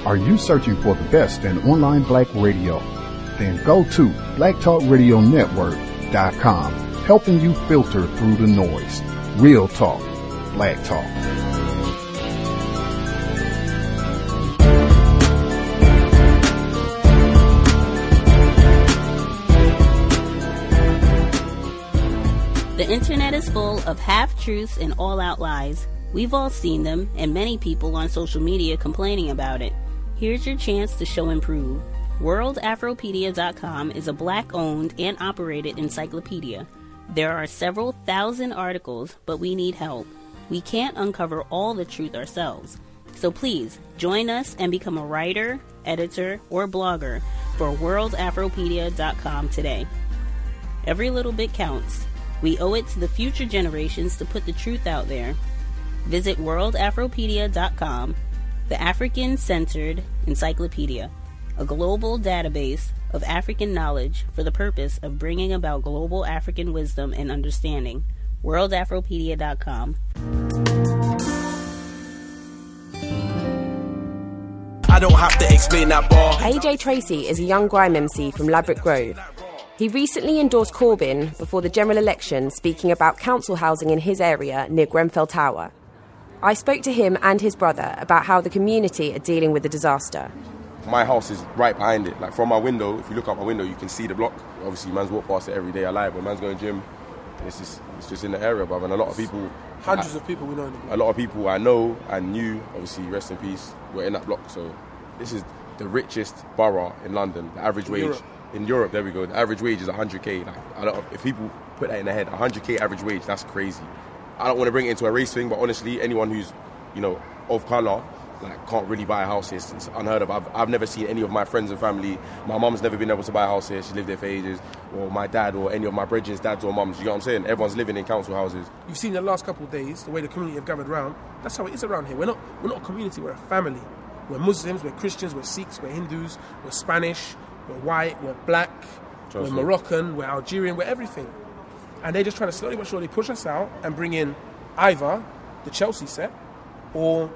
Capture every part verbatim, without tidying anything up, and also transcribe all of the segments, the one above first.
Are you searching for the best in online black radio? Then go to black talk radio network dot com, helping you filter through the noise. Real talk, black talk. The internet is full of half-truths and all-out lies. We've all seen them, and many people on social media complaining about it. Here's your chance to show and prove. world afropedia dot com is a black-owned and operated encyclopedia. There are several thousand articles, but we need help. We can't uncover all the truth ourselves. So please, join us and become a writer, editor, or blogger for world afropedia dot com today. Every little bit counts. We owe it to the future generations to put the truth out there. Visit world afropedia dot com, the African-centered encyclopedia, a global database of African knowledge for the purpose of bringing about global African wisdom and understanding. world afropedia dot com. I don't have to explain that bar. A J Tracy is a young grime M C from Ladbroke Grove. He recently endorsed Corbyn before the general election, speaking about council housing in his area near Grenfell Tower. I spoke to him and his brother about how the community are dealing with the disaster. My house is right behind it. Like from my window, if you look out my window, you can see the block. Obviously, man's walk past it every day alive. When man's going gym, it's just, it's just in the area, bruv. And a lot of people... Hundreds I, of people we know in the block. A lot of people I know and knew, obviously, rest in peace, were in that block. So this is the richest borough in London. The average wage... Europe. In Europe, there we go. The average wage is one hundred k. Like, I don't, if people put that in their head, one hundred k average wage, that's crazy. I don't want to bring it into a race thing, but honestly, anyone who's, you know, of colour, like, can't really buy a house here. It's unheard of. I've, I've never seen any of my friends and family. My mum's never been able to buy a house here. She lived there for ages. Or my dad or any of my brethren's dads or mums. You know what I'm saying? Everyone's living in council houses. You've seen the last couple of days, the way the community have gathered round. That's how it is around here. We're not, we're not a community, we're a family. We're Muslims, we're Christians, we're Sikhs, we're Hindus, we're Spanish, we're white, we're black, Trust we're me. Moroccan, we're Algerian, we're everything. And they're just trying to slowly but surely push us out and bring in either the Chelsea set or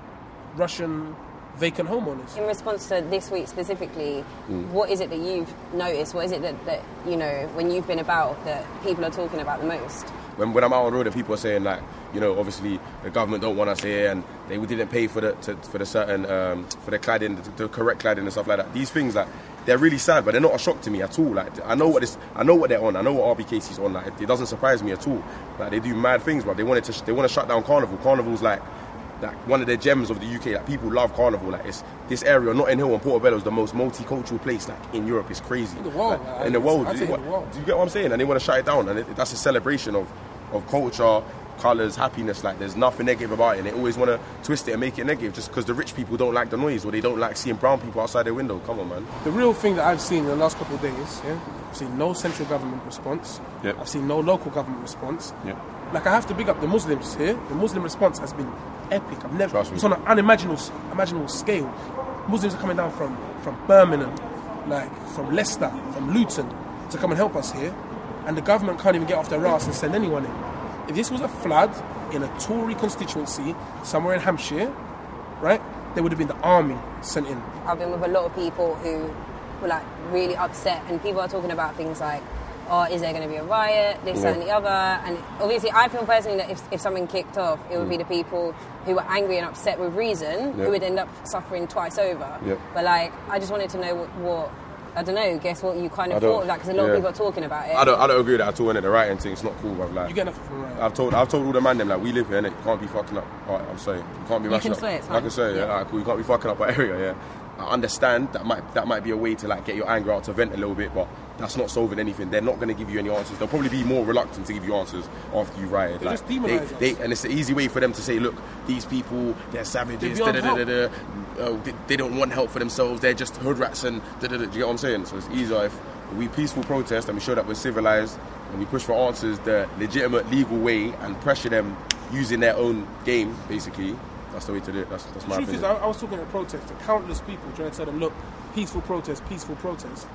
Russian vacant homeowners. In response to this week specifically, mm. what is it that you've noticed? What is it that, that, you know, when you've been about, that people are talking about the most? When, when I'm out on the road and people are saying, like, you know, obviously the government don't want us here and they didn't pay for the to, for the certain um, for the cladding, the, the correct cladding and stuff like that. These things, like, they're really sad, but they're not a shock to me at all. Like, I know what this, I know what they're on. I know what R B K C's on. Like, it, it doesn't surprise me at all. Like, they do mad things, but they wanted to, they want to shut down Carnival. Carnival's like, like one of the gems of the U K. Like, people love Carnival. Like, it's this area, Notting Hill and Portobello, is the most multicultural place, like, in Europe. It's crazy. In the world, like, like, in the world. Do you, what, do you get what I'm saying? And they want to shut it down, and it, that's a celebration of, of culture, colours, happiness. Like, there's nothing negative about it, and they always want to twist it and make it negative just because the rich people don't like the noise or they don't like seeing brown people outside their window. Come on, man. The real thing that I've seen in the last couple of days, yeah, I've seen no central government response. Yep. I've seen no local government response. Yep. Like, I have to big up the Muslims here. The Muslim response has been epic. I've never. Trust me. It's on an unimaginable, imaginable scale. Muslims are coming down from, from Birmingham, like from Leicester, from Luton, to come and help us here, and the government can't even get off their arse and send anyone in. If this was a flood in a Tory constituency somewhere in Hampshire, right, there would have been the army sent in. I've been with a lot of people who were like really upset, and people are talking about things like, oh, is there going to be a riot, this, yeah. that and the other. And obviously I feel personally that if, if something kicked off, it would mm. be the people who were angry and upset with reason, yeah. who would end up suffering twice over. Yeah. But like, I just wanted to know what, what I don't know, guess what you kind of thought of that, because a lot yeah. of people are talking about it. I don't, I don't agree with that at all, innit? The writing thing, it's not cool, bruv. Like, you get nothing from writing. I've told, I've told all the man them, like, we live here, innit? You can't be fucking up. Alright, I'm sorry. You can't be You mashing can up. swear, it's I fine. can say, yeah, Yeah. alright, cool. You can't be fucking up our area, yeah. I understand that might that might be a way to, like, get your anger out, to vent a little bit, but that's not solving anything. They're not going to give you any answers. They'll probably be more reluctant to give you answers after you riot. They like, just demonise they, us. they, and it's the easy way for them to say, look, these people, they're savages, They're da, beyond da, da, da, da. Uh, they, they don't want help for themselves, they're just hood rats and da, da, da. Do you get what I'm saying? So it's easier if we peaceful protest and we show that we're civilised and we push for answers the legitimate, legal way and pressure them using their own game, basically. That's the way to do it. That's, that's my The truth opinion. is, I, I was talking at a protest to countless people trying to tell them, look, peaceful protest, peaceful protest.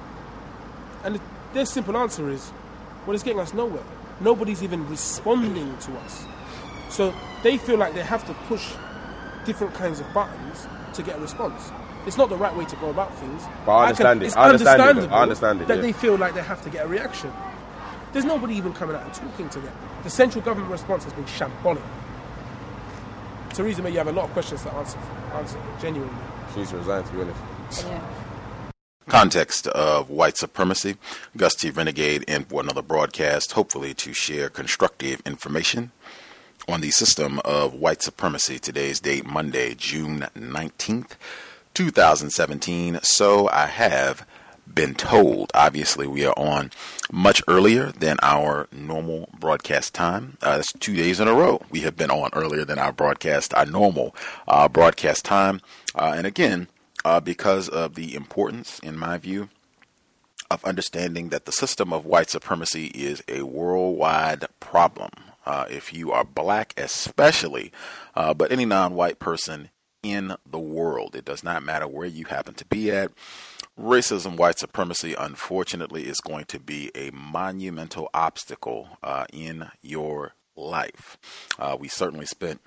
And the, their simple answer is, well, it's getting us nowhere. Nobody's even responding to us. So they feel like they have to push different kinds of buttons to get a response. It's not the right way to go about things. But I understand can, it. It's I understand understandable it. I understand it. that yeah. they feel like they have to get a reaction. There's nobody even coming out and talking to them. The central government response has been shambolic. Theresa May, you have a lot of questions to answer. Answer genuinely. She needs to resign, to be honest. Yeah. Context of white supremacy. Gus T. Renegade in for another broadcast, hopefully to share constructive information on the system of white supremacy. Today's date, Monday, June nineteenth, two thousand seventeen. So I have been told. Obviously, we are on much earlier than our normal broadcast time. Uh, that's two days in a row. We have been on earlier than our broadcast, our normal uh, broadcast time. Uh, and again, uh, because of the importance, in my view, of understanding that the system of white supremacy is a worldwide problem. Uh, if you are black especially, uh, but any non-white person in the world, it does not matter where you happen to be at. Racism, white supremacy, unfortunately, is going to be a monumental obstacle uh, in your life. Uh, we certainly spent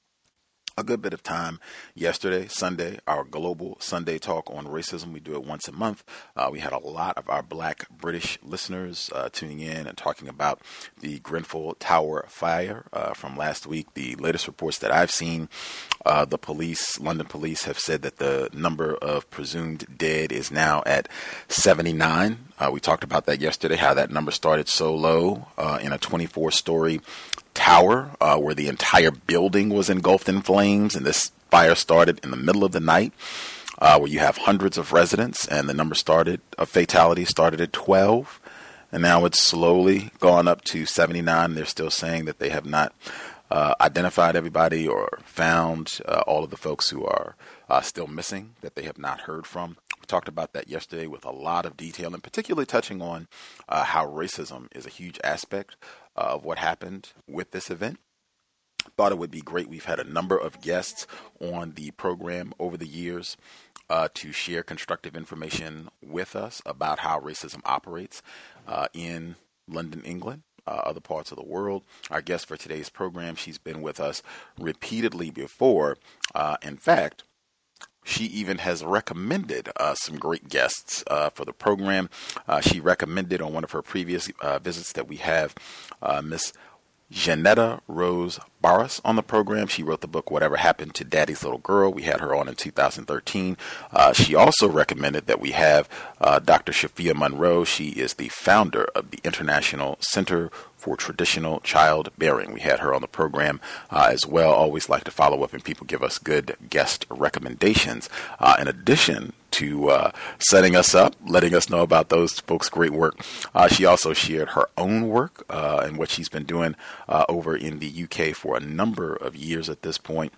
a good bit of time yesterday, Sunday, our global Sunday talk on racism. We do it once a month. Uh, we had a lot of our black British listeners uh, tuning in and talking about the Grenfell Tower fire uh, from last week. The latest reports that I've seen, uh, the police, London police, have said that the number of presumed dead is now at seventy-nine. Uh, we talked about that yesterday, how that number started so low uh, in a twenty-four story tower uh, where the entire building was engulfed in flames, and this fire started in the middle of the night uh, where you have hundreds of residents, and the number started of fatalities started at twelve, and now it's slowly gone up to seventy-nine. They're still saying that they have not uh, identified everybody or found uh, all of the folks who are uh, still missing that they have not heard from. We talked about that yesterday with a lot of detail, and particularly touching on uh, how racism is a huge aspect of what happened with this event. Thought it would be great. We've had a number of guests on the program over the years uh, to share constructive information with us about how racism operates uh, in London, England, uh, other parts of the world. Our guest for today's program, she's been with us repeatedly before. Uh, in fact, she even has recommended uh, some great guests uh, for the program. Uh, she recommended on one of her previous uh, visits that we have uh, Miss Janetta Rose Barras on the program. She wrote the book, Whatever Happened to Daddy's Little Girl. We had her on in two thousand thirteen. Uh, she also recommended that we have uh, Doctor Shafia Monroe. She is the founder of the International Center for Traditional Childbearing. We had her on the program uh, as well. Always like to follow up and people give us good guest recommendations. Uh, in addition to uh, setting us up, letting us know about those folks' great work, uh, she also shared her own work uh, and what she's been doing uh, over in the U K for a number of years at this point.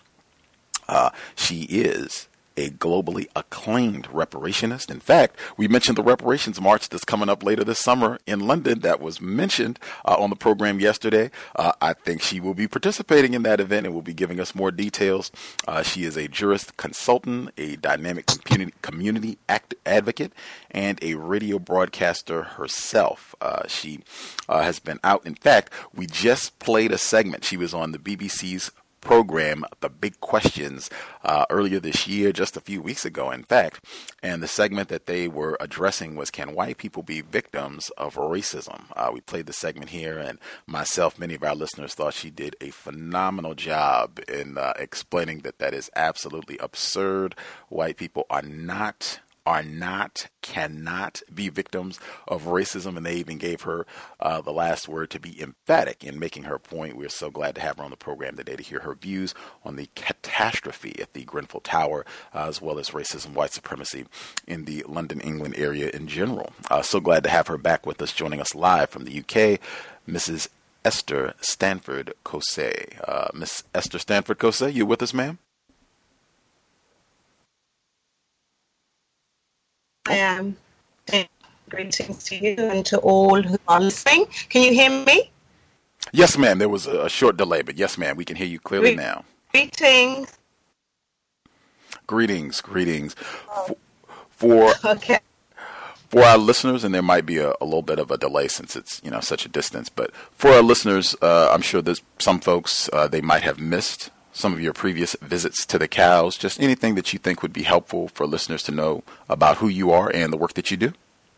Uh, she is a globally acclaimed reparationist. In fact, we mentioned the reparations march that's coming up later this summer in London that was mentioned uh, on the program yesterday. Uh, I think she will be participating in that event and will be giving us more details. Uh, she is a jurist consultant, a dynamic community, community act advocate, and a radio broadcaster herself. Uh, she uh, has been out. In fact, we just played a segment. She was on the B B C's program, The Big Questions, uh, earlier this year, just a few weeks ago, in fact. And the segment that they were addressing was, can white people be victims of racism? Uh, we played the segment here, and myself, many of our listeners thought she did a phenomenal job in uh, explaining that that is absolutely absurd. White people are not are not, cannot be victims of racism, and they even gave her uh, the last word to be emphatic in making her point. We're so glad to have her on the program today to hear her views on the catastrophe at the Grenfell Tower, uh, as well as racism, white supremacy in the London, England area in general. Uh, so glad to have her back with us, joining us live from the U K, Missus Esther Stanford Kosei. Uh, Miss Esther Stanford Kosei, you with us, ma'am? I am. Greetings to you and to all who are listening. Can you hear me? Yes, ma'am. There was a short delay, but yes, ma'am. We can hear you clearly Gre- now. Greetings. Greetings, greetings. For, for okay. For our listeners, and there might be a, a little bit of a delay since it's, you know, such a distance, but for our listeners, uh, I'm sure there's some folks, uh, they might have missed some of your previous visits to the cows, just anything that you think would be helpful for listeners to know about who you are and the work that you do?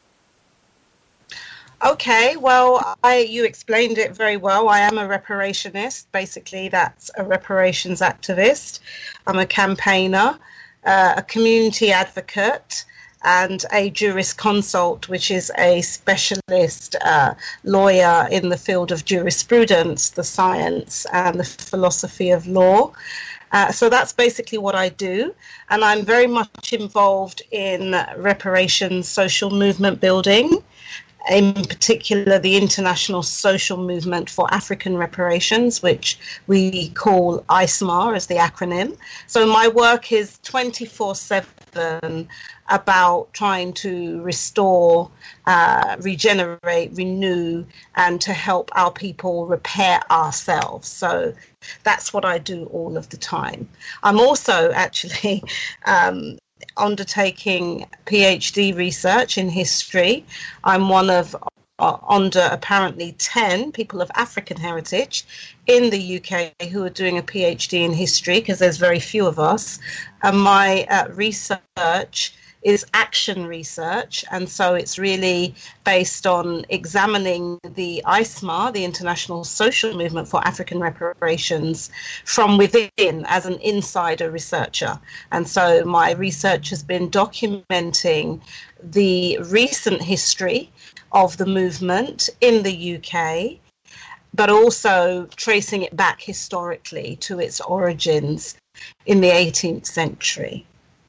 Okay, well, I you explained it very well. I am a reparationist. Basically, that's a reparations activist. I'm a campaigner, uh, a community advocate, and a jurisconsult, which is a specialist uh, lawyer in the field of jurisprudence, the science, and the philosophy of law. Uh, so that's basically what I do. And I'm very much involved in reparations social movement building, in particular the International Social Movement for African Reparations, which we call I S M A as the acronym. So my work is twenty-four seven about trying to restore, uh, regenerate, renew, and to help our people repair ourselves. So that's what I do all of the time. I'm also actually um, undertaking PhD research in history. I'm one of uh, under apparently ten people of African heritage in the U K who are doing a PhD in history, because there's very few of us. And my uh, research is action research, and so it's really based on examining the I S M A, the International Social Movement for African Reparations, from within as an insider researcher. And so my research has been documenting the recent history of the movement in the U K, but also tracing it back historically to its origins in the eighteenth century.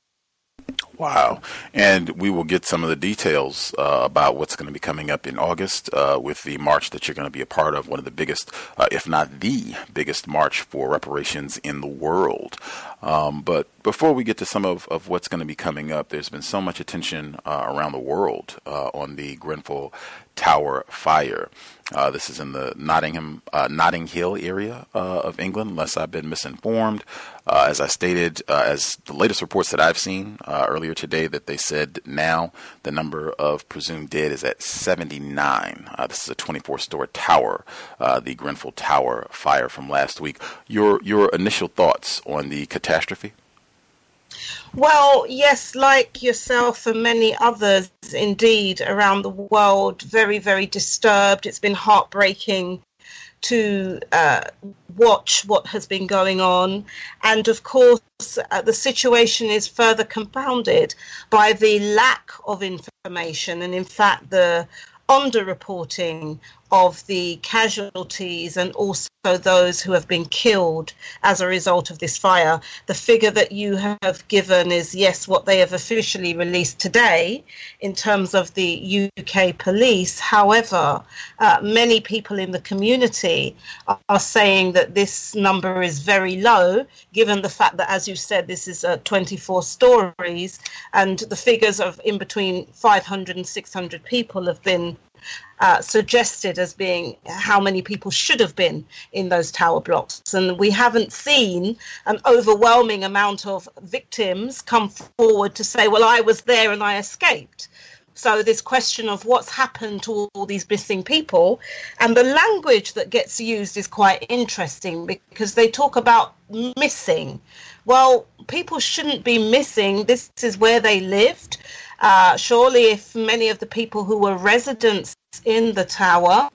Wow. And we will get some of the details uh, about what's going to be coming up in August uh, with the march that you're going to be a part of, one of the biggest, uh, if not the biggest march for reparations in the world. Um, but before we get to some of, of what's going to be coming up, there's been so much attention uh, around the world uh, on the Grenfell Tower fire. Uh, this is in the Nottingham, uh, Notting Hill area uh, of England, unless I've been misinformed. Uh, as I stated, uh, as the latest reports that I've seen uh, earlier today, that they said now the number of presumed dead is at seventy-nine. Uh, this is a twenty-four story tower, uh, the Grenfell Tower fire from last week. Your your initial thoughts on the catastrophe? Well, yes, like yourself and many others, indeed, around the world, very, very disturbed. It's been heartbreaking to uh, watch what has been going on. And of course, uh, the situation is further compounded by the lack of information and, in fact, the underreporting of the casualties and also those who have been killed as a result of this fire. The figure that you have given is, yes, what they have officially released today in terms of the U K police. However, uh, many people in the community are, are saying that this number is very low, given the fact that, as you said, this is uh, twenty-four stories, and the figures of in between five hundred and six hundred people have been Uh, suggested as being how many people should have been in those tower blocks. And we haven't seen an overwhelming amount of victims come forward to say, well, I was there and I escaped. So this question of what's happened to all these missing people, and the language that gets used is quite interesting because they talk about missing. Well, people shouldn't be missing. This is where they lived. Uh, surely if many of the people who were residents in the tower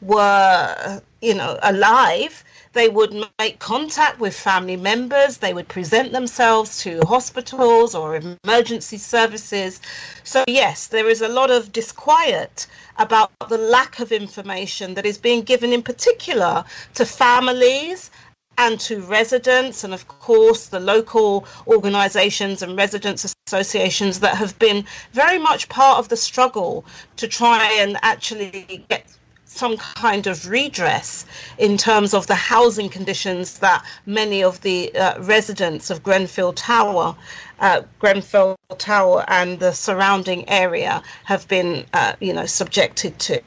were, you know, alive, they would make contact with family members, they would present themselves to hospitals or emergency services. So yes, there is a lot of disquiet about the lack of information that is being given in particular to families and to residents, and of course the local organisations and residents associations that have been very much part of the struggle to try and actually get some kind of redress in terms of the housing conditions that many of the uh, residents of Grenfell Tower, uh, Grenfell Tower and the surrounding area have been, uh, you know, subjected to.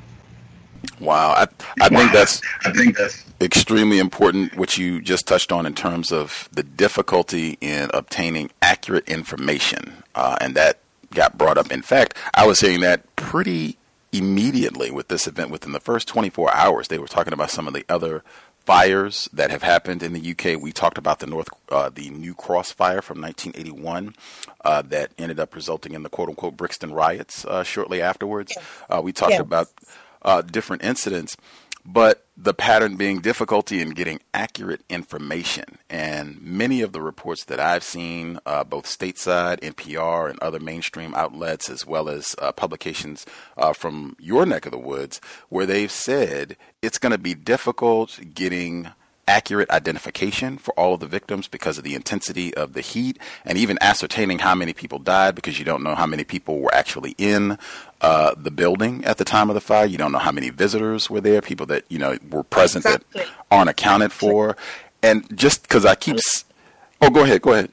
Wow, I, I wow. think that's I think that's extremely important, what you just touched on in terms of the difficulty in obtaining accurate information, uh, and that got brought up. In fact, I was hearing that pretty immediately with this event. Within the first twenty-four hours, they were talking about some of the other fires that have happened in the U K. We talked about the North, uh, the New Cross fire from nineteen eighty-one uh, that ended up resulting in the quote-unquote Brixton riots uh, shortly afterwards. Uh, we talked yes. about uh, different incidents, but the pattern being difficulty in getting accurate information. And many of the reports that I've seen, uh, both stateside, N P R, and other mainstream outlets, as well as uh, publications uh, from your neck of the woods, where they've said it's going to be difficult getting accurate identification for all of the victims because of the intensity of the heat, and even ascertaining how many people died, because you don't know how many people were actually in uh, the building at the time of the fire. You don't know how many visitors were there, people that, you know, were present exactly. that aren't accounted for. And just because I keep... S- oh, go ahead, go ahead.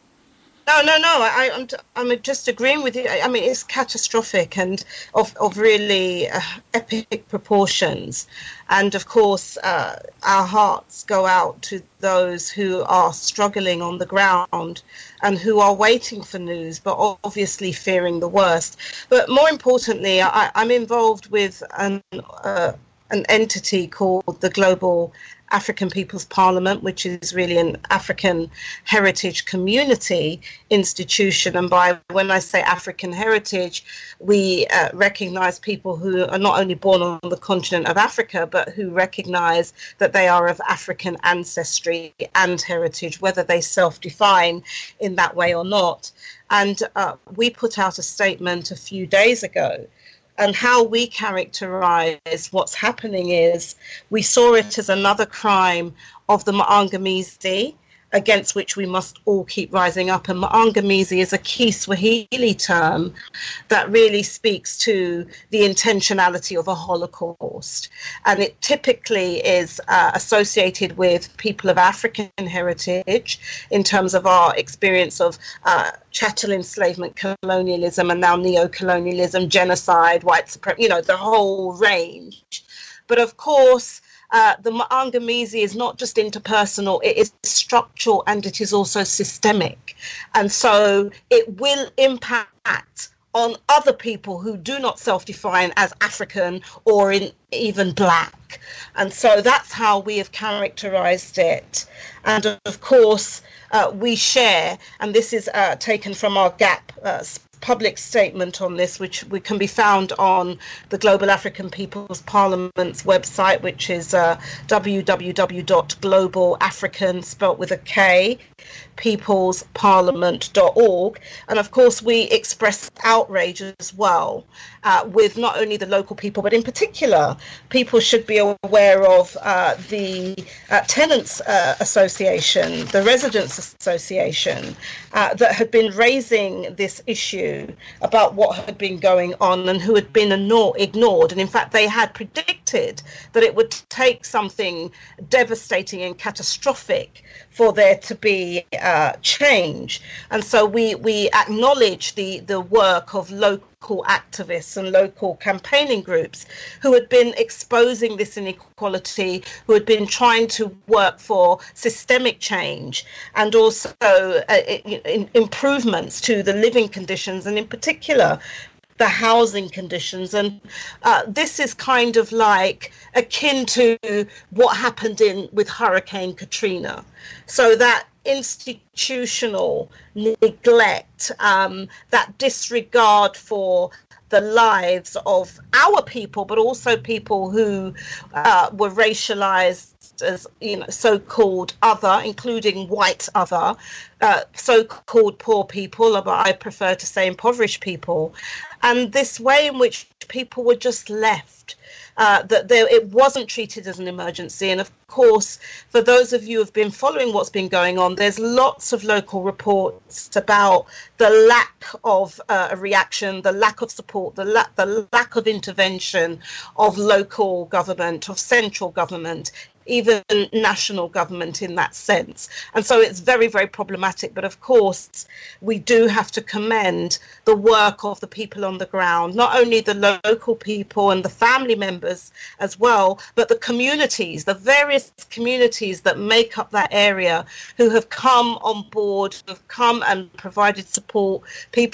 No, no, no. I, I'm, I'm just agreeing with you. I mean, it's catastrophic and of, of really uh, epic proportions. And of course, uh, our hearts go out to those who are struggling on the ground and who are waiting for news, but obviously fearing the worst. But more importantly, I, I'm involved with an, uh, an entity called the Global African People's Parliament, which is really an African heritage community institution. And by when I say African heritage, we uh, recognize people who are not only born on the continent of Africa, but who recognize that they are of African ancestry and heritage, whether they self-define in that way or not. And uh, we put out a statement a few days ago. And how we characterize what's happening is we saw it as another crime of the Maangamizi, against which we must all keep rising up. And Maangamizi is a key Swahili term that really speaks to the intentionality of a Holocaust. And it typically is uh, associated with people of African heritage in terms of our experience of uh, chattel enslavement, colonialism, and now neo-colonialism, genocide, white supremacy, you know, the whole range. But of course, Uh, the Maangamizi is not just interpersonal, it is structural and it is also systemic. And so it will impact on other people who do not self-define as African or in even black. And so that's how we have characterized it. And of course, uh, we share, and this is uh, taken from our GAP uh, public statement on this, which we can be found on the Global African People's Parliament's website, which is uh, w w w dot global african, spelt with a K, peoples parliament dot org. And of course, we express outrage as well uh, with not only the local people, but in particular, people should be aware of uh, the uh, Tenants uh, Association, the Residents Association, uh, that had been raising this issue about what had been going on and who had been ignored. And in fact, they had predicted that it would take something devastating and catastrophic for there to be uh, change. And so we, we acknowledge the, the work of local activists and local campaigning groups who had been exposing this inequality, who had been trying to work for systemic change and also uh, in, improvements to the living conditions, and in particular the housing conditions. And uh, this is kind of like akin to what happened in with Hurricane Katrina. So that institutional neglect, um, that disregard for the lives of our people, but also people who uh, were racialized as, you know, so-called other, including white other, uh, so-called poor people, but I prefer to say impoverished people, and this way in which people were just left. Uh, that there, it wasn't treated as an emergency. And of course, for those of you who have been following what's been going on, there's lots of local reports about the lack of uh, a reaction, the lack of support, the, la- the lack of intervention of local government, of central government, even national government in that sense. And so it's very, very problematic. But of course, we do have to commend the work of the people on the ground, not only the local people and the family members as well, but the communities, the various communities that make up that area who have come on board, who have come and provided support, people of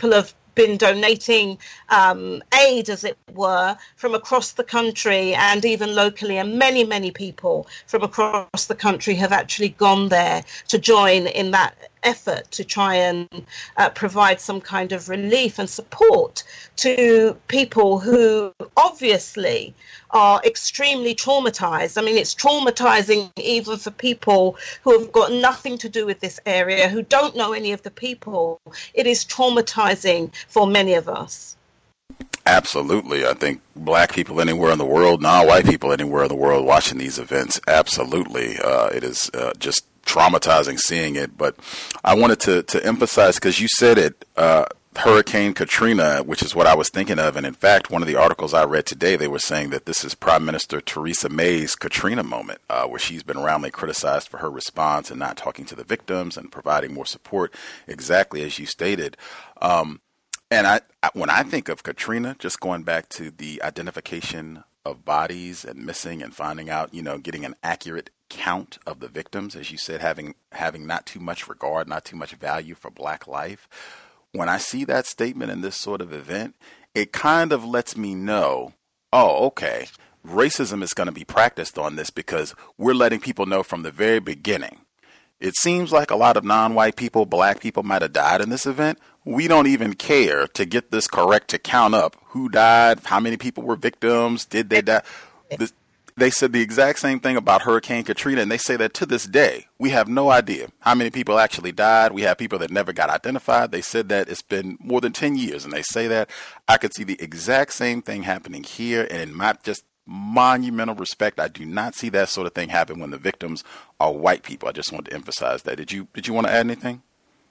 been donating um, aid, as it were, from across the country and even locally. And many, many people from across the country have actually gone there to join in that effort to try and uh, provide some kind of relief and support to people who obviously are extremely traumatized. I mean, it's traumatizing even for people who have got nothing to do with this area, who don't know any of the people. It is traumatizing for many of us. Absolutely. I think black people anywhere in the world, non-white people anywhere in the world watching these events, absolutely. Uh, it is uh, just traumatizing seeing it. But I wanted to, to emphasize, because you said it, uh, Hurricane Katrina, which is what I was thinking of. And in fact, one of the articles I read today, they were saying that this is Prime Minister Theresa May's Katrina moment, uh, where she's been roundly criticized for her response and not talking to the victims and providing more support, exactly as you stated. Um, and I, I, when I think of Katrina, just going back to the identification of bodies and missing and finding out, you know, getting an accurate count of the victims, as you said, having having not too much regard, not too much value for black life. When I see that statement in this sort of event, it kind of lets me know, oh, okay, racism is going to be practiced on this because we're letting people know from the very beginning. It seems like a lot of non-white people, black people might have died in this event. We don't even care to get this correct, to count up who died, how many people were victims, did they die. This, They said the exact same thing about Hurricane Katrina, and they say that to this day, we have no idea how many people actually died. We have people that never got identified. They said that it's been more than ten years, and they say that. I could see the exact same thing happening here, and in my just monumental respect, I do not see that sort of thing happen when the victims are white people. I just wanted to emphasize that. Did you, did you want to add anything?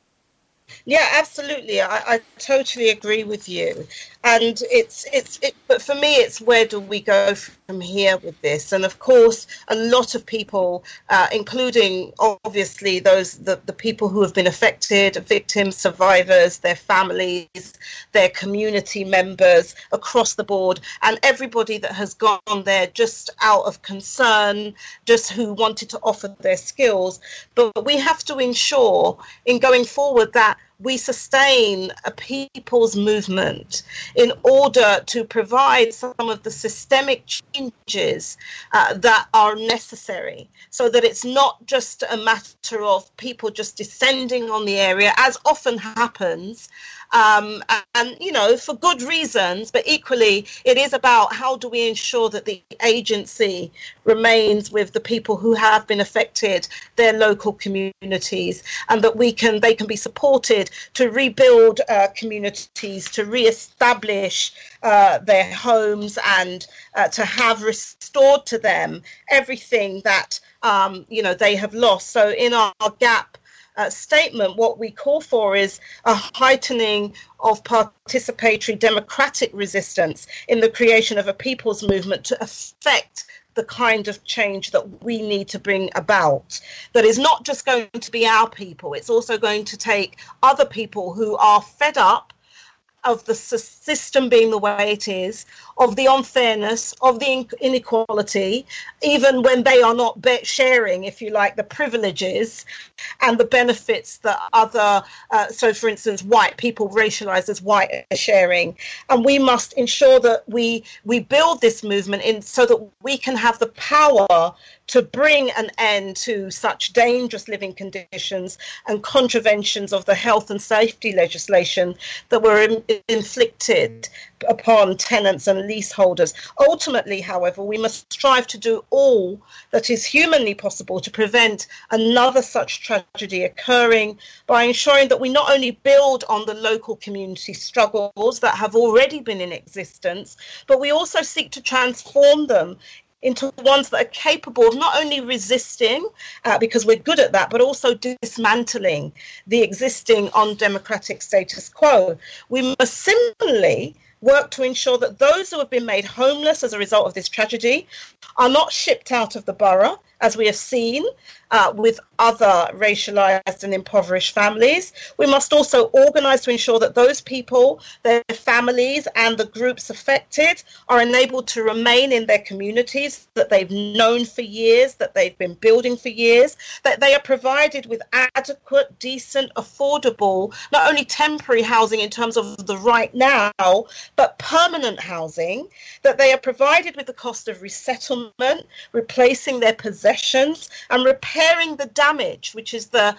Yeah, absolutely. I, I totally agree with you. And it's it's it, but for me, it's where do we go from here with this? And of course, a lot of people, uh, including obviously those the, the people who have been affected, victims, survivors, their families, their community members across the board, and everybody that has gone there just out of concern, just who wanted to offer their skills. But we have to ensure in going forward that we sustain a people's movement in order to provide some of the systemic changes uh, that are necessary, so that it's not just a matter of people just descending on the area, as often happens. Um, and, you know, for good reasons, but equally it is about how do we ensure that the agency remains with the people who have been affected, their local communities, and that we can they can be supported to rebuild uh, communities, to re-establish uh, their homes, and uh, to have restored to them everything that, um, you know, they have lost. So in our, our GAP Uh, statement, what we call for is a heightening of participatory democratic resistance in the creation of a people's movement to affect the kind of change that we need to bring about. That is not just going to be our people, it's also going to take other people who are fed up of the system being the way it is, of the unfairness, of the inequality, even when they are not sharing, if you like, the privileges and the benefits that other, uh, so for instance, white people racialized as white are sharing. And we must ensure that we we build this movement in so that we can have the power to bring an end to such dangerous living conditions and contraventions of the health and safety legislation that were in, inflicted upon tenants and leaseholders. Ultimately, however, we must strive to do all that is humanly possible to prevent another such tragedy occurring by ensuring that we not only build on the local community struggles that have already been in existence, but we also seek to transform them into ones that are capable of not only resisting, uh, because we're good at that, but also dismantling the existing undemocratic status quo. We must similarly work to ensure that those who have been made homeless as a result of this tragedy are not shipped out of the borough, as we have seen uh, with other racialized and impoverished families. We must also organize to ensure that those people, their families, and the groups affected are enabled to remain in their communities that they've known for years, that they've been building for years, that they are provided with adequate, decent, affordable, not only temporary housing in terms of the right now, but permanent housing, that they are provided with the cost of resettlement, replacing their possessions, and repairing the damage, which is the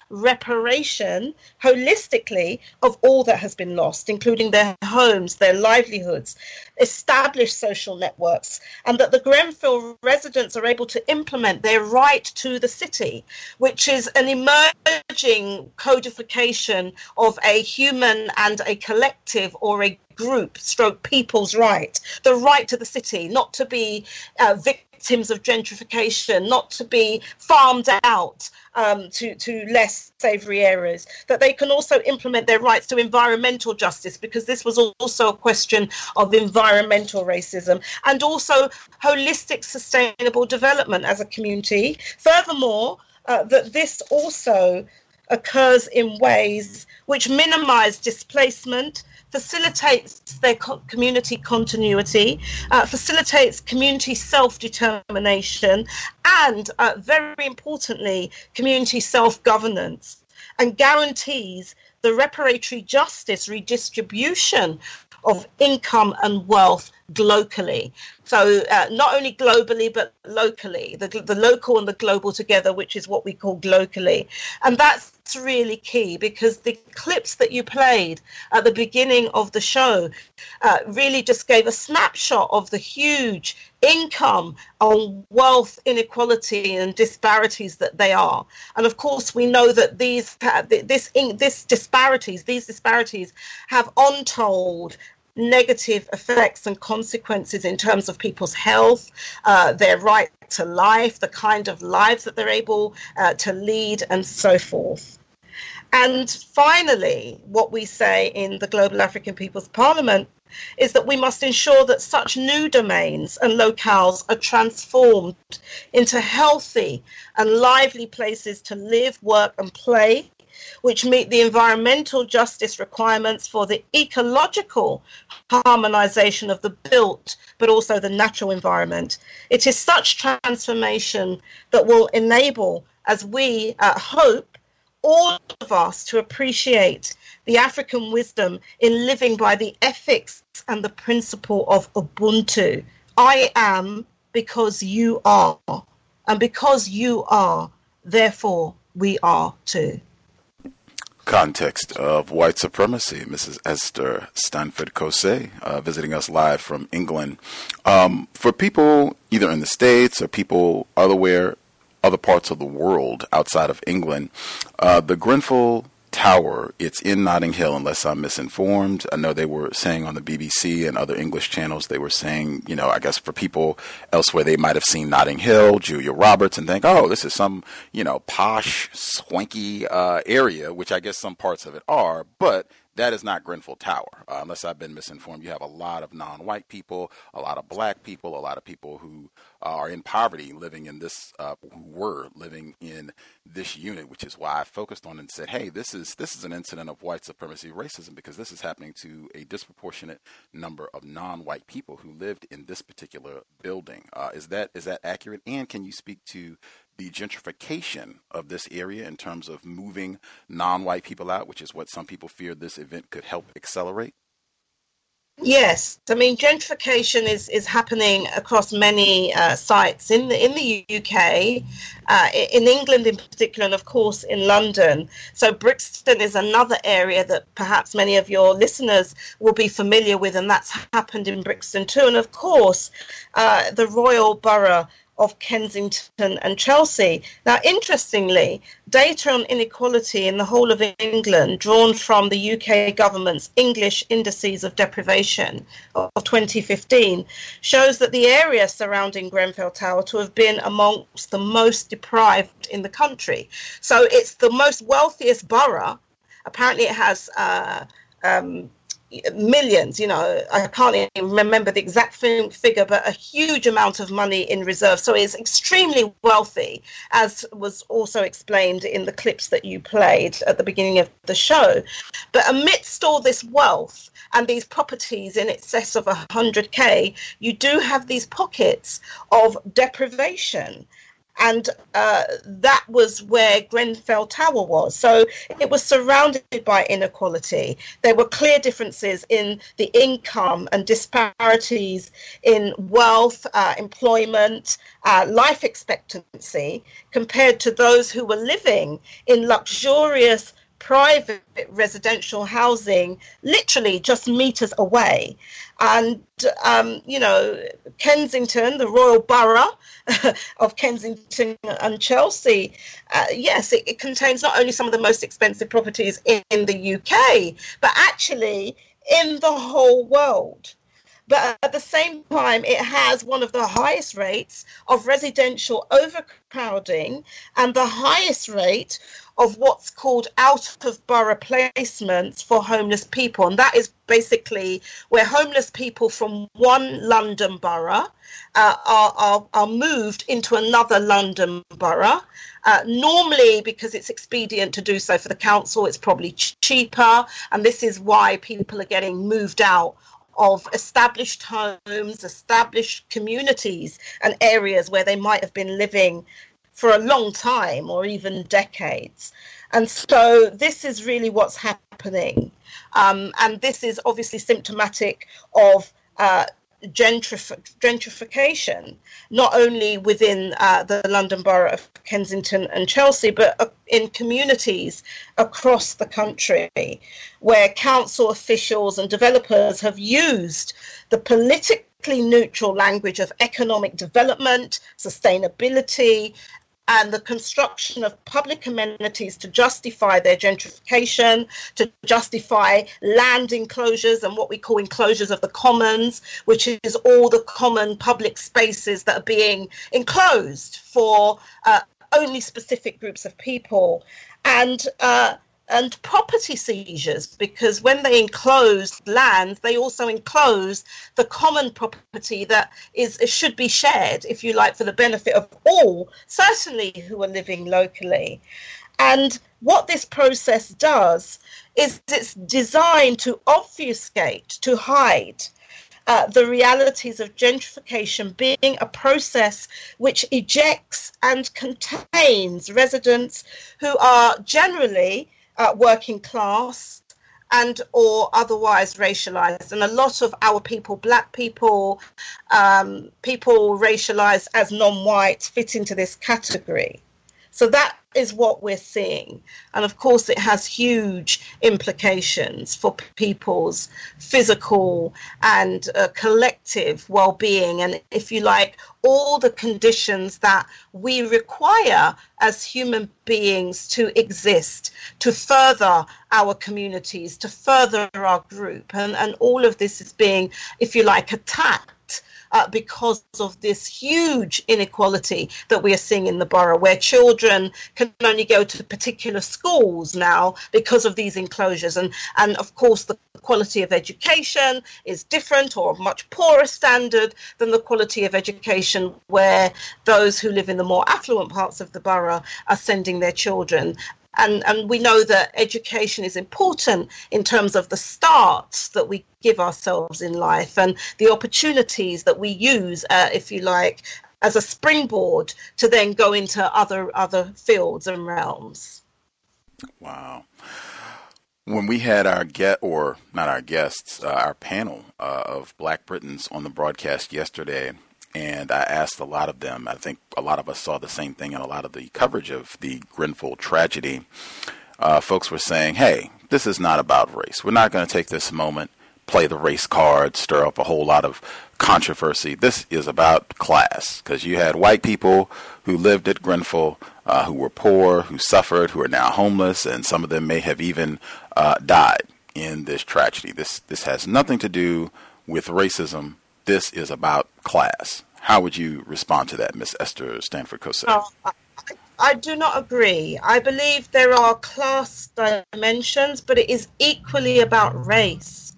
reparation holistically of all that has been lost, including their homes, their livelihoods, establish social networks, and that the Grenfell residents are able to implement their right to the city, which is an emerging codification of a human and a collective or a group stroke people's right, the right to the city, not to be uh, victims of gentrification, not to be farmed out um, to, to less savoury areas, that they can also implement their rights to environmental justice, because this was also a question of environmental racism, and also holistic sustainable development as a community. Furthermore, uh, that this also occurs in ways which minimise displacement, facilitates their co- community continuity, uh, facilitates community self-determination, and, uh, very importantly, community self-governance, and guarantees the reparatory justice redistribution of income and wealth globally. So uh, not only globally, but locally, the, the local and the global together, which is what we call glocally. And that's really key, because the clips that you played at the beginning of the show uh, really just gave a snapshot of the huge income on wealth inequality and disparities that they are. And of course, we know that these this this disparities, these disparities have untold negative effects and consequences in terms of people's health, uh, their right to life, the kind of lives that they're able uh, to lead, and so forth. And finally, what we say in the Global African People's Parliament is that we must ensure that such new domains and locales are transformed into healthy and lively places to live, work and play, which meet the environmental justice requirements for the ecological harmonization of the built, but also the natural environment. It is such transformation that will enable, as we uh, hope, all of us to appreciate the African wisdom in living by the ethics and the principle of Ubuntu. I am because you are, and because you are, therefore we are too. Context of white supremacy. Missus Esther Stanford Kosey, uh, visiting us live from England. Um, for people either in the States or people otherwhere, other parts of the world outside of England, uh, the Grenfell Tower, it's in Notting Hill, unless I'm misinformed. I know they were saying on the B B C and other English channels, they were saying, you know, I guess for people elsewhere, they might have seen Notting Hill, Julia Roberts, and think, oh, this is some, you know, posh, swanky uh, area, which I guess some parts of it are, but that is not Grenfell Tower, uh, unless I've been misinformed. You have a lot of non-white people, a lot of black people, a lot of people who are in poverty living in this, uh, who were living in this unit, which is why I focused on and said, hey, this is this is an incident of white supremacy racism, because this is happening to a disproportionate number of non-white people who lived in this particular building. Uh, is that is that accurate? And can you speak to the gentrification of this area in terms of moving non-white people out, which is what some people fear this event could help accelerate? Yes, I mean gentrification is, is happening across many uh, sites in the in the U K, uh, in England in particular, and of course in London. So Brixton is another area that perhaps many of your listeners will be familiar with, and that's happened in Brixton too. And of course, uh, the Royal Borough of Kensington and Chelsea. Now, interestingly, data on inequality in the whole of England, drawn from the U K government's English Indices of Deprivation of twenty fifteen, shows that the area surrounding Grenfell Tower to have been amongst the most deprived in the country. So it's the most wealthiest borough. Apparently it has uh, um, millions, you know, I can't even remember the exact figure, but a huge amount of money in reserve. So it's extremely wealthy, as was also explained in the clips that you played at the beginning of the show. But amidst all this wealth and these properties in excess of one hundred K, you do have these pockets of deprivation. And uh, that was where Grenfell Tower was. So it was surrounded by inequality. There were clear differences in the income and disparities in wealth, uh, employment, uh, life expectancy, compared to those who were living in luxurious private residential housing, literally just meters away. And, um, you know, Kensington, the Royal Borough of Kensington and Chelsea, uh, yes, it, it contains not only some of the most expensive properties in, in the U K, but actually in the whole world. But at the same time, it has one of the highest rates of residential overcrowding and the highest rate of what's called out-of-borough placements for homeless people. And that is basically where homeless people from one London borough uh, are, are, are moved into another London borough. Uh, normally, because it's expedient to do so for the council, it's probably ch- cheaper. And this is why people are getting moved out of established homes, established communities and areas where they might have been living for a long time or even decades. And so this is really what's happening. Um, and this is obviously symptomatic of uh, gentrif- gentrification, not only within uh, the London Borough of Kensington and Chelsea, but uh, in communities across the country, where council officials and developers have used the politically neutral language of economic development, sustainability, and the construction of public amenities to justify their gentrification, to justify land enclosures and what we call enclosures of the commons, which is all the common public spaces that are being enclosed for uh, only specific groups of people. And uh, and property seizures, because when they enclose land, they also enclose the common property that is should be shared, if you like, for the benefit of all, certainly who are living locally. And what this process does is it's designed to obfuscate, to hide Uh, the realities of gentrification being a process which ejects and contains residents who are generally uh, working class and or otherwise racialized. And a lot of our people, black people, um, people racialized as non-white, fit into this category. So that is what we're seeing. And of course, it has huge implications for people's physical and uh, collective well-being. And if you like, all the conditions that we require as human beings to exist, to further our communities, to further our group. And, and all of this is being, if you like, attacked Uh, because of this huge inequality that we are seeing in the borough, where children can only go to particular schools now because of these enclosures. And, and of course, the quality of education is different or of much poorer standard than the quality of education where those who live in the more affluent parts of the borough are sending their children. And, and we know that education is important in terms of the starts that we give ourselves in life and the opportunities that we use, uh, if you like, as a springboard to then go into other other fields and realms. Wow. When we had our get or not our guests, uh, our panel uh, of Black Britons on the broadcast yesterday, and I asked a lot of them, I think a lot of us saw the same thing in a lot of the coverage of the Grenfell tragedy. Uh, folks were saying, hey, this is not about race. We're not going to take this moment, play the race card, stir up a whole lot of controversy. This is about class, because you had white people who lived at Grenfell, uh, who were poor, who suffered, who are now homeless, and some of them may have even uh, died in this tragedy. This, this has nothing to do with racism. This is about class. How would you respond to that, Miss Esther Stanford-Cossette? Oh, I, I do not agree. I believe there are class dimensions, but it is equally about race.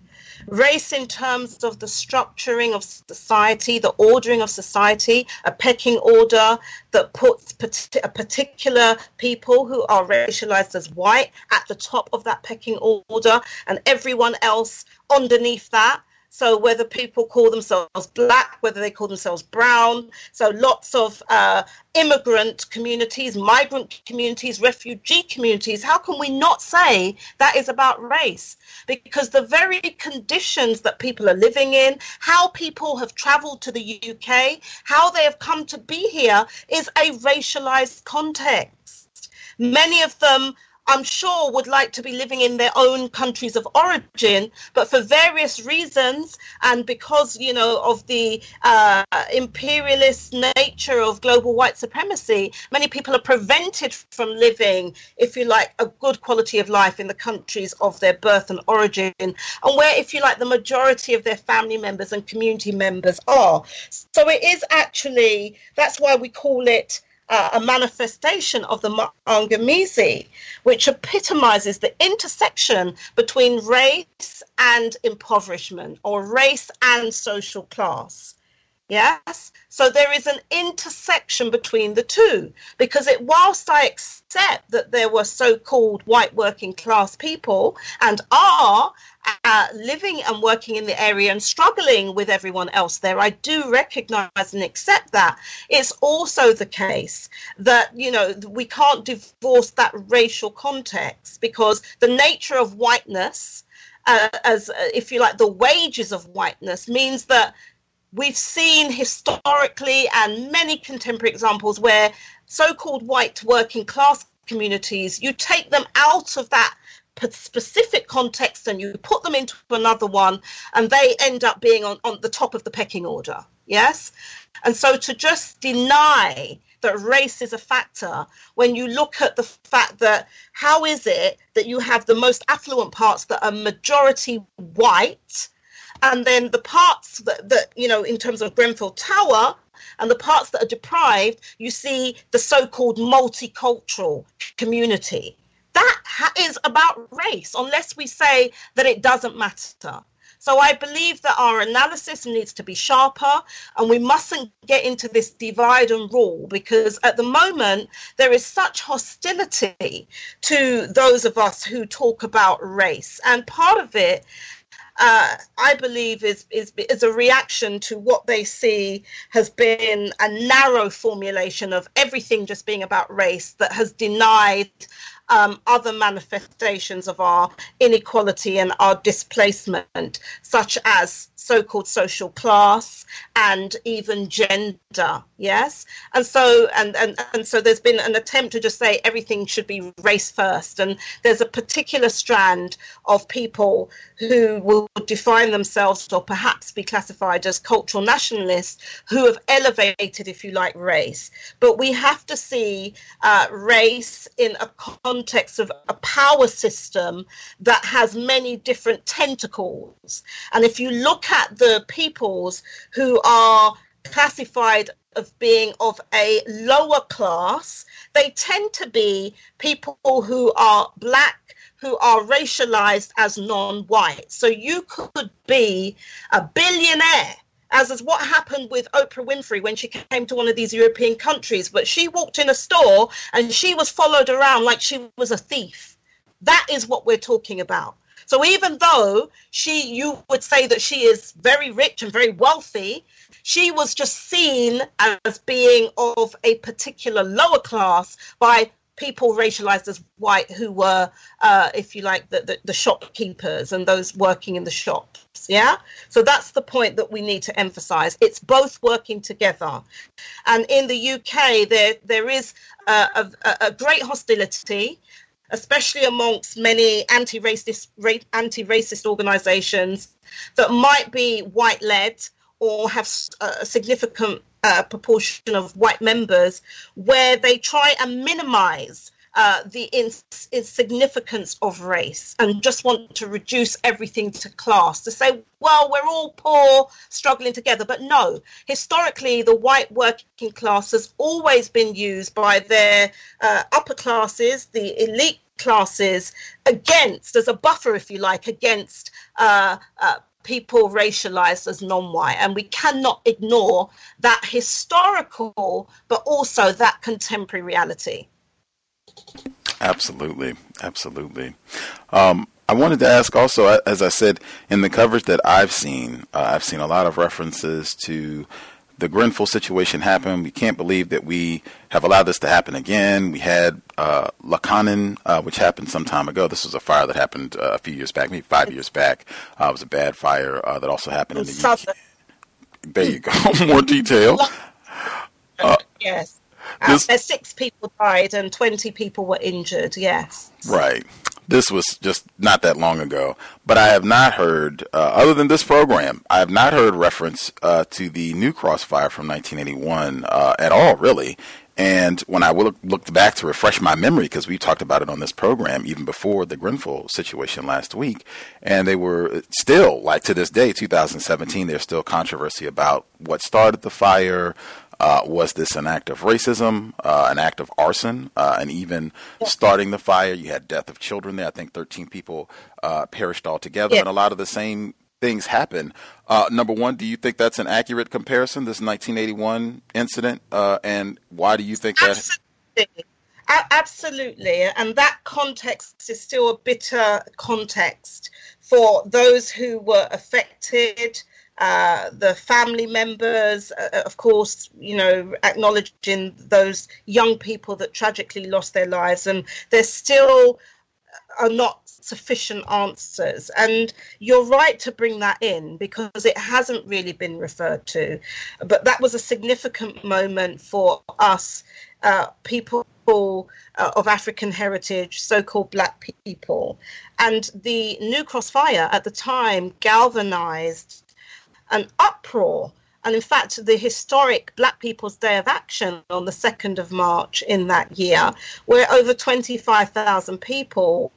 Race in terms of the structuring of society, the ordering of society, a pecking order that puts a particular people who are racialized as white at the top of that pecking order and everyone else underneath that. So whether people call themselves black, whether they call themselves brown, so lots of uh, immigrant communities, migrant communities, refugee communities, how can we not say that is about race? Because the very conditions that people are living in, how people have traveled to the U K, how they have come to be here is a racialized context. Many of them, I'm sure, would like to be living in their own countries of origin, but for various reasons, and because, you know, of the uh, imperialist nature of global white supremacy, many people are prevented from living, if you like, a good quality of life in the countries of their birth and origin, and where, if you like, the majority of their family members and community members are. So it is actually, that's why we call it Uh, a manifestation of the Maangamizi, which epitomizes the intersection between race and impoverishment, or race and social class. Yes, so there is an intersection between the two, because it, whilst I accept that there were so-called white working class people and are uh, living and working in the area and struggling with everyone else there, I do recognize and accept that. It's also the case that, you know, we can't divorce that racial context, because the nature of whiteness, uh, as uh, if you like, the wages of whiteness, means that we've seen historically and many contemporary examples where so-called white working class communities, you take them out of that specific context and you put them into another one, and they end up being on, on the top of the pecking order. Yes. And so to just deny that race is a factor, when you look at the fact that how is it that you have the most affluent parts that are majority white, and then the parts that, that, you know, in terms of Grenfell Tower, and the parts that are deprived, you see the so-called multicultural community. That ha- is about race, unless we say that it doesn't matter. So I believe that our analysis needs to be sharper, and we mustn't get into this divide and rule, because at the moment there is such hostility to those of us who talk about race. And part of it, Uh, I believe is, is is a reaction to what they see has been a narrow formulation of everything just being about race that has denied um, other manifestations of our inequality and our displacement, such as so-called social class and even gender. Yes. And so and, and, and so there's been an attempt to just say everything should be race first. And there's a particular strand of people who will define themselves or perhaps be classified as cultural nationalists who have elevated, if you like, race. But we have to see uh, race in a context of a power system that has many different tentacles. And if you look at the peoples who are classified of being of a lower class, they tend to be people who are black, who are racialized as non-white. So you could be a billionaire, as is what happened with Oprah Winfrey when she came to one of these European countries. But she walked in a store and she was followed around like she was a thief. That is what we're talking about. So even though she, you would say that she is very rich and very wealthy, she was just seen as being of a particular lower class by people racialized as white who were, uh, if you like, the, the, the shopkeepers and those working in the shops. Yeah. So that's the point that we need to emphasize. It's both working together. And in the U K, there there is a, a, a great hostility, especially amongst many anti-racist anti-racist organizations that might be white-led or have a significant uh, proportion of white members, where they try and minimize uh, the ins- insignificance of race and just want to reduce everything to class, to say, well, we're all poor, struggling together. But no, historically, the white working class has always been used by their uh, upper classes, the elite classes, against, as a buffer, if you like, against uh, uh, people racialized as non-white, and we cannot ignore that historical but also that contemporary reality. Absolutely, absolutely. Um, I wanted to ask also, as I said, in the coverage that I've seen, uh, I've seen a lot of references to the Grenfell situation happen. We can't believe that we have allowed this to happen again. We had uh, Lacanin, uh, which happened some time ago. This was a fire that happened uh, a few years back, maybe five years back. Uh, it was a bad fire uh, that also happened in the U K. There you go. More detail. Uh, yes. This, uh, six people died and twenty people were injured, yes. Right. This was just not that long ago. But I have not heard, uh, other than this program, I have not heard reference uh, to the New Cross fire from nineteen eighty-one uh, at all, really. And when I look, looked back to refresh my memory, because we talked about it on this program even before the Grenfell situation last week, and they were still, like to this day, two thousand seventeen, there's still controversy about what started the fire. Uh, was this an act of racism, uh, an act of arson, uh, and even starting the fire? You had death of children there. I think thirteen people uh, perished altogether, yeah. And a lot of the same things happen. Uh, number one, do you think that's an accurate comparison, this nineteen eighty-one incident, uh, and why do you think that? Absolutely. A- absolutely, and that context is still a bitter context for those who were affected. Uh, the family members, uh, of course, you know, acknowledging those young people that tragically lost their lives, and there still are not sufficient answers. And you're right to bring that in because it hasn't really been referred to. But that was a significant moment for us, uh, people uh, of African heritage, so-called Black people. And the New Cross fire at the time galvanized an uproar, and in fact the historic Black People's Day of Action on the second of March in that year, where over twenty-five thousand people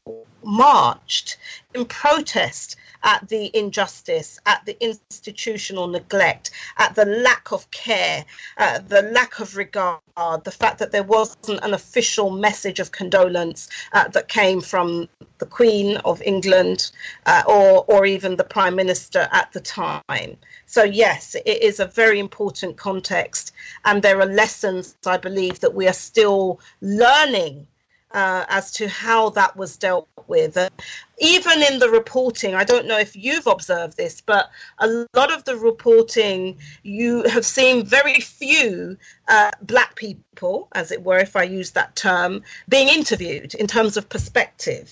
marched in protest at the injustice, at the institutional neglect, at the lack of care, uh, the lack of regard, the fact that there wasn't an official message of condolence uh, that came from the Queen of England uh, or, or even the Prime Minister at the time. So yes, it is a very important context, and there are lessons, I believe, that we are still learning Uh, as to how that was dealt with. Uh, even in the reporting, I don't know if you've observed this, but a lot of the reporting, you have seen very few uh, Black people, as it were, if I use that term, being interviewed in terms of perspective.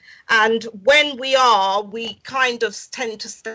And when we are, we kind of tend to say,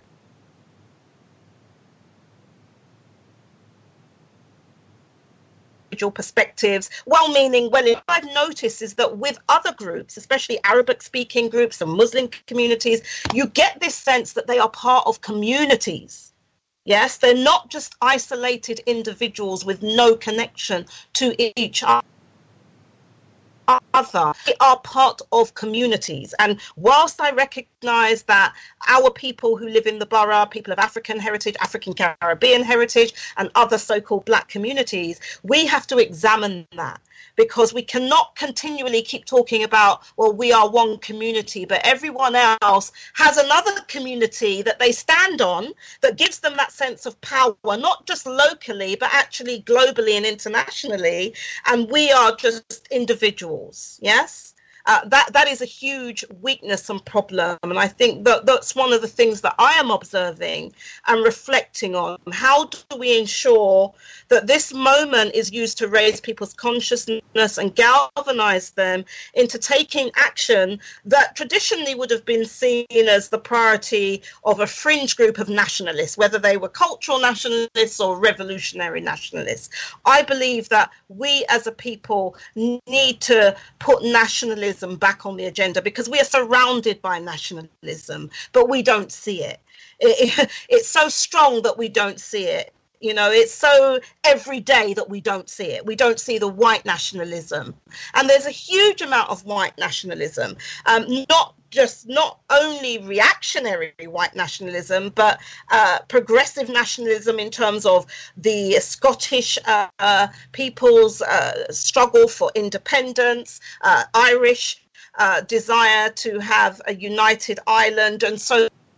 perspectives, well-meaning, well, what I've noticed is that with other groups, especially Arabic-speaking groups and Muslim communities, you get this sense that they are part of communities. Yes, they're not just isolated individuals with no connection to each other. Other. They are part of communities. And whilst I recognize that our people who live in the borough, people of African heritage, African Caribbean heritage, and other so-called Black communities, we have to examine that, because we cannot continually keep talking about, well, we are one community, but everyone else has another community that they stand on that gives them that sense of power, not just locally, but actually globally and internationally. And we are just individuals. Yes, uh, that that is a huge weakness and problem, and I think that that's one of the things that I am observing and reflecting on. How do we ensure that this moment is used to raise people's consciousness and galvanize them into taking action that traditionally would have been seen as the priority of a fringe group of nationalists, whether they were cultural nationalists or revolutionary nationalists? I believe that we as a people need to put nationalism back on the agenda, because we are surrounded by nationalism, but we don't see it. it, it it's so strong that we don't see it. You know, it's so everyday that we don't see it. We don't see the white nationalism. And there's a huge amount of white nationalism, um, not just not only reactionary white nationalism, but uh, progressive nationalism in terms of the Scottish uh, uh, people's uh, struggle for independence, uh, Irish uh, desire to have a united Ireland, and so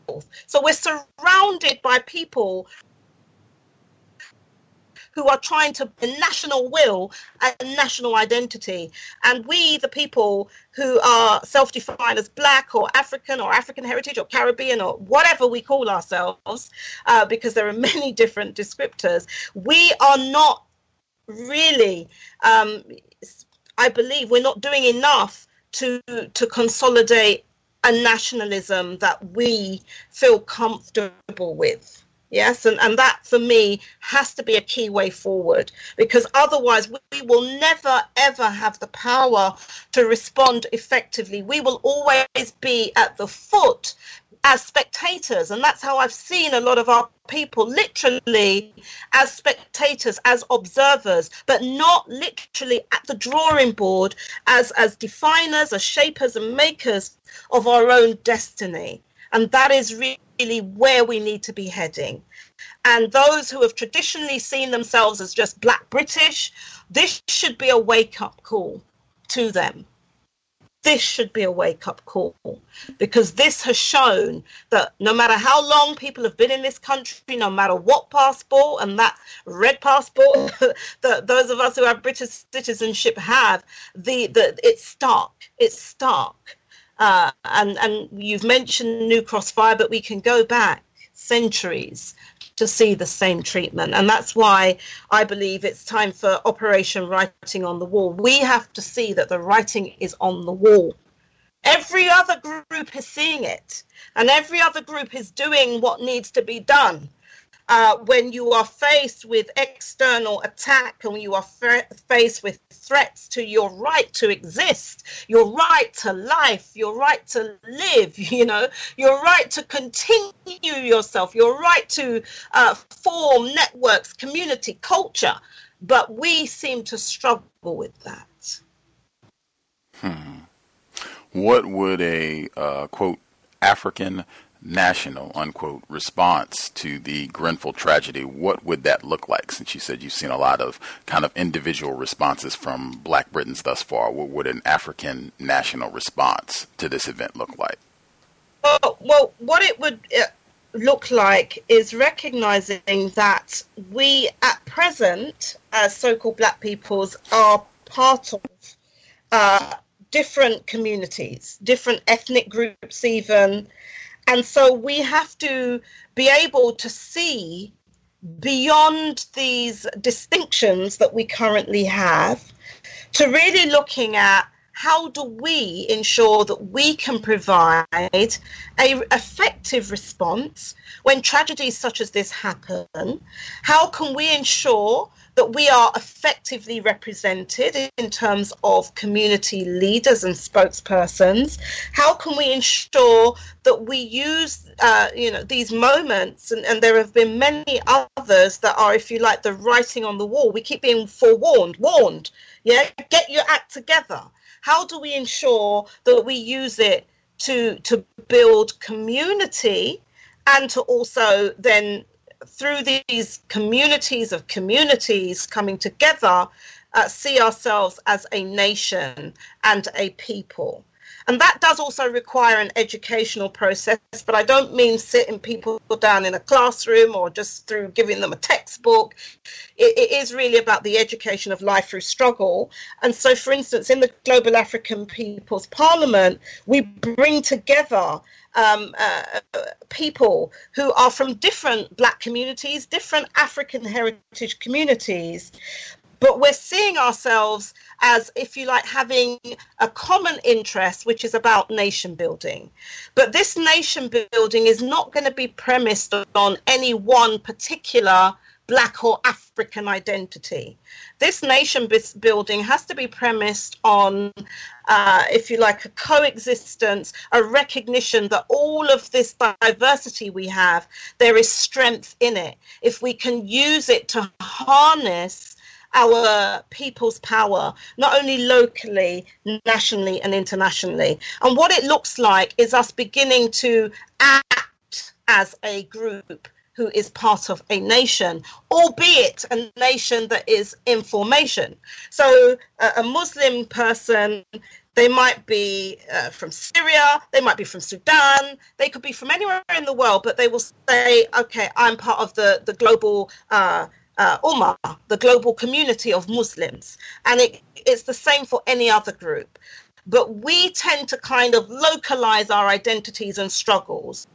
So we're surrounded by people who are trying to a national will and national identity. And we, the people who are self-defined as Black or African or African heritage or Caribbean or whatever we call ourselves, uh, because there are many different descriptors, we are not really, um, I believe, we're not doing enough to to consolidate a nationalism that we feel comfortable with. Yes, and, and that for me has to be a key way forward, because otherwise we will never, ever have the power to respond effectively. We will always be at the foot as spectators, and that's how I've seen a lot of our people, literally as spectators, as observers, but not literally at the drawing board as, as definers, as shapers and makers of our own destiny. And that is really where we need to be heading. And those who have traditionally seen themselves as just Black British, this should be a wake-up call to them. This should be a wake-up call, because this has shown that no matter how long people have been in this country, no matter what passport, and that red passport that those of us who have British citizenship have, the, the it's stark. It's stark. Uh, and, and you've mentioned New Cross Fire, but we can go back centuries to see the same treatment. And that's why I believe it's time for Operation Writing on the Wall. We have to see that the writing is on the wall. Every other group is seeing it, and every other group is doing what needs to be done. Uh, when you are faced with external attack, and when you are fa- faced with threats to your right to exist, your right to life, your right to live, you know, your right to continue yourself, your right to uh, form networks, community, culture. But we seem to struggle with that. Hmm. What would a, uh, quote, African national, unquote, response to the Grenfell tragedy, what would that look like? Since you said you've seen a lot of kind of individual responses from Black Britons thus far, what would an African national response to this event look like? Well, well what it would uh, look like is recognizing that we at present, as so-called Black peoples, are part of uh, different communities, different ethnic groups even. And so we have to be able to see beyond these distinctions that we currently have, to really looking at how do we ensure that we can provide an effective response when tragedies such as this happen? How can we ensure that we are effectively represented in terms of community leaders and spokespersons? How can we ensure that we use, uh, you know, these moments, and, and there have been many others that are, if you like, the writing on the wall. We keep being forewarned, warned, yeah, get your act together. How do we ensure that we use it to to build community, and to also then, through these communities of communities coming together, uh, see ourselves as a nation and a people? And that does also require an educational process, but I don't mean sitting people down in a classroom or just through giving them a textbook. It, it is really about the education of life through struggle. And so, for instance, in the Global African People's Parliament, we bring together Um, uh, people who are from different Black communities, different African heritage communities, but we're seeing ourselves as, if you like, having a common interest, which is about nation building. But this nation building is not going to be premised on any one particular Black or African identity. This nation building has to be premised on, uh, if you like, a coexistence, a recognition that all of this diversity we have, there is strength in it. If we can use it to harness our people's power, not only locally, nationally and internationally. And what it looks like is us beginning to act as a group who is part of a nation, albeit a nation that is in formation. So uh, a Muslim person They might be uh, from Syria, they might be from Sudan, they could be from anywhere in the world, but they will say, okay, I'm part of the, the global uh, uh, Ummah, the global community of Muslims. And it, it's the same for any other group. But we tend to kind of localize our identities and struggles.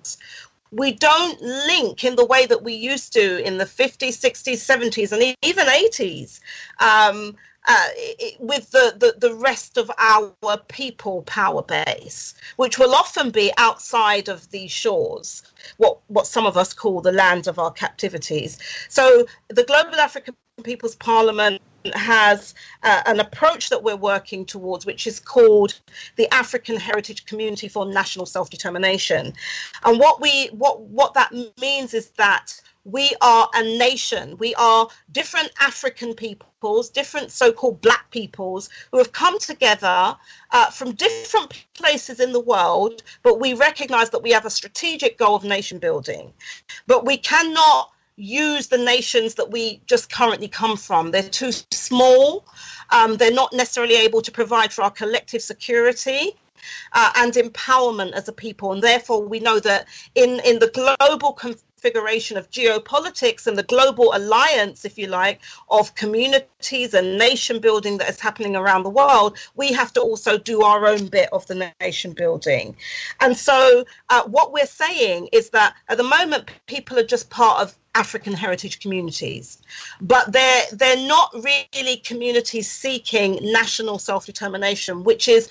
We don't link in the way that we used to in the fifties, sixties, seventies, and even eighties. Um, Uh, it, with the, the, the rest of our people power base, which will often be outside of these shores, what, what some of us call the land of our captivities. So the Global African People's Parliament has uh, an approach that we're working towards, which is called the African Heritage Community for National Self-Determination. And what we what what that means is that we are a nation. We are different African peoples, different so-called black peoples who have come together uh, from different places in the world, but we recognize that we have a strategic goal of nation building. But we cannot use the nations that we just currently come from. They're too small. Um, they're not necessarily able to provide for our collective security uh, and empowerment as a people. And therefore, we know that in, in the global configuration of geopolitics and the global alliance, if you like, of communities and nation building that is happening around the world, we have to also do our own bit of the nation building. And so uh, what we're saying is that at the moment, people are just part of African heritage communities, but they're they're not really communities seeking national self-determination, which is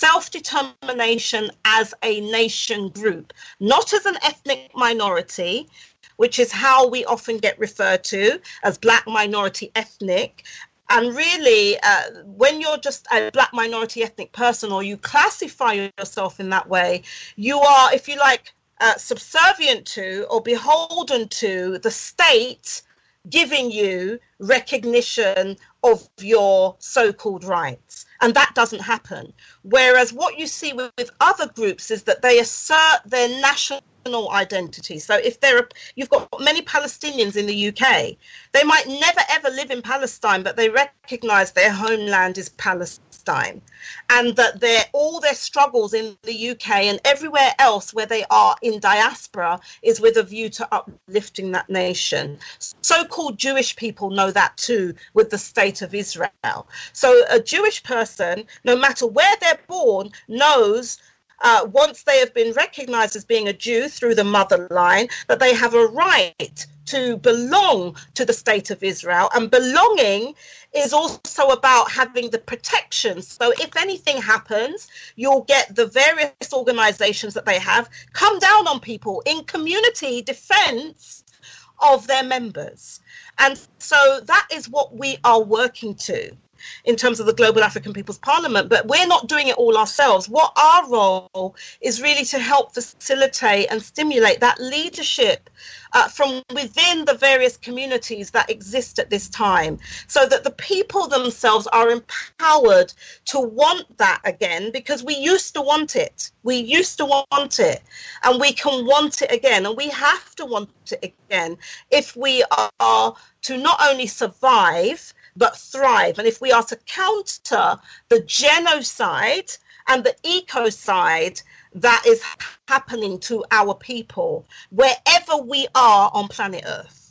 self-determination as a nation group, not as an ethnic minority, which is how we often get referred to as black minority ethnic. And really, uh, when you're just a black minority ethnic person, or you classify yourself in that way, you are, if you like, Uh, subservient to or beholden to the state giving you recognition of your so-called rights. And that doesn't happen. Whereas what you see with, with other groups is that they assert their national identity. So if there are, you've got many Palestinians in the U K, they might never ever live in Palestine, but they recognize their homeland is Palestine, and that their all their struggles in the U K and everywhere else where they are in diaspora is with a view to uplifting that nation. So-called Jewish people know that too with the state of Israel. So a Jewish person, no matter where they're born, knows Uh, once they have been recognized as being a Jew through the mother line, that they have a right to belong to the state of Israel. And belonging is also about having the protections. So if anything happens, you'll get the various organizations that they have come down on people in community defense of their members. And so that is what we are working to in terms of the Global African People's Parliament, but we're not doing it all ourselves. What our role is really to help facilitate and stimulate that leadership uh, from within the various communities that exist at this time, so that the people themselves are empowered to want that again, because we used to want it. We used to want it, and we can want it again, and we have to want it again if we are to not only survive, but thrive. And if we are to counter the genocide and the ecocide that is happening to our people wherever we are on planet Earth.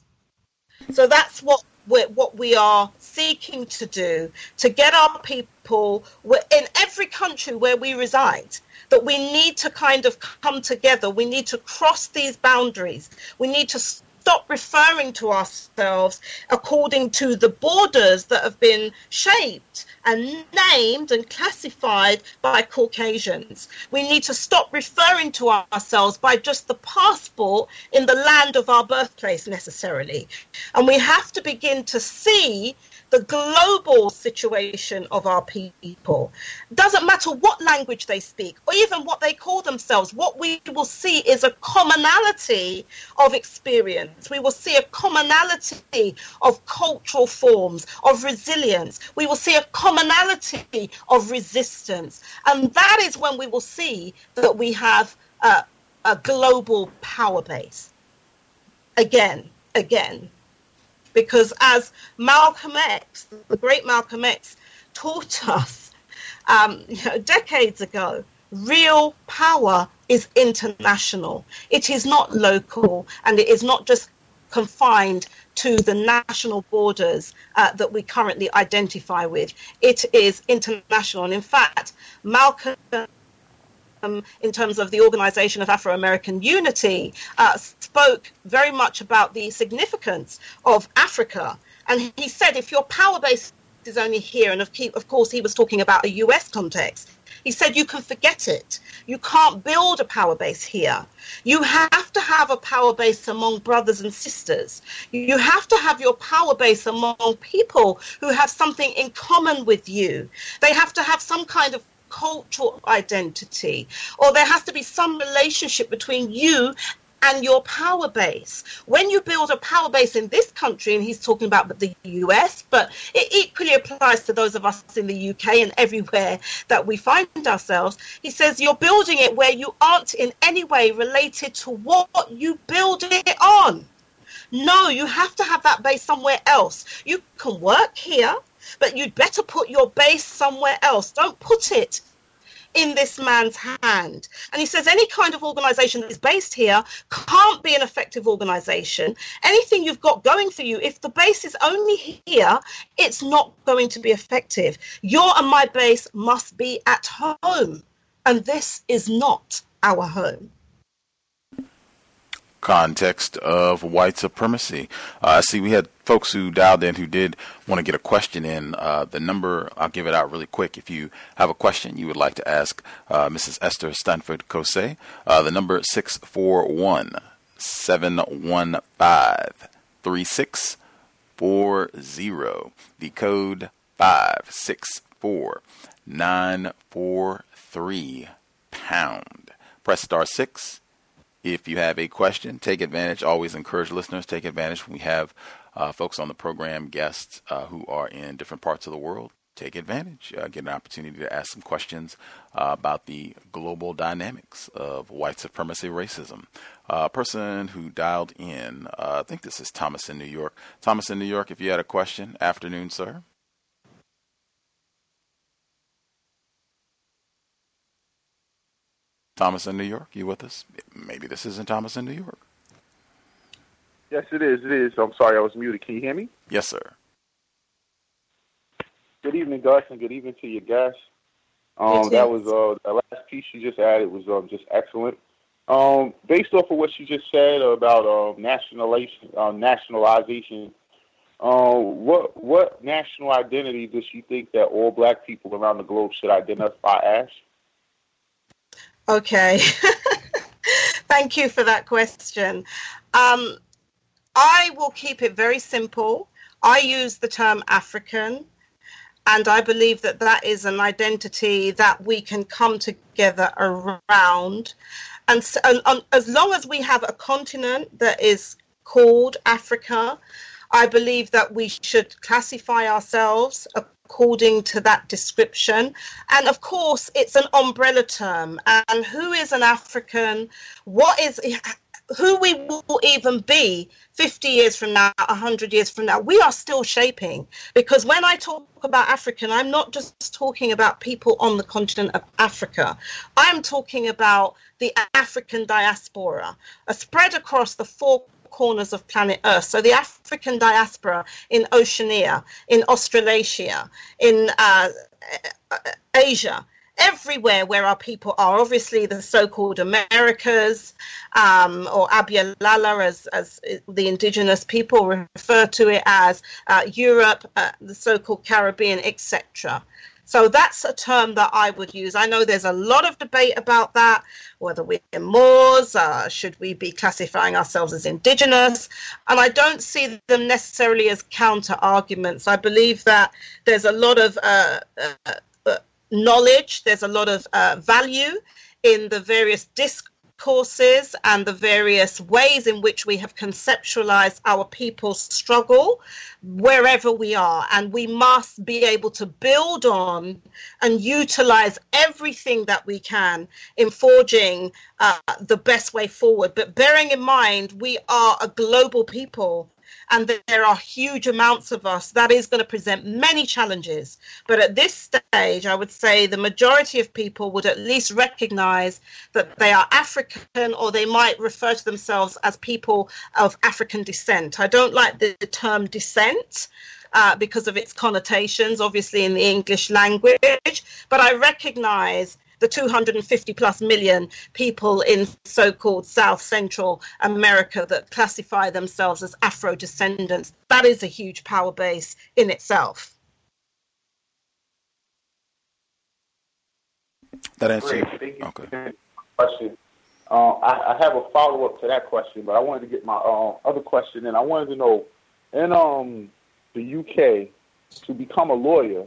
So that's what we're, what we are seeking to do, to get our people in every country where we reside, that we need to kind of come together. We need to cross these boundaries. We need to stop referring to ourselves according to the borders that have been shaped and named and classified by Caucasians. We need to stop referring to ourselves by just the passport in the land of our birthplace necessarily. And we have to begin to see the global situation of our people. Doesn't matter what language they speak or even what they call themselves. What we will see is a commonality of experience. We will see a commonality of cultural forms, of resilience. We will see a commonality of resistance. And that is when we will see that we have a, a global power base. Again, again. Because as Malcolm X, the great Malcolm X, taught us, um, you know, decades ago. Real power is international. It is not local, and it is not just confined to the national borders uh, that we currently identify with. It is international. And in fact, Malcolm, um, in terms of the Organization of Afro-American Unity, uh, spoke very much about the significance of Africa. And he said, if your power base is only here, and of, of course he was talking about a U S context, he said you can forget it. You can't build a power base here. You have to have a power base among brothers and sisters. You have to have your power base among people who have something in common with you. They have to have some kind of cultural identity, or there has to be some relationship between you and your power base. When you build a power base in this country, and he's talking about the U S, but it equally applies to those of us in the U K and everywhere that we find ourselves, he says you're building it where you aren't in any way related to what you build it on. No, you have to have that base somewhere else. You can work here, but you'd better put your base somewhere else. Don't put it in this man's hand. And he says any kind of organization that is based here can't be an effective organization. Anything you've got going for you, if the base is only here, it's not going to be effective. Your and my base must be at home, and this is not our home. Context of white supremacy. Uh, I see we had folks who dialed in who did want to get a question in. Uh, the number, I'll give it out really quick. If you have a question you would like to ask uh, Missus Esther Stanford Kose, uh, the number six four one, seven one five, three six four zero. The code five six four nine four three pound. Press star six. If you have a question, take advantage. Always encourage listeners, take advantage when we have uh, folks on the program, guests uh, who are in different parts of the world. Take advantage. Uh, get an opportunity to ask some questions uh, about the global dynamics of white supremacy racism. A uh, person who dialed in, uh, I think this is Thomas in New York. Thomas in New York, if you had a question. Afternoon, sir. Thomas in New York, you with us? Maybe this isn't Thomas in New York. Yes, it is. It is. I'm sorry, I was muted. Can you hear me? Yes, sir. Good evening, Gus, and good evening to your guests. Um, that was uh, the last piece you just added was um, just excellent. Um, based off of what you just said about um, nationalization, uh, nationalization, uh, what what national identity does you think that all black people around the globe should identify as? Okay. Thank you for that question. Um, I will keep it very simple. I use the term African, and I believe that that is an identity that we can come together around. And, so, and, and as long as we have a continent that is called Africa, I believe that we should classify ourselves according to that description. And of course, it's an umbrella term. And who is an African? What is, who we will even be fifty years from now, one hundred years from now, we are still shaping. Because when I talk about African, I'm not just talking about people on the continent of Africa. I'm talking about the African diaspora, a spread across the four corners of planet Earth. So the African diaspora in Oceania, in Australasia, in uh, Asia, everywhere where our people are. Obviously, the so-called Americas, um, or Abyalala, as, as the indigenous people refer to it as, uh, Europe, uh, the so-called Caribbean, et cetera. So that's a term that I would use. I know there's a lot of debate about that, whether we're Moors, uh, should we be classifying ourselves as indigenous? And I don't see them necessarily as counter-arguments. I believe that there's a lot of uh, uh, uh, knowledge, there's a lot of uh, value in the various discourses and the various ways in which we have conceptualized our people's struggle wherever we are. And we must be able to build on and utilize everything that we can in forging uh, the best way forward. But bearing in mind, we are a global people. and there are huge amounts of us, that is going to present many challenges. But at this stage, I would say the majority of people would at least recognize that they are African, or they might refer to themselves as people of African descent. I don't like the term descent uh, because of its connotations, obviously, in the English language, but I recognize the two hundred fifty plus million people in so-called South Central America that classify themselves as Afro-descendants. That is a huge power base in itself. That answers. Okay. Question. Uh, I, I have a follow-up to that question, but I wanted to get my uh, other question, and I wanted to know, in um, the U K, to become a lawyer,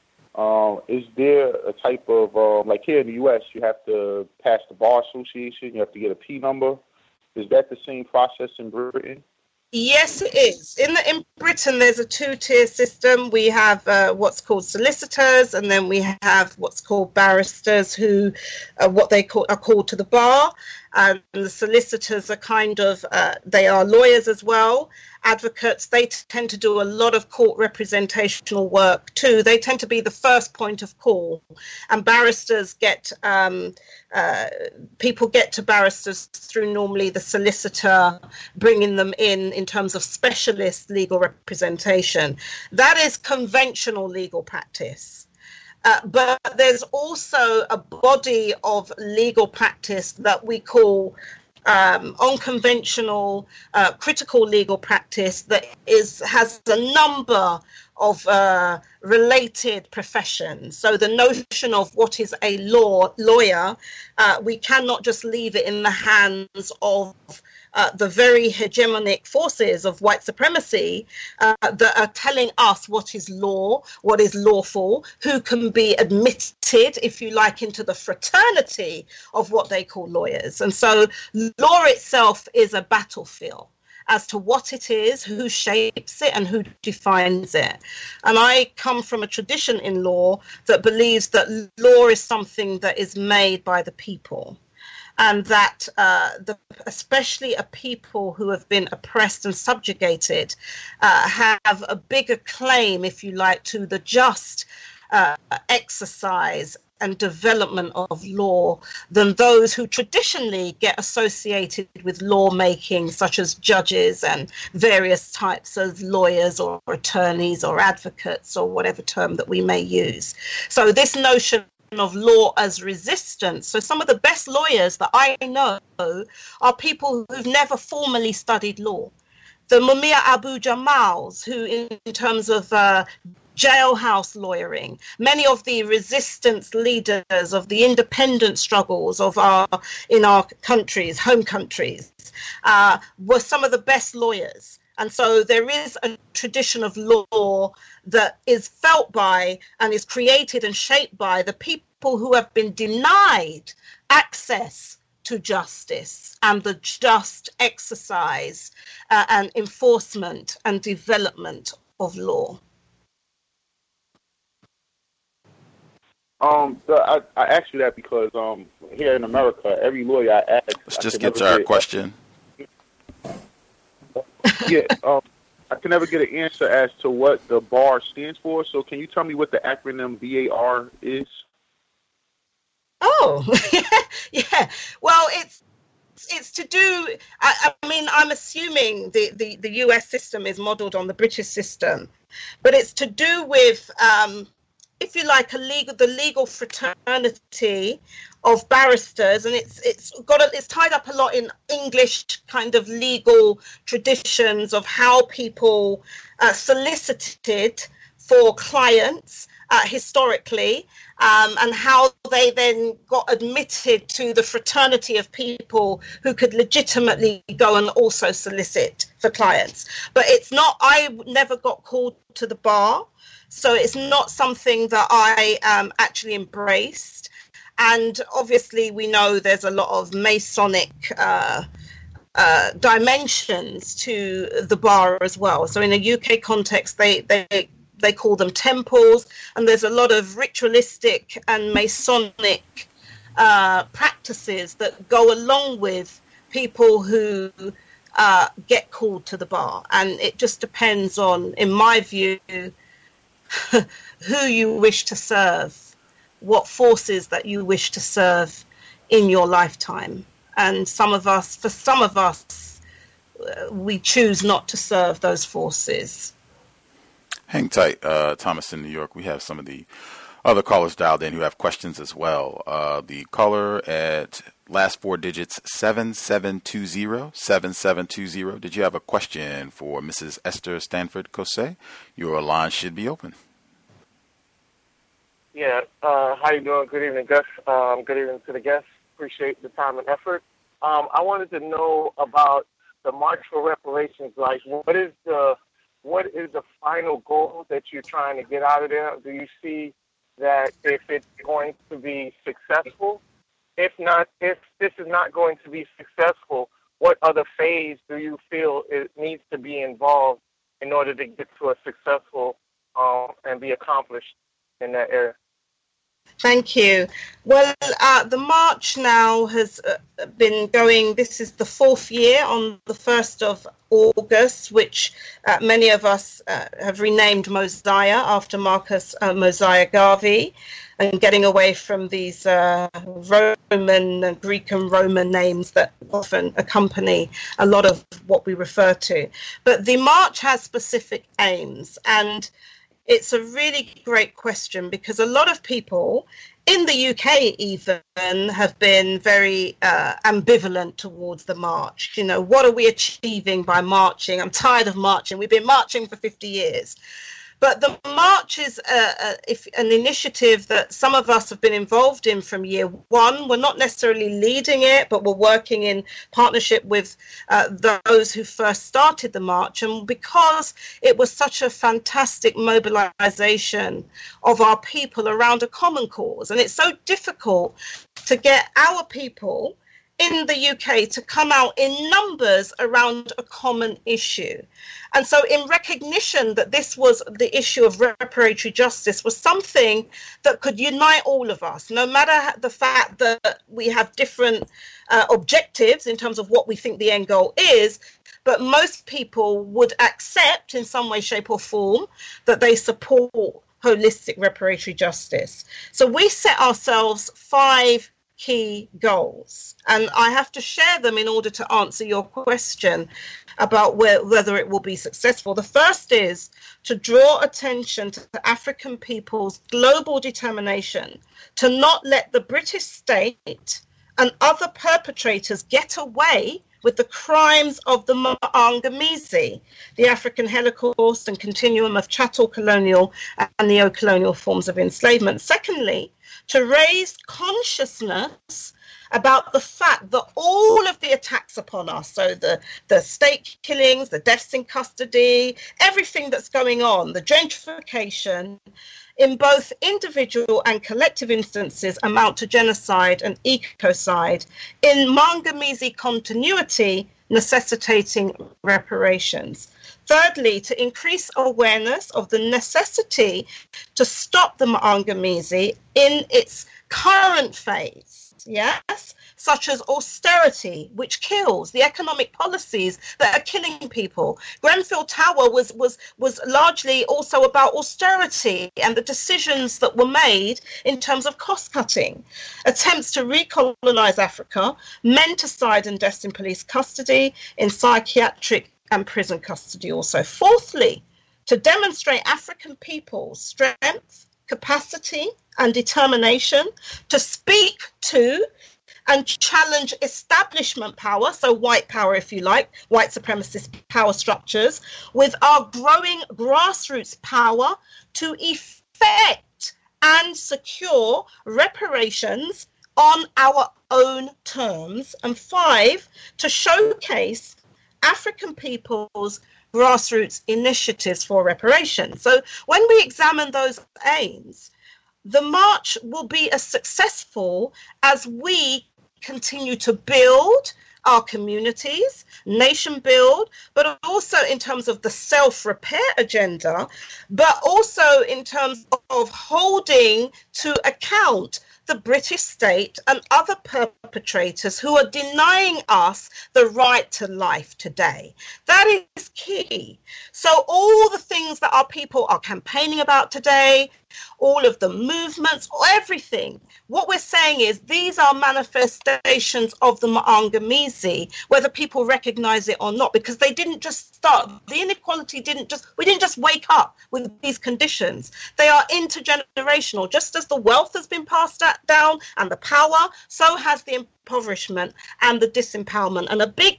Uh, is there a type of, uh, like here in the U S, you have to pass the Bar Association, you have to get a P number. Is that the same process in Britain? Yes, it is. In the, in Britain, there's a two-tier system. We have uh, what's called solicitors, and then we have what's called barristers, who uh, what they call are called to the bar. And the solicitors are kind of, uh, they are lawyers as well. Advocates, they tend to do a lot of court representational work too. They tend to be the first point of call. And barristers get, um, uh, people get to barristers through normally the solicitor bringing them in in terms of specialist legal representation. That is conventional legal practice. Uh, but there's also a body of legal practice that we call um, unconventional uh, critical legal practice that is has a number of uh, related professions. So the notion of what is a law lawyer, uh, we cannot just leave it in the hands of Uh, the very hegemonic forces of white supremacy uh, that are telling us what is law, what is lawful, who can be admitted, if you like, into the fraternity of what they call lawyers. And so law itself is a battlefield as to what it is, who shapes it, and who defines it. And I come from a tradition in law that believes that law is something that is made by the people. And that uh, the, especially a people who have been oppressed and subjugated uh, have a bigger claim, if you like, to the just uh, exercise and development of law than those who traditionally get associated with lawmaking, such as judges and various types of lawyers or attorneys or advocates or whatever term that we may use. So this notion of law as resistance. So some of the best lawyers that I know are people who've never formally studied law. The Mumia Abu Jamals, who in, in terms of uh, jailhouse lawyering, many of the resistance leaders of the independent struggles of our in our countries, home countries, uh, were some of the best lawyers. And so there is a tradition of law that is felt by and is created and shaped by the people who have been denied access to justice and the just exercise uh, and enforcement and development of law. Um, so I, I asked you that because um, here in America, every lawyer I ask... Let's just get to our get, question. Yeah, um, I can never get an answer as to what the bar stands for. So can you tell me what the acronym B A R is? Oh, yeah. Well, it's it's to do. I, I mean, I'm assuming the, the, the U S system is modelled on the British system, but it's to do with, um, if you like, a legal the legal fraternity of barristers, and it's it's got a, it's tied up a lot in English kind of legal traditions of how people uh, solicited for clients uh, historically, um, and how they then got admitted to the fraternity of people who could legitimately go and also solicit for clients. But it's not. I never got called to the bar, so it's not something that I um, actually embraced. And obviously, we know there's a lot of Masonic uh, uh, dimensions to the bar as well. So in a U K context, they they they call them temples, and there's a lot of ritualistic and Masonic uh, practices that go along with people who uh, get called to the bar. And it just depends on, in my view, who you wish to serve, what forces that you wish to serve in your lifetime. And some of us, for some of us, uh, we choose not to serve those forces. Hang tight, uh, Thomas in New York. We have some of the other callers dialed in who have questions as well. Uh, the caller at last four digits, seven seven two zero, seven seven two zero. Did you have a question for Missus Esther Stanford Kosei? Your line should be open. Yeah, uh, how you doing? Good evening, Gus. Um, good evening to the guests. Appreciate the time and effort. Um, I wanted to know about the March for Reparations. Like, what is the what is the final goal that you're trying to get out of there? Do you see that if it's going to be successful? If not, if this is not going to be successful, what other phase do you feel it needs to be involved in order to get to a successful um, and be accomplished in that area? Thank you. Well, uh, the march now has uh, been going, this is the fourth year on the first of August, which uh, many of us uh, have renamed Mosiah after Marcus uh, Mosiah Garvey, and getting away from these uh, Roman, uh, Greek and Roman names that often accompany a lot of what we refer to. But the march has specific aims, and it's a really great question because a lot of people in the U K even have been very uh, ambivalent towards the march. You know, what are we achieving by marching? I'm tired of marching. We've been marching for fifty years. But the march is uh, uh, if an initiative that some of us have been involved in from year one. We're not necessarily leading it, but we're working in partnership with uh, those who first started the march. And because it was such a fantastic mobilization of our people around a common cause, and it's so difficult to get our people in the U K to come out in numbers around a common issue. And so in recognition that this was the issue of reparatory justice was something that could unite all of us, no matter the fact that we have different uh, objectives in terms of what we think the end goal is, but most people would accept in some way, shape or form that they support holistic reparatory justice. So we set ourselves five key goals, and I have to share them in order to answer your question about where, whether it will be successful. The first is to draw attention to the African people's global determination to not let the British state and other perpetrators get away with the crimes of the Maangamizi, the African Holocaust and continuum of chattel colonial and neo-colonial forms of enslavement. Secondly, to raise consciousness about the fact that all of the attacks upon us, so the, the state killings, the deaths in custody, everything that's going on, the gentrification, in both individual and collective instances amount to genocide and ecocide, in Maangamizi continuity necessitating reparations. Thirdly, to increase awareness of the necessity to stop the Maangamizi in its current phase, yes, such as austerity, which kills, the economic policies that are killing people. Grenfell Tower was, was, was largely also about austerity and the decisions that were made in terms of cost-cutting. Attempts to recolonize Africa, menticide and deaths in police custody, in psychiatric and prison custody also. Fourthly, to demonstrate African people's strength, capacity and determination to speak to and challenge establishment power, so white power if you like, white supremacist power structures, with our growing grassroots power to effect and secure reparations on our own terms. And five, to showcase African people's grassroots initiatives for reparations. So when we examine those aims, the march will be as successful as we continue to build our communities, nation build, but also in terms of the self-repair agenda, but also in terms of holding to account the British state and other perpetrators who are denying us the right to life today. That is key. So all the things that our people are campaigning about today, all of the movements, everything, what we're saying is these are manifestations of the Maangamizi, whether people recognize it or not, because they didn't just start. The inequality didn't just, we didn't just wake up with these conditions. They are intergenerational. Just as the wealth has been passed down and the power, so has the impoverishment and the disempowerment. And a big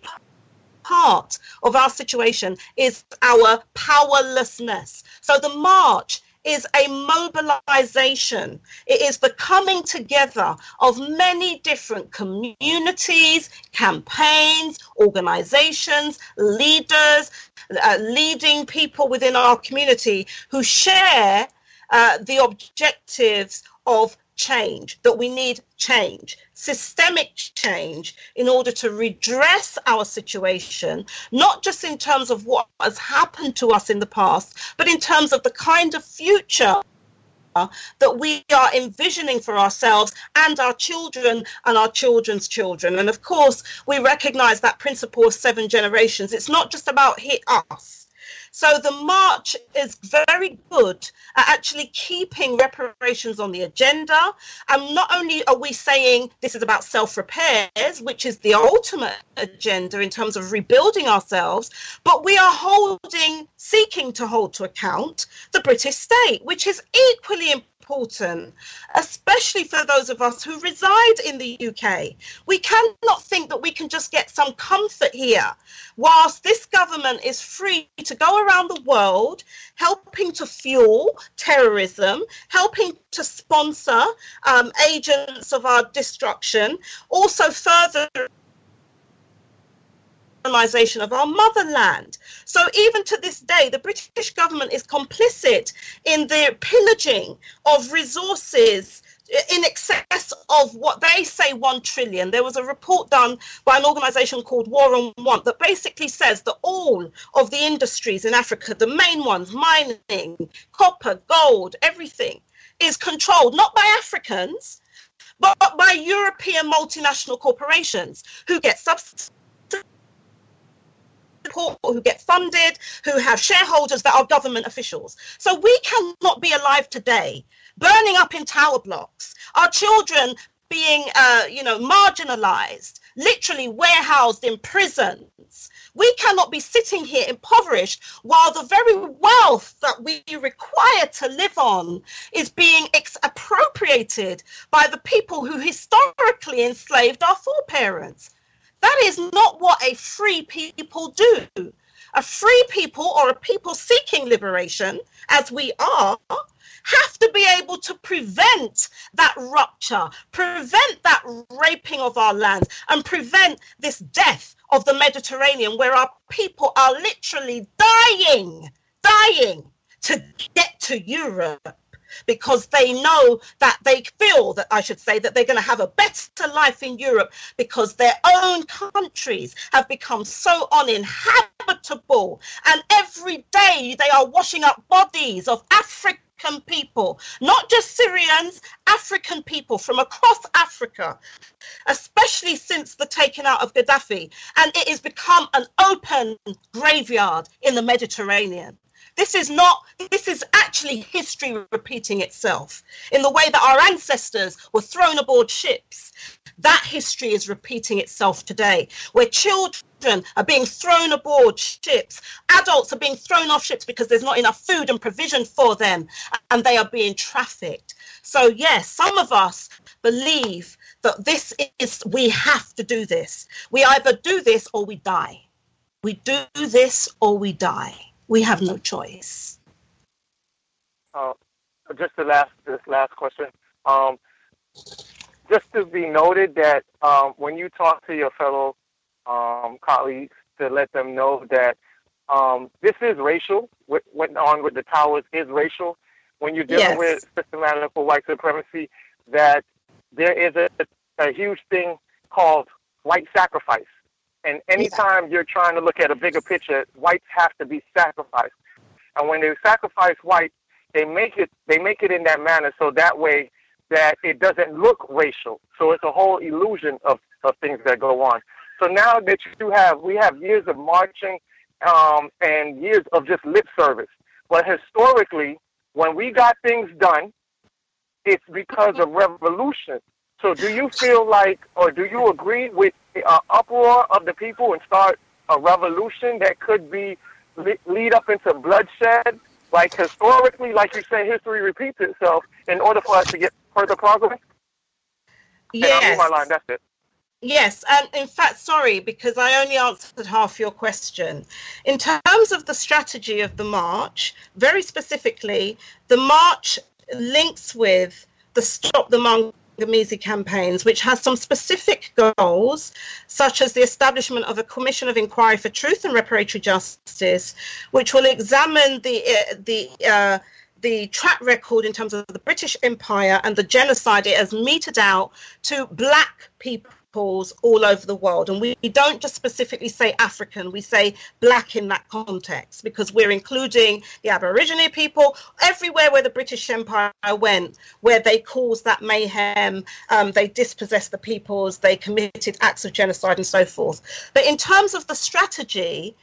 part of our situation is our powerlessness. So the march is a mobilization. It is the coming together of many different communities, campaigns, organizations, leaders, uh, leading people within our community who share uh, the objectives of change, that we need change, systemic change, in order to redress our situation, not just in terms of what has happened to us in the past, but in terms of the kind of future that we are envisioning for ourselves and our children and our children's children. And of course, we recognize that principle of seven generations. It's not just about hit us. So the march is very good at actually keeping reparations on the agenda. And not only are we saying this is about self-repairs, which is the ultimate agenda in terms of rebuilding ourselves, but we are holding, seeking to hold to account the British state, which is equally important. Important, especially for those of us who reside in the U K. We cannot think that we can just get some comfort here, whilst this government is free to go around the world helping to fuel terrorism, helping to sponsor um, agents of our destruction, also further of our motherland. So even to this day, the British government is complicit in the pillaging of resources in excess of what they say one trillion. There was a report done by an organization called War on Want that basically says that all of the industries in Africa, the main ones, mining, copper, gold, everything, is controlled not by Africans, but by European multinational corporations who get subsidies, who get funded, who have shareholders that are government officials. So we cannot be alive today, burning up in tower blocks, our children being, uh, you know, marginalized, literally warehoused in prisons. We cannot be sitting here impoverished while the very wealth that we require to live on is being expropriated by the people who historically enslaved our foreparents. That is not what a free people do. A free people, or a people seeking liberation, as we are, have to be able to prevent that rupture, prevent that raping of our land, and prevent this death of the Mediterranean, where our people are literally dying, dying to get to Europe, because they know that they feel that, I should say, that they're going to have a better life in Europe because their own countries have become so uninhabitable. And every day they are washing up bodies of African people, not just Syrians, African people from across Africa, especially since the taking out of Gaddafi. And it has become an open graveyard in the Mediterranean. This is not, this is actually history repeating itself. In the way that our ancestors were thrown aboard ships, that history is repeating itself today, where children are being thrown aboard ships, adults are being thrown off ships because there's not enough food and provision for them, and they are being trafficked. So yes, some of us believe that this is, we have to do this. We either do this or we die. We do this or we die. We have no choice. Uh, just the last, this last question. Um, just to be noted that um, when you talk to your fellow um, colleagues, to let them know that um, this is racial. What went on with the towers is racial. When you're dealing yes. with systematical white supremacy, that there is a, a huge thing called white sacrifice. And anytime yeah. you're trying to look at a bigger picture, whites have to be sacrificed. And when they sacrifice whites, they make it they make it in that manner so that way that it doesn't look racial. So it's a whole illusion of, of things that go on. So now that you have, we have years of marching um, and years of just lip service. But historically, when we got things done, it's because of revolution. So do you feel like, or do you agree with the uh, uproar of the people and start a revolution that could be lead up into bloodshed? Like historically, like you say, history repeats itself in order for us to get further progress? Yes. And I'll move my line, that's it. Yes, and in fact, sorry, because I only answered half your question. In terms of the strategy of the march, very specifically, the march links with the Stop the Mangamese campaigns, which has some specific goals, such as the establishment of a Commission of Inquiry for Truth and Reparatory Justice, which will examine the uh, the uh, the track record in terms of the British Empire and the genocide it has meted out to black people all over the world. And we don't just specifically say African, we say black in that context, because we're including the Aborigine people everywhere where the British Empire went, where they caused that mayhem, um, they dispossessed the peoples, they committed acts of genocide and so forth. But in terms of the strategy,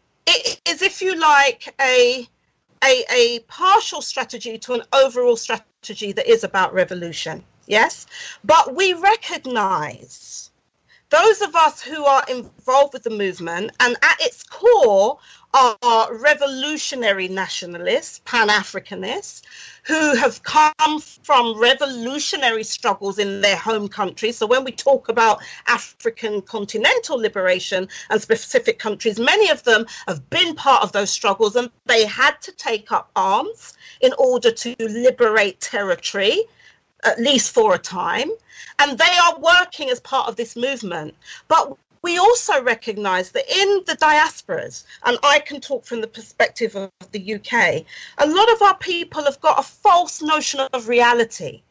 it is, if you like, a A, a partial strategy to an overall strategy that is about revolution, yes? But we recognize, those of us who are involved with the movement, and at its core are revolutionary nationalists, Pan-Africanists, who have come from revolutionary struggles in their home countries. So when we talk about African continental liberation and specific countries, many of them have been part of those struggles, and they had to take up arms in order to liberate territory, at least for a time. And they are working as part of this movement. But we also recognize that in the diasporas, and I can talk from the perspective of the U K, a lot of our people have got a false notion of reality.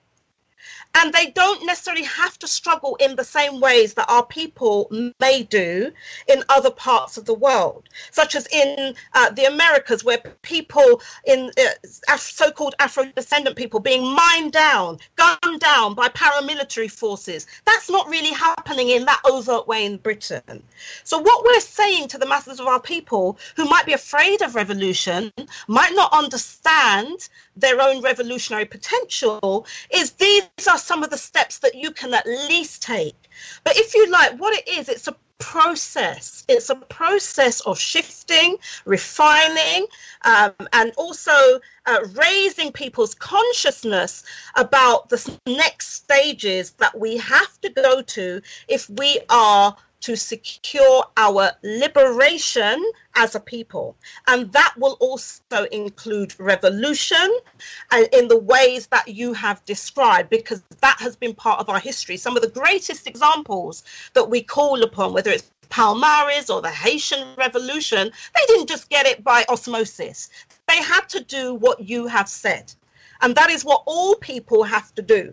And they don't necessarily have to struggle in the same ways that our people may do in other parts of the world, such as in uh, the Americas, where people in uh, so-called Afro-descendant people being mined down, gunned down by paramilitary forces. That's not really happening in that overt way in Britain. So what we're saying to the masses of our people who might be afraid of revolution, might not understand their own revolutionary potential, is these are some of the steps that you can at least take. But if you like, what it is, it's a process. It's a process of shifting, refining, um, and also uh, raising people's consciousness about the next stages that we have to go to if we are to secure our liberation as a people. And that will also include revolution and in the ways that you have described, because that has been part of our history. Some of the greatest examples that we call upon, whether it's Palmares or the Haitian Revolution, they didn't just get it by osmosis. They had to do what you have said. And that is what all people have to do.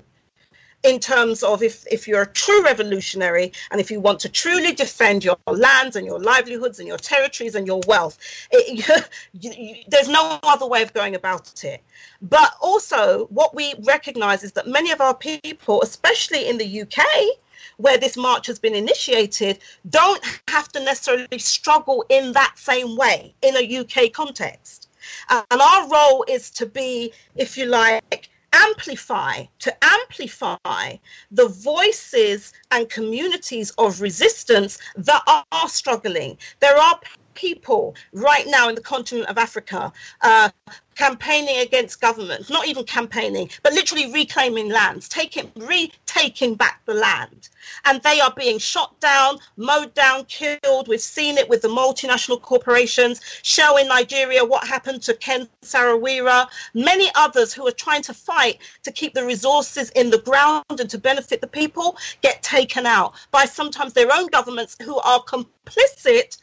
In terms of if, if you're a true revolutionary and if you want to truly defend your lands and your livelihoods and your territories and your wealth, it, you, you, there's no other way of going about it. But also what we recognize is that many of our people, especially in the U K, where this march has been initiated, don't have to necessarily struggle in that same way in a U K context. Uh, and our role is to be, if you like, amplify, to amplify the voices and communities of resistance that are, are struggling. There are people right now in the continent of Africa uh, campaigning against governments, not even campaigning, but literally reclaiming lands, taking, retaking back the land. And they are being shot down, mowed down, killed. We've seen it with the multinational corporations. Shell in Nigeria, what happened to Ken Saro-Wiwa, many others who are trying to fight to keep the resources in the ground and to benefit the people, get taken out by sometimes their own governments who are complicit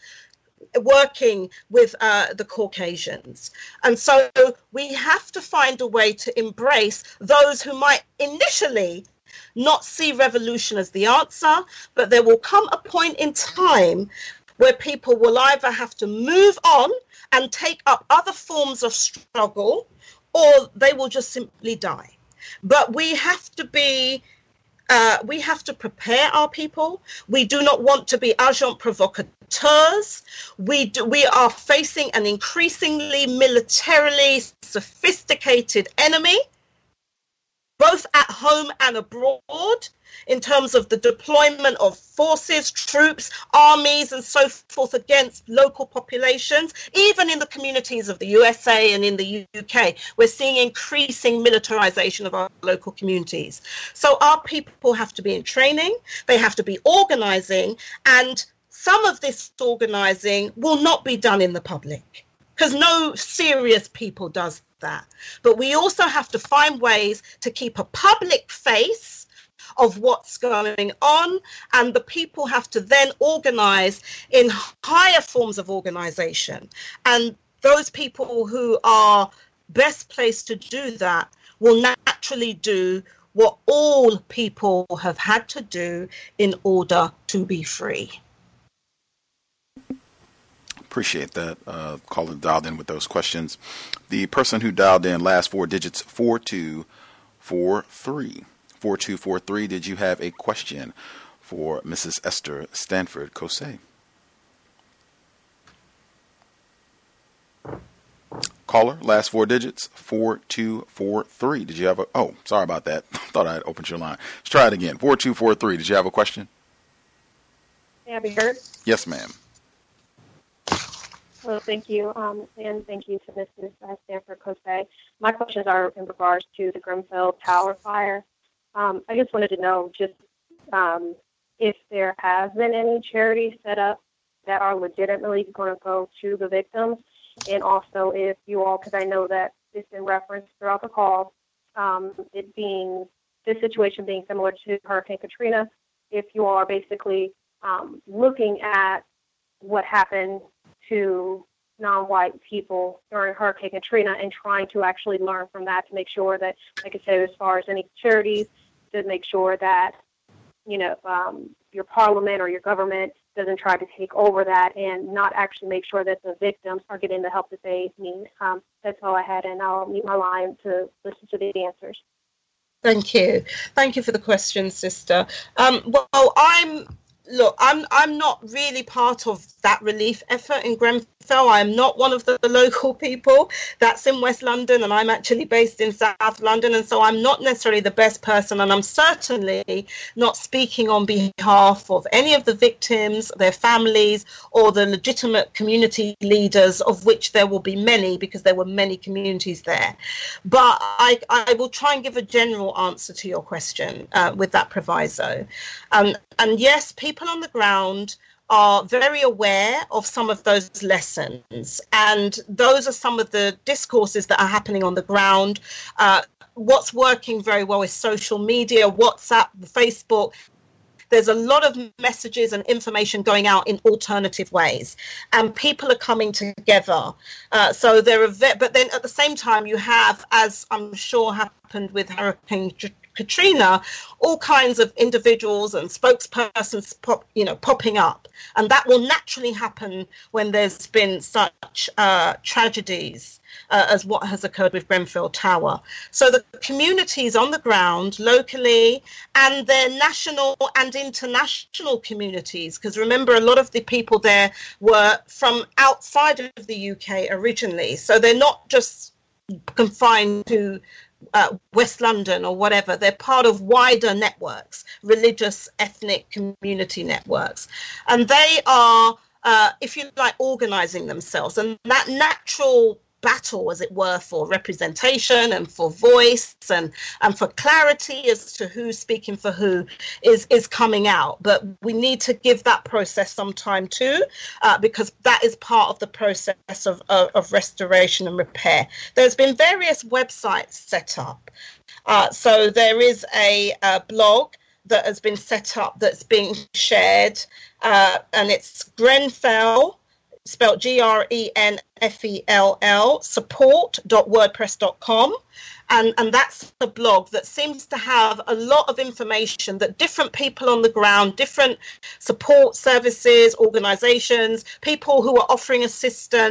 working with uh, the Caucasians. And so we have to find a way to embrace those who might initially not see revolution as the answer, but there will come a point in time where people will either have to move on and take up other forms of struggle, or they will just simply die. But we have to be, uh, we have to prepare our people. We do not want to be agent provocateurs. We do, we are facing an increasingly militarily sophisticated enemy, both at home and abroad, in terms of the deployment of forces, troops, armies, and so forth against local populations. Even in the communities of the U S A and in the U K, we're seeing increasing militarization of our local communities. So our people have to be in training, they have to be organizing, and some of this organizing will not be done in the public, because no serious people does that. But we also have to find ways to keep a public face of what's going on, and the people have to then organize in higher forms of organization. And those people who are best placed to do that will naturally do what all people have had to do in order to be free. Appreciate that. Uh, caller dialed in with those questions. The person who dialed in, last four digits, four two four three. four two four three, did you have a question for Missus Esther Stanford Cossé? Caller, last four digits, four two four three. Did you have a, oh, sorry about that. Thought I had opened your line. Let's try it again. four two four three. Did you have a question? May I be heard? Yes, ma'am. Well, thank you, um, and thank you to Missus Stanford Cossé. My questions are in regards to the Grenfell Tower fire. Um, I just wanted to know just um, if there has been any charities set up that are legitimately going to go to the victims, and also if you all, because I know that it's been referenced throughout the call, um, it being, this situation being similar to Hurricane Katrina, if you all are basically um, looking at what happened to non-white people during Hurricane Katrina and trying to actually learn from that to make sure that, like I said, as far as any charities, to make sure that, you know, um, your parliament or your government doesn't try to take over that and not actually make sure that the victims are getting the help that they need. Um, that's all I had, and I'll mute my line to listen to the answers. Thank you. Thank you for the question, sister. Um, well, I'm... Look, I'm I'm not really part of that relief effort in Grenfell. I'm not one of the, the local people. That's in West London, and I'm actually based in South London, and so I'm not necessarily the best person, and I'm certainly not speaking on behalf of any of the victims, their families, or the legitimate community leaders, of which there will be many, because there were many communities there. But I, I will try and give a general answer to your question uh, with that proviso. Um, and yes, people People on the ground are very aware of some of those lessons, and those are some of the discourses that are happening on the ground. Uh, what's working very well is social media, WhatsApp, Facebook. There's a lot of messages and information going out in alternative ways, and people are coming together. Uh, so there are, ve- but then at the same time, you have, as I'm sure happened with Hurricane Katrina, all kinds of individuals and spokespersons pop, you know, popping up, and that will naturally happen when there's been such uh, tragedies uh, as what has occurred with Grenfell Tower. So the communities on the ground, locally, and their national and international communities, because remember, a lot of the people there were from outside of the U K originally, so they're not just confined to Uh, West London or whatever. They're part of wider networks, religious, ethnic community networks. And they are, uh, if you like, organizing themselves. And that natural battle, as it were, for representation and for voice and, and for clarity as to who's speaking for who is, is coming out. But we need to give that process some time too, uh, because that is part of the process of, of, of restoration and repair. There's been various websites set up. Uh, so there is a, a blog that has been set up that's being shared, uh, and it's Grenfell, spelled G R E N F E L L, support dot wordpress dot com. And, and that's a blog that seems to have a lot of information that different people on the ground, different support services, organizations, people who are offering assistance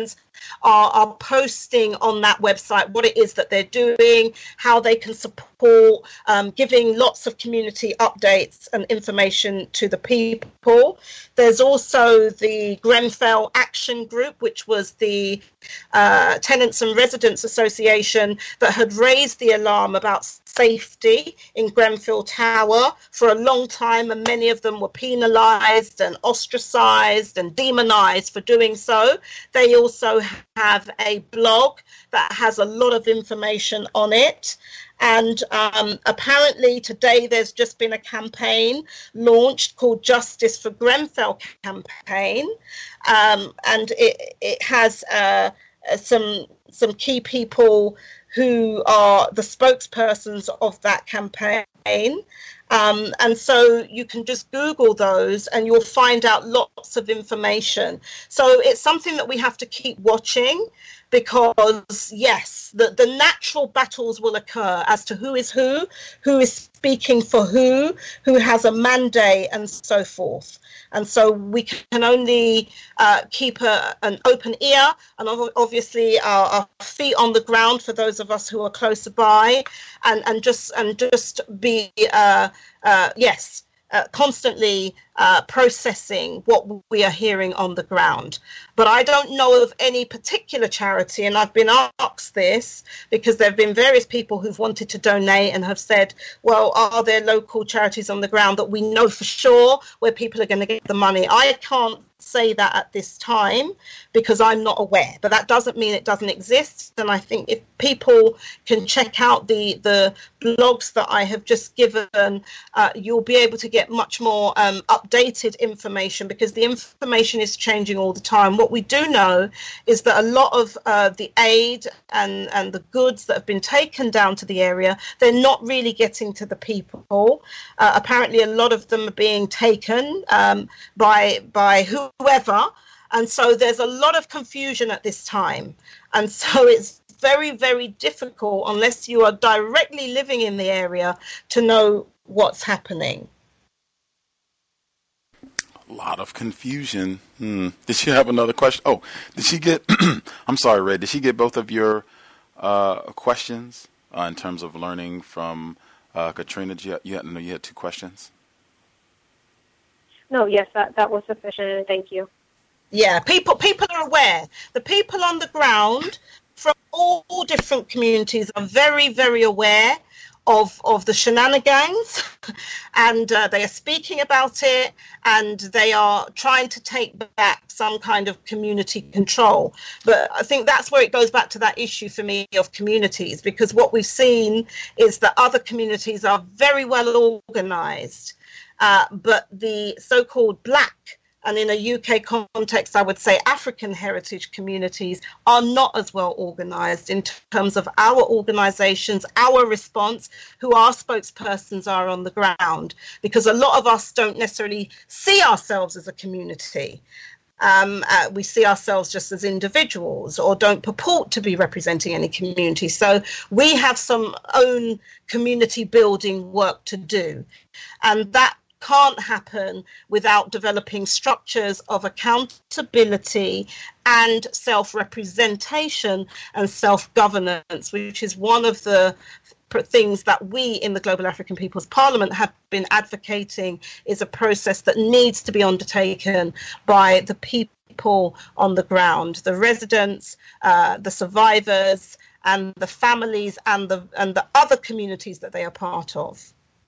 are, are posting on that website what it is that they're doing, how they can support, um, giving lots of community updates and information to the people. There's also the Grenfell Action Group, which was the uh, Tenants and Residents Association that had raised the alarm about safety in Grenfell Tower for a long time, and many of them were penalised and ostracised and demonised for doing so. They also have a blog that has a lot of information on it. And um, apparently today there's just been a campaign launched called Justice for Grenfell campaign. Um, and it, it has uh, some some key people who are the spokespersons of that campaign. Um, and so you can just Google those and you'll find out lots of information. So it's something that we have to keep watching, because yes, the, the natural battles will occur as to who is who, who is speaking for who, who has a mandate and so forth. And so we can only uh, keep a, an open ear and obviously our, our feet on the ground for those of us who are closer by, and, and just and just be uh, uh, yes. Uh, constantly uh, processing what we are hearing on the ground. But I don't know of any particular charity, and I've been asked this because there have been various people who've wanted to donate and have said, well, are there local charities on the ground that we know for sure where people are going to get the money? I can't say that at this time because I'm not aware, but that doesn't mean it doesn't exist. And I think if people can check out the the blogs that I have just given, uh, you'll be able to get much more um, updated information, because the information is changing all the time. What we do know is that a lot of uh, the aid and and the goods that have been taken down to the area, they're not really getting to the people. Uh, apparently a lot of them are being taken um, by by who whoever, and so there's a lot of confusion at this time, and so it's very, very difficult unless you are directly living in the area to know what's happening. A lot of confusion. Hmm. Did she have another question? Oh, did she get, I'm sorry, Red, did she get both of your uh, questions uh, in terms of learning from uh, Katrina? Did you, you, had, no, you had two questions? No, yes, that, that was sufficient. Thank you. Yeah, people people are aware. The people on the ground from all different communities are very, very aware of, of the shenanigans, and uh, they are speaking about it, and they are trying to take back some kind of community control. But I think that's where it goes back to that issue for me of communities, because what we've seen is that other communities are very well organised. Uh, but the so-called black, and in a U K context, I would say African heritage communities, are not as well organised in terms of our organisations, our response, who our spokespersons are on the ground, because a lot of us don't necessarily see ourselves as a community. Um, uh, we see ourselves just as individuals, or don't purport to be representing any community. So we have some own community building work to do, and that can't happen without developing structures of accountability and self-representation and self-governance, which is one of the things that we in the Global African People's Parliament have been advocating is a process that needs to be undertaken by the people on the ground, the residents, uh, the survivors, and the families and the and the other communities that they are part of.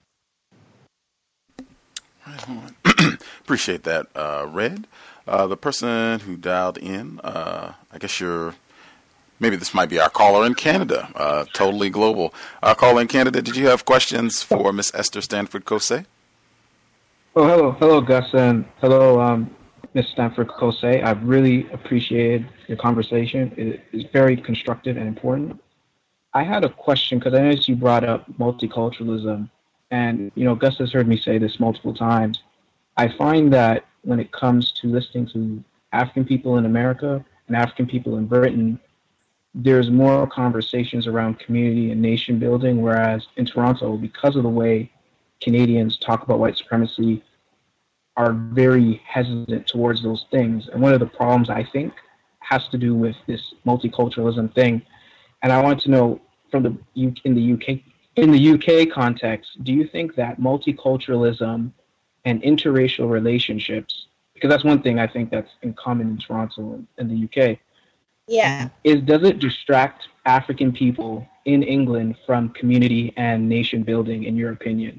Right, appreciate that, uh, Red. Uh, the person who dialed in, uh, I guess you're, maybe this might be our caller in Canada, uh, totally global. Our caller in Canada, did you have questions for Miss Esther Stanford-Cossé? Oh, hello, hello, Gus, and hello, um, Miss Stanford-Cossé. I've really appreciated your conversation. It is very constructive and important. I had a question, because I noticed you brought up multiculturalism. And, you know, Gus has heard me say this multiple times. I find that when it comes to listening to African people in America and African people in Britain, there's more conversations around community and nation building, whereas in Toronto, because of the way Canadians talk about white supremacy, are very hesitant towards those things. And one of the problems I think has to do with this multiculturalism thing. And I want to know, from the U- in the U K in the U K context, do you think that multiculturalism and interracial relationships, because that's one thing I think that's in common in Toronto and the U K, yeah, is does it distract African people in England from community and nation building, in your opinion?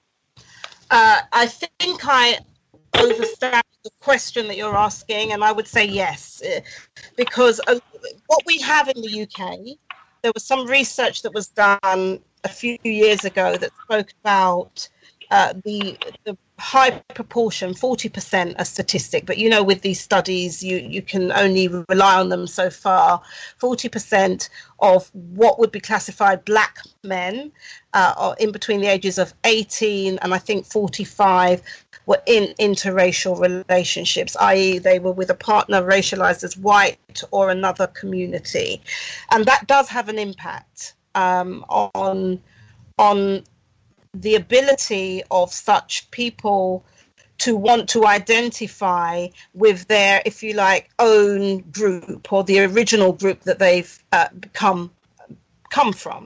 Uh, I think I understand the question that you're asking, and I would say yes, because uh, what we have in the U K, there was some research that was done a few years ago that spoke about uh, the the high proportion, forty percent a statistic, but you know, with these studies, you, you can only rely on them so far. forty percent of what would be classified black men uh, are in between the ages of eighteen and I think forty-five were in interracial relationships, that is they were with a partner racialized as white or another community. And that does have an impact um, on on the ability of such people to want to identify with their, if you like, own group or the original group that they've uh, come come from.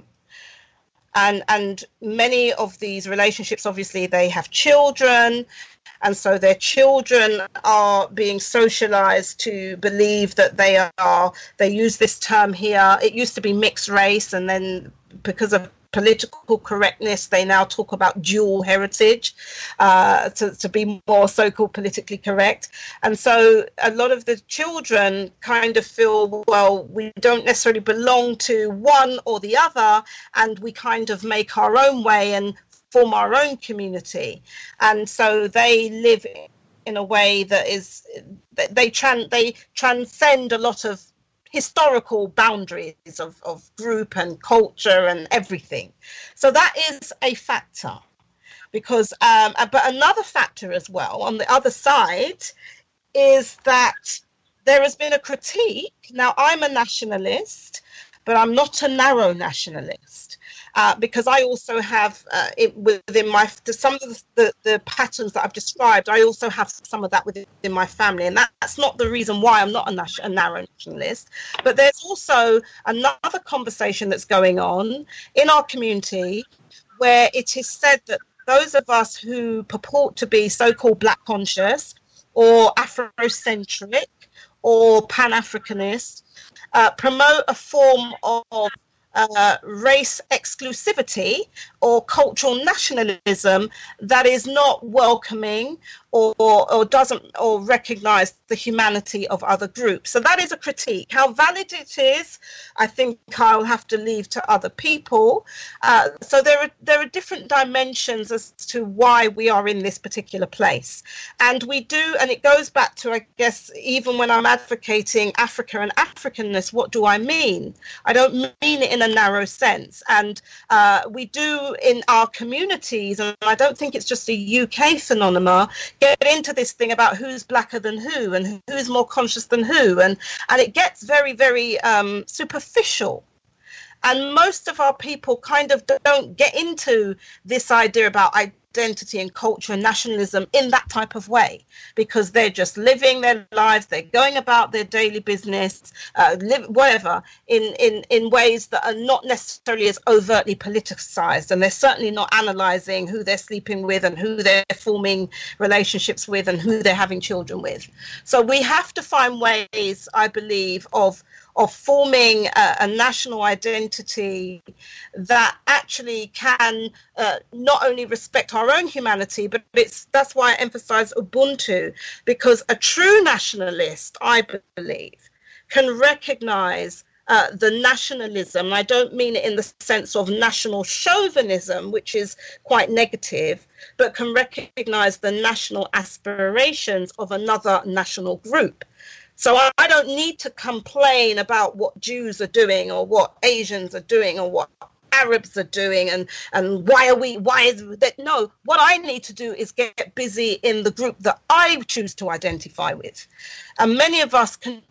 And and many of these relationships, obviously, they have children, and so their children are being socialized to believe that they are, they use this term here, it used to be mixed race, and then because of political correctness, they now talk about dual heritage uh, to, to be more so-called politically correct. And so a lot of the children kind of feel, well, we don't necessarily belong to one or the other, and we kind of make our own way and form our own community. And so they live in a way that is, they, tran- they transcend a lot of historical boundaries of, of group and culture and everything. So that is a factor. Because, um, but another factor as well, on the other side, is that there has been a critique. Now, I'm a nationalist, but I'm not a narrow nationalist. Uh, because I also have uh, it within my, some of the, the, the patterns that I've described, I also have some of that within my family. And that, that's not the reason why I'm not a, nation, a narrow nationalist. But there's also another conversation that's going on in our community where it is said that those of us who purport to be so-called Black conscious or Afrocentric or Pan-Africanist uh, promote a form of Uh, race exclusivity or cultural nationalism that is not welcoming or, or, or doesn't or recognize the humanity of other groups. So that is a critique. How valid it is, I think I'll have to leave to other people. Uh, so there are there are different dimensions as to why we are in this particular place. And we do, and it goes back to, I guess, even when I'm advocating Africa and Africanness, what do I mean? I don't mean it in a narrow sense. And uh, we do in our communities, and I don't think it's just a U K phenomenon, get into this thing about who's blacker than who and who's more conscious than who. And, and it gets very, very um, superficial. And most of our people kind of don't get into this idea about identity and culture and nationalism in that type of way, because they're just living their lives, they're going about their daily business, uh, live, whatever, in, in, in ways that are not necessarily as overtly politicized. And they're certainly not analyzing who they're sleeping with and who they're forming relationships with and who they're having children with. So we have to find ways, I believe, of of forming a, a national identity that actually can uh, not only respect our own humanity, but it's that's why I emphasize Ubuntu, because a true nationalist, I believe, can recognize uh, the nationalism. I don't mean it in the sense of national chauvinism, which is quite negative, but can recognize the national aspirations of another national group. So I don't need to complain about what Jews are doing or what Asians are doing or what Arabs are doing and, and why are we, why is that? No, what I need to do is get busy in the group that I choose to identify with. And many of us can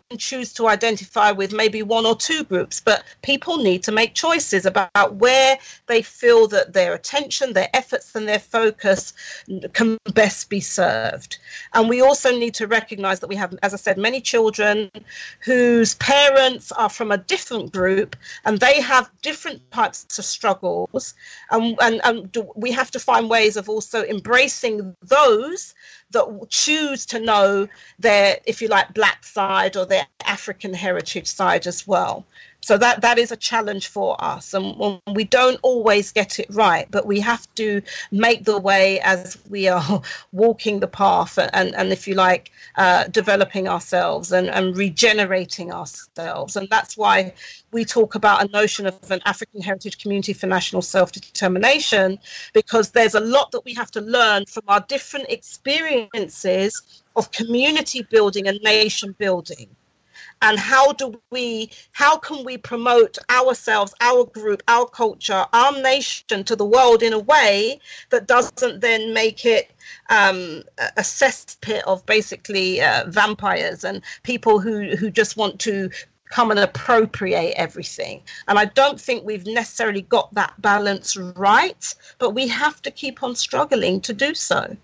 choose to identify with maybe one or two groups, but people need to make choices about where they feel that their attention, their efforts and their focus can best be served. And we also need to recognize that we have, as I said, many children whose parents are from a different group and they have different types of struggles. And, and, and we have to find ways of also embracing those that choose to know their, if you like, black side or their African heritage side as well. So that that is a challenge for us, and we don't always get it right, but we have to make the way as we are walking the path and, and if you like, uh, developing ourselves and, and regenerating ourselves. And that's why we talk about a notion of an African heritage community for national self-determination, because there's a lot that we have to learn from our different experiences of community building and nation building. And how do we, how can we promote ourselves, our group, our culture, our nation to the world in a way that doesn't then make it um, a cesspit of basically uh, vampires and people who, who just want to come and appropriate everything. And I don't think we've necessarily got that balance right, but we have to keep on struggling to do so.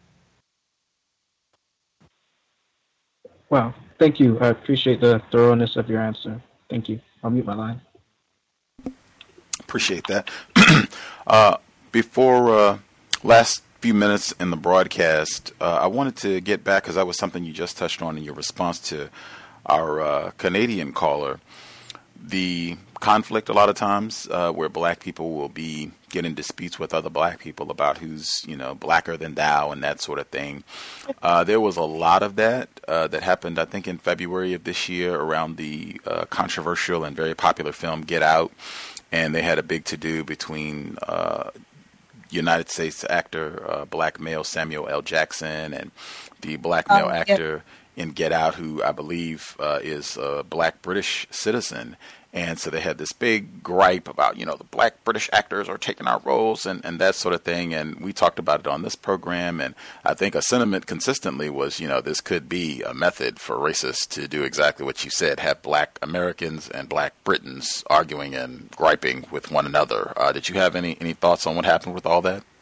Wow. Thank you. I appreciate the thoroughness of your answer. Thank you. I'll mute my line. Appreciate that. uh, before uh, last few minutes in the broadcast, uh, I wanted to get back, because that was something you just touched on in your response to our uh, Canadian caller. The conflict a lot of times uh, where black people will be getting disputes with other black people about who's, you know, blacker than thou and that sort of thing. Uh, there was a lot of that uh, that happened, I think, in February of this year around the uh, controversial and very popular film Get Out. And they had a big to-do between uh, United States actor, uh, black male Samuel L. Jackson, and the black male um, actor yeah. in Get Out, who I believe uh, is a black British citizen. And so they had this big gripe about, you know, the black British actors are taking our roles and, and that sort of thing. And we talked about it on this program. And I think a sentiment consistently was, you know, this could be a method for racists to do exactly what you said, have black Americans and black Britons arguing and griping with one another. Uh, did you have any, any thoughts on what happened with all that?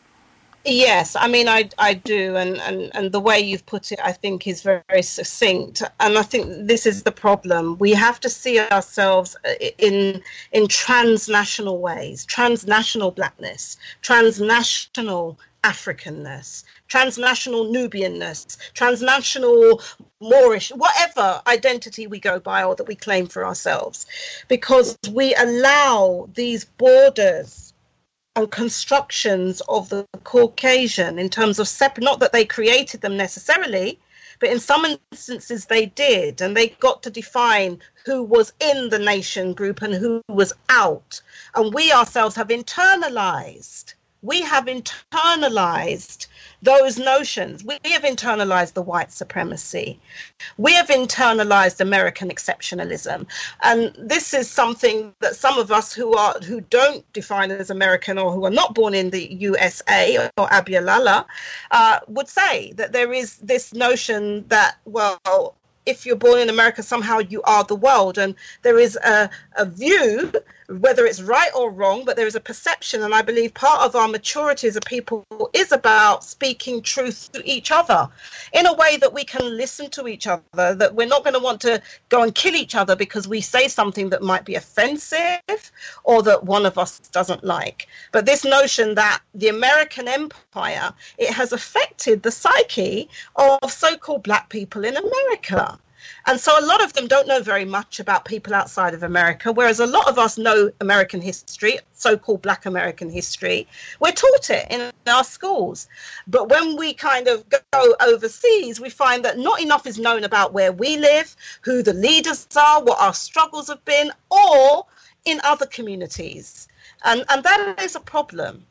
Yes, I mean, I I do, and, and, and the way you've put it, I think, is very, very succinct. And I think this is the problem. We have to see ourselves in in transnational ways, transnational blackness, transnational Africanness, transnational Nubianness, transnational Moorish, whatever identity we go by or that we claim for ourselves, because we allow these borders and constructions of the Caucasian in terms of separate, not that they created them necessarily, but in some instances they did, and they got to define who was in the nation group and who was out. And we ourselves have internalized, we have internalized those notions. We have internalized the white supremacy. We have internalized American exceptionalism. And this is something that some of us who are who don't define as American or who are not born in the U S A or Abialala uh, would say, that there is this notion that, well, if you're born in America, somehow you are the world. And there is a, a view, whether it's right or wrong, but there is a perception. And I believe part of our maturity as a people is about speaking truth to each other in a way that we can listen to each other, that we're not going to want to go and kill each other because we say something that might be offensive or that one of us doesn't like. But this notion that the American empire, it has affected the psyche of so-called black people in America. And so a lot of them don't know very much about people outside of America, whereas a lot of us know American history, so-called Black American history. We're taught it in our schools. But when we kind of go overseas, we find that not enough is known about where we live, who the leaders are, what our struggles have been, or in other communities. And, and that is a problem.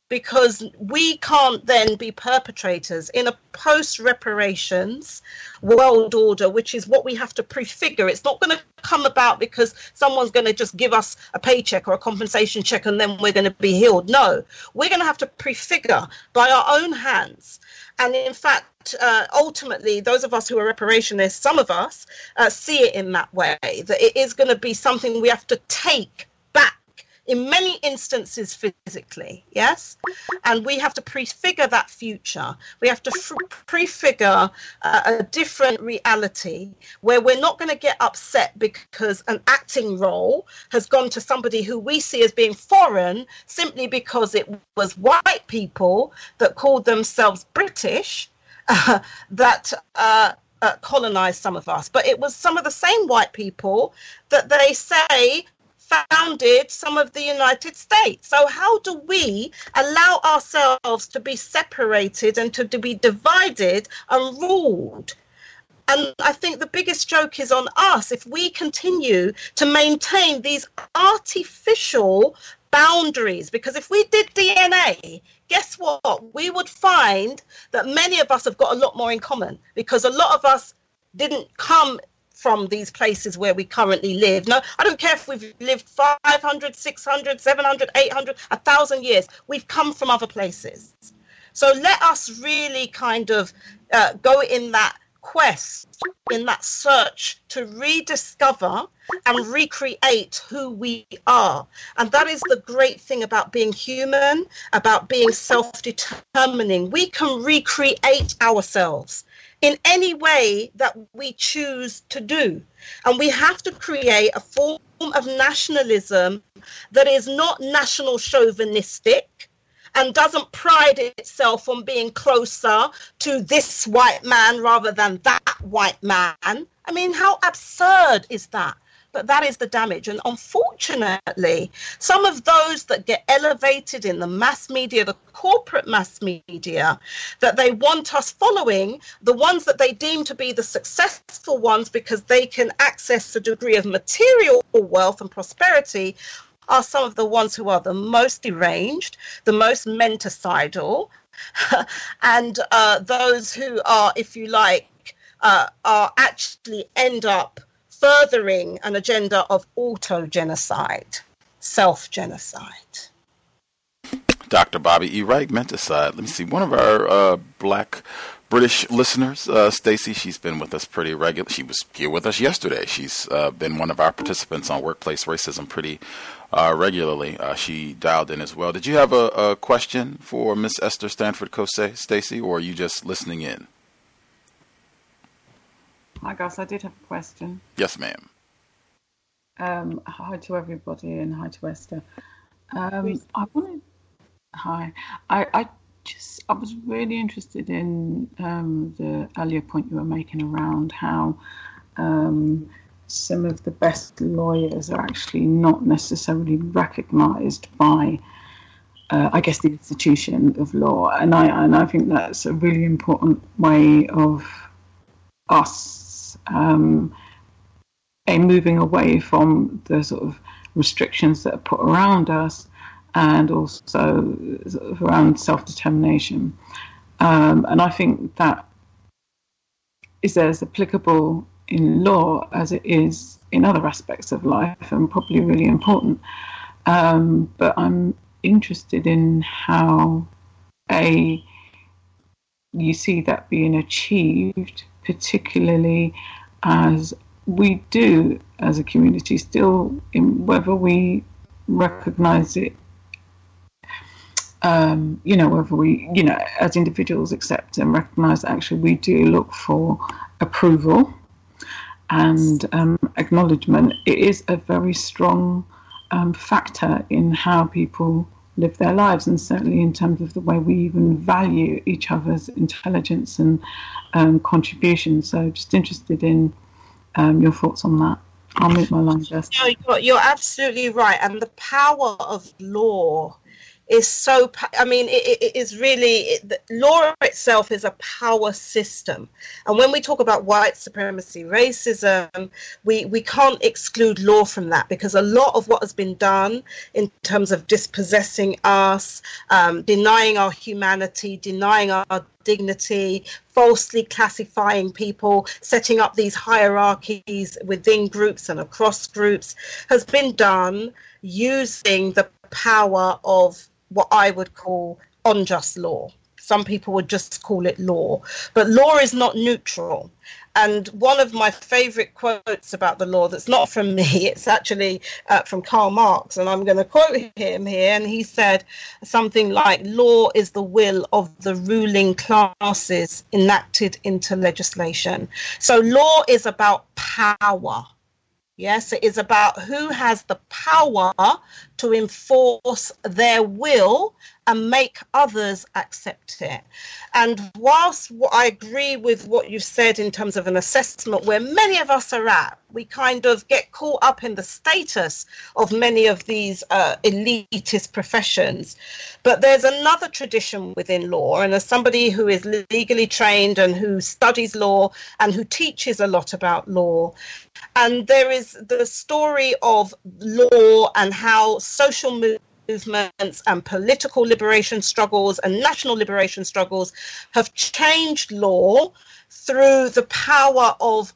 because we can't then be perpetrators in a post-reparations world order, which is what we have to prefigure. It's not going to come about because someone's going to just give us a paycheck or a compensation check and then we're going to be healed. No, we're going to have to prefigure by our own hands. And in fact, uh, ultimately, those of us who are reparationists, some of us uh, see it in that way, that it is going to be something we have to take back in many instances physically, yes? And we have to prefigure that future. We have to f- prefigure uh, a different reality where we're not going to get upset because an acting role has gone to somebody who we see as being foreign simply because it was white people that called themselves British uh, that uh, uh, colonized some of us. But it was some of the same white people that they say founded some of the United States. So how do we allow ourselves to be separated and to, to be divided and ruled? And I think the biggest joke is on us if we continue to maintain these artificial boundaries, because if we did D N A, guess what? We would find that many of us have got a lot more in common, because a lot of us didn't come from these places where we currently live. No, I don't care if we've lived five hundred, six hundred, seven hundred, eight hundred, one thousand years. We've come from other places. So let us really kind of uh, go in that quest, in that search to rediscover and recreate who we are. And that is the great thing about being human, about being self-determining. We can recreate ourselves in any way that we choose to do. And we have to create a form of nationalism that is not national chauvinistic and doesn't pride itself on being closer to this white man rather than that white man. I mean, how absurd is that? But that is the damage. And unfortunately, some of those that get elevated in the mass media, the corporate mass media, that they want us following, the ones that they deem to be the successful ones because they can access a degree of material wealth and prosperity, are some of the ones who are the most deranged, the most menticidal, and uh, those who are, if you like, uh, are actually end up furthering an agenda of auto-genocide, self-genocide. Doctor Bobby E. Wright, menticide. Let me see. One of our uh, black British listeners, uh, Stacy, she's been with us pretty regular. She was here with us yesterday. She's uh, been one of our participants on workplace racism pretty uh, regularly. Uh, she dialed in as well. Did you have a, a question for Miss Esther Stanford Kosei, Stacy, or are you just listening in? Hi, Gus. I did have a question. Yes, ma'am. Um, hi to everybody and hi to Esther. Um, I wanted. Hi. I, I just. I was really interested in um, the earlier point you were making around how um, some of the best lawyers are actually not necessarily recognised by, uh, I guess, the institution of law, and I and I think that's a really important way of us. Um, a moving away from the sort of restrictions that are put around us, and also sort of around self-determination. Um, and I think that is as applicable in law as it is in other aspects of life, and probably really important. Um, but I'm interested in how a you see that being achieved, particularly as we do as a community still, in whether we recognize it, um, you know, whether we, you know, as individuals accept and recognize that actually we do look for approval and um, acknowledgement. It is a very strong um, factor in how people live their lives, and certainly in terms of the way we even value each other's intelligence and um, contributions. So just interested in um, your thoughts on that. I'll move my line first. No, you're, you're absolutely right. And the power of law is so, I mean, it, it is really, it, law itself is a power system. And when we talk about white supremacy, racism, we, we can't exclude law from that, because a lot of what has been done in terms of dispossessing us, um, denying our humanity, denying our dignity, falsely classifying people, setting up these hierarchies within groups and across groups, has been done using the power of what I would call unjust law. Some people would just call it law, but law is not neutral. And one of my favorite quotes about the law, that's not from me, it's actually uh, from Karl Marx, and I'm going to quote him here. And he said something like, law is the will of the ruling classes enacted into legislation. So law is about power. Yes, it is about who has the power to enforce their will and make others accept it. And whilst I agree with what you said in terms of an assessment where many of us are at, we kind of get caught up in the status of many of these uh, elitist professions. But there's another tradition within law, and as somebody who is legally trained and who studies law and who teaches a lot about law, and there is the story of law and how social movements and political liberation struggles and national liberation struggles have changed law through the power of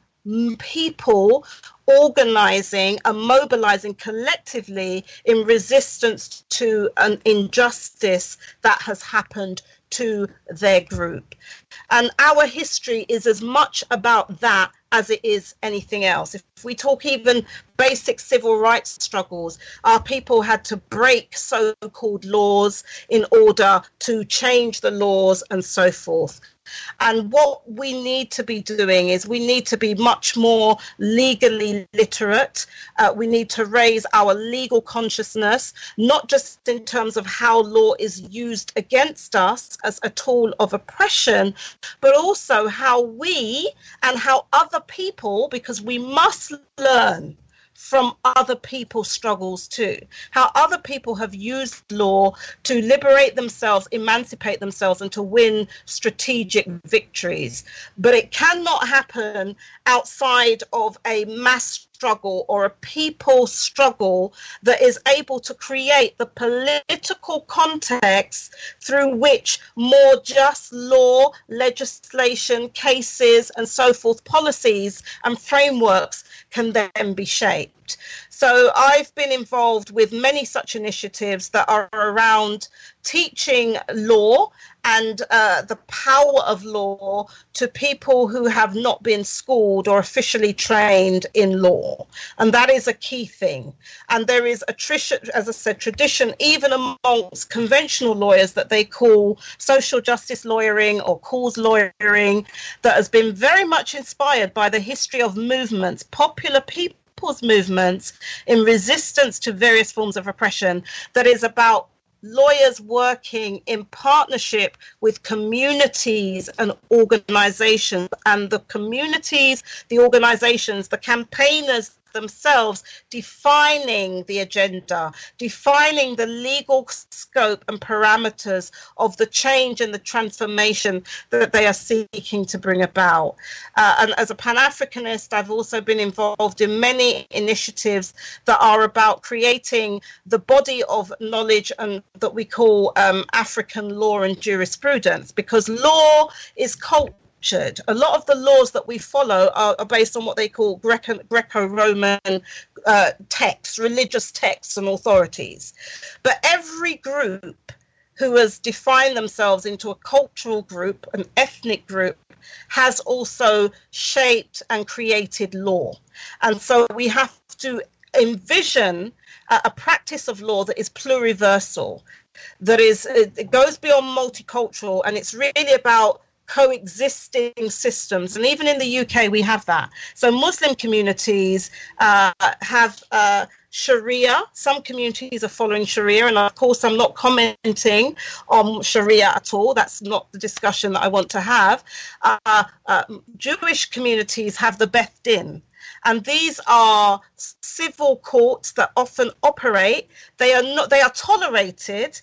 people organizing and mobilizing collectively in resistance to an injustice that has happened to their group. And our history is as much about that as it is anything else. If we talk even basic civil rights struggles, our people had to break so-called laws in order to change the laws and so forth. And what we need to be doing is we need to be much more legally literate. Uh, we need to raise our legal consciousness, not just in terms of how law is used against us as a tool of oppression, but also how we and how other people, because we must learn from other people's struggles too, how other people have used law to liberate themselves, emancipate themselves, and to win strategic victories. But it cannot happen outside of a mass struggle or a people struggle that is able to create the political context through which more just law, legislation, cases, and so forth, policies and frameworks can then be shaped. So I've been involved with many such initiatives that are around teaching law and uh, the power of law to people who have not been schooled or officially trained in law. And that is a key thing. And there is a, trish- as I said, tradition even amongst conventional lawyers that they call social justice lawyering or cause lawyering that has been very much inspired by the history of movements, popular people, people's movements in resistance to various forms of oppression, that is about lawyers working in partnership with communities and organizations, and the communities, the organizations, the campaigners themselves defining the agenda, defining the legal scope and parameters of the change and the transformation that they are seeking to bring about. Uh, and as a Pan-Africanist, I've also been involved in many initiatives that are about creating the body of knowledge and that we call um, African law and jurisprudence, because law is culture. A lot of the laws that we follow are, are based on what they call Greco, Greco-Roman uh, texts, religious texts and authorities. But every group who has defined themselves into a cultural group, an ethnic group, has also shaped and created law. And so we have to envision a, a practice of law that is pluriversal, that is, it goes beyond multicultural, and it's really about coexisting systems. And even in the U K we have that. So Muslim communities uh, have uh, Sharia. Some communities are following Sharia, and of course I'm not commenting on Sharia at all. That's not the discussion that I want to have. Uh, uh, Jewish communities have the Beth Din. And these are civil courts that often operate. They are not. They are tolerated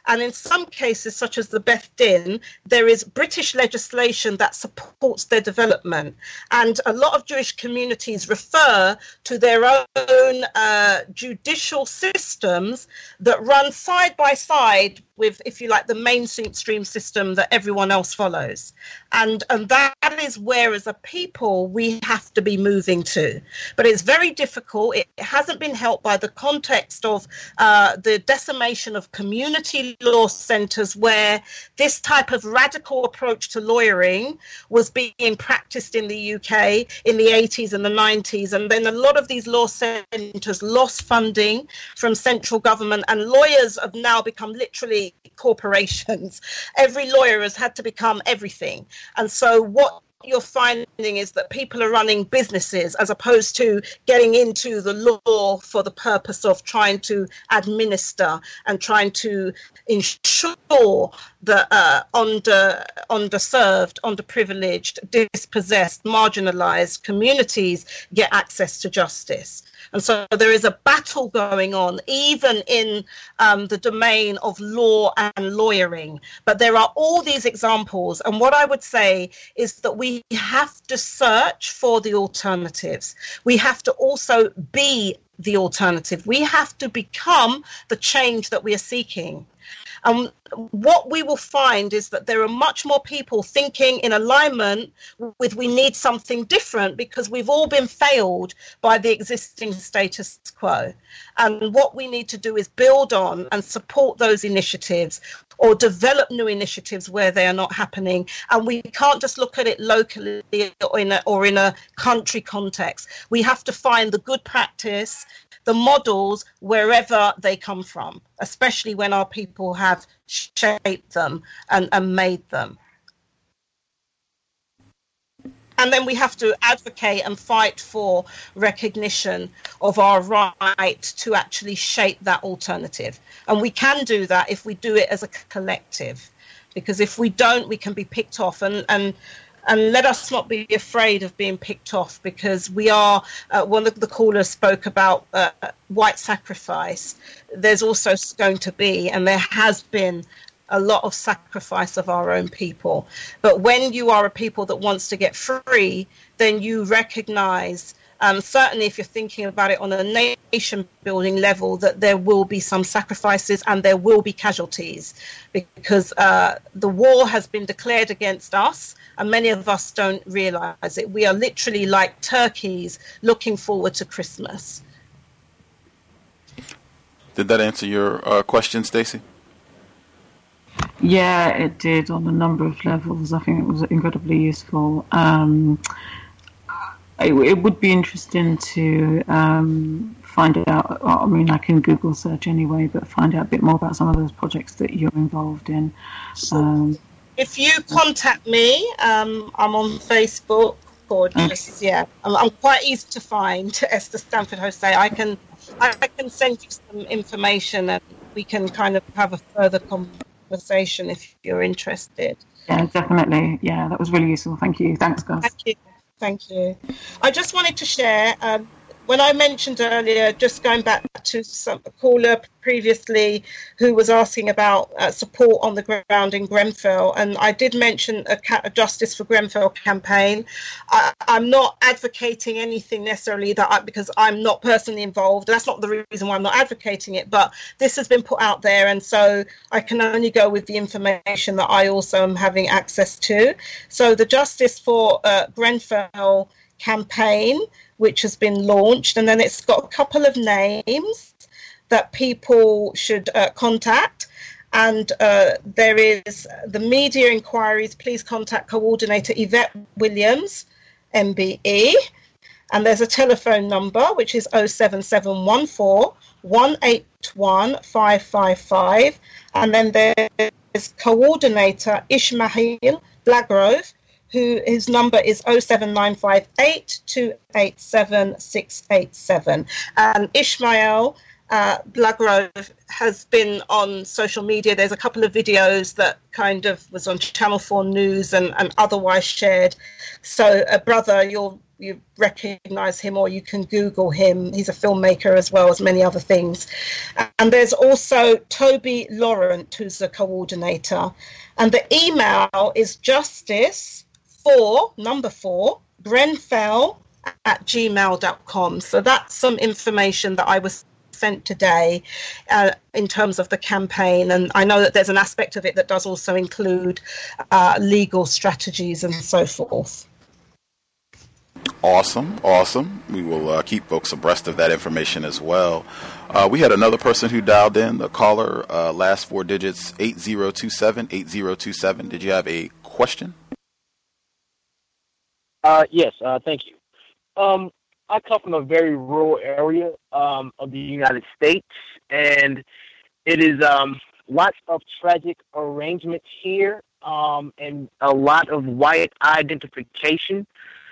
And in some cases, such as the Beth Din, there is British legislation that supports their development. And a lot of Jewish communities refer to their own uh, judicial systems that run side by side with, if you like, the mainstream system that everyone else follows. And, and that is where, as a people, we have to be moving to. But it's very difficult. It hasn't been helped by the context of uh, the decimation of community law centres, where this type of radical approach to lawyering was being practiced in the U K in the eighties and the nineties. And then a lot of these law centres lost funding from central government, and lawyers have now become literally corporations. Every lawyer has had to become everything. And so what you're finding is that people are running businesses as opposed to getting into the law for the purpose of trying to administer and trying to ensure that uh, under, underserved, underprivileged, dispossessed, marginalized communities get access to justice. And so there is a battle going on, even in um, the domain of law and lawyering. But there are all these examples. And what I would say is that we have to search for the alternatives. We have to also be the alternative. We have to become the change that we are seeking. And what we will find is that there are much more people thinking in alignment with we need something different, because we've all been failed by the existing status quo. And what we need to do is build on and support those initiatives, or develop new initiatives where they are not happening. And we can't just look at it locally or in a, or in a country context. We have to find the good practice, the models, wherever they come from, especially when our people have shaped them and, and made them. And then we have to advocate and fight for recognition of our right to actually shape that alternative. And we can do that if we do it as a collective, because if we don't, we can be picked off. And, and And let us not be afraid of being picked off, because we are, uh, one of the callers spoke about uh, white sacrifice. There's also going to be, and there has been, a lot of sacrifice of our own people. But when you are a people that wants to get free, then you recognize, um, certainly if you're thinking about it on a nation building level, that there will be some sacrifices and there will be casualties, because uh, the war has been declared against us. And many of us don't realize it. We are literally like turkeys looking forward to Christmas. Did that answer your uh, question, Stacey? Yeah, it did on a number of levels. I think it was incredibly useful. Um, it, it would be interesting to um, find out, I mean, I can Google search anyway, but find out a bit more about some of those projects that you're involved in. Um, If you contact me, um, I'm on Facebook, or just, okay. yeah, I'm, I'm quite easy to find, Esther Stanford Jose. I can, I can send you some information, and we can kind of have a further conversation if you're interested. Yeah, definitely. Yeah, that was really useful. Thank you. Thanks, guys. Thank you. Thank you. I just wanted to share, um, when I mentioned earlier, just going back to some a caller previously who was asking about uh, support on the ground in Grenfell, and I did mention a, ca- a Justice for Grenfell campaign. I, I'm not advocating anything necessarily that I, because I'm not personally involved. That's not the reason why I'm not advocating it, but this has been put out there, and so I can only go with the information that I also am having access to. So the Justice for uh, Grenfell campaign, which has been launched, and then it's got a couple of names that people should uh, contact. And uh, there is the media inquiries. Please contact Coordinator Yvette Williams, M B E. And there's a telephone number, which is oh seven seven one four, one eight one, five five five. And then there's Coordinator Ishmael Blagrove, who his number is oh seven nine five eight, two eight seven, six eight seven. And Ishmael uh, Blagrove has been on social media. There's a couple of videos that kind of was on Channel four News and, and otherwise shared. So, uh, brother, you're you recognize him or you can Google him. He's a filmmaker as well as many other things. And there's also Toby Laurent, who's the coordinator. And the email is justice for, number four, Grenfell at gmail dot com. So that's some information that I was sent today uh, in terms of the campaign. And I know that there's an aspect of it that does also include uh, legal strategies and so forth. Awesome, awesome. We will uh, keep folks abreast of that information as well. Uh, we had another person who dialed in, the caller, uh, last four digits, eight zero two seven, eight zero two seven. Did you have a question? Uh, yes, uh, thank you. Um, I come from a very rural area um, of the United States, and it is um, lots of tragic arrangements here um, and a lot of white identification.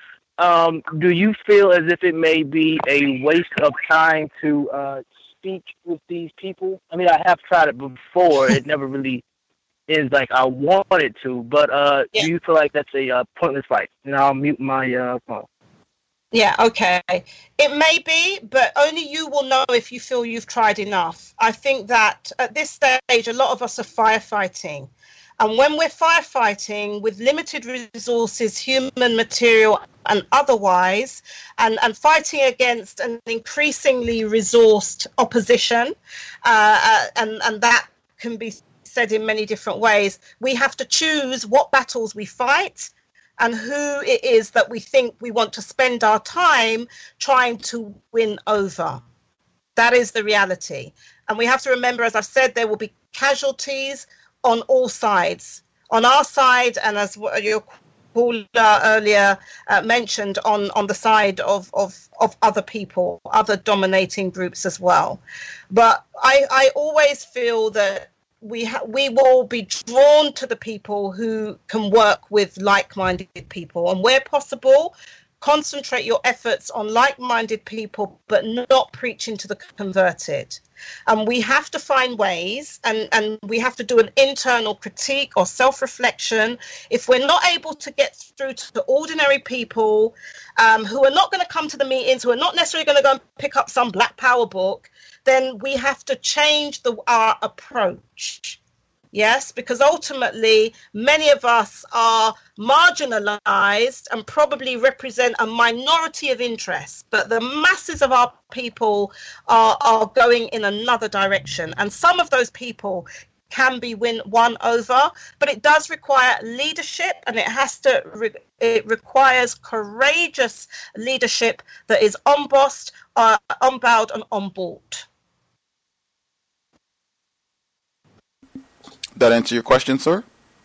Um, do you feel as if it may be a waste of time to uh, speak with these people? I mean, I have tried it before. It never really is like I wanted to, but uh, yeah. Do you feel like that's a uh, pointless fight? And I'll mute my uh, phone. Yeah, okay. It may be, but only you will know if you feel you've tried enough. I think that at this stage, a lot of us are firefighting. And when we're firefighting with limited resources, human, material, and otherwise, and, and fighting against an increasingly resourced opposition, uh, uh, and, and that can be said in many different ways, we have to choose what battles we fight and who it is that we think we want to spend our time trying to win over. That is the reality. And we have to remember, as I've said, there will be casualties on all sides. On our side, and as your caller earlier uh, mentioned, on, on the side of, of, of other people, other dominating groups as well. But I, I always feel that we ha- we will be drawn to the people who can work with like-minded people. And where possible, concentrate your efforts on like-minded people, but not preaching to the converted. And we have to find ways, and, and we have to do an internal critique or self-reflection. If we're not able to get through to the ordinary people um, who are not going to come to the meetings, who are not necessarily going to go and pick up some Black Power book, then we have to change the, our approach. Yes, because ultimately many of us are marginalized and probably represent a minority of interest, but the masses of our people are, are going in another direction. And some of those people can be win, won over, but it does require leadership, and it has to, re, it requires courageous leadership that is unbossed, uh, unbowed and on board. That answer your question, sir?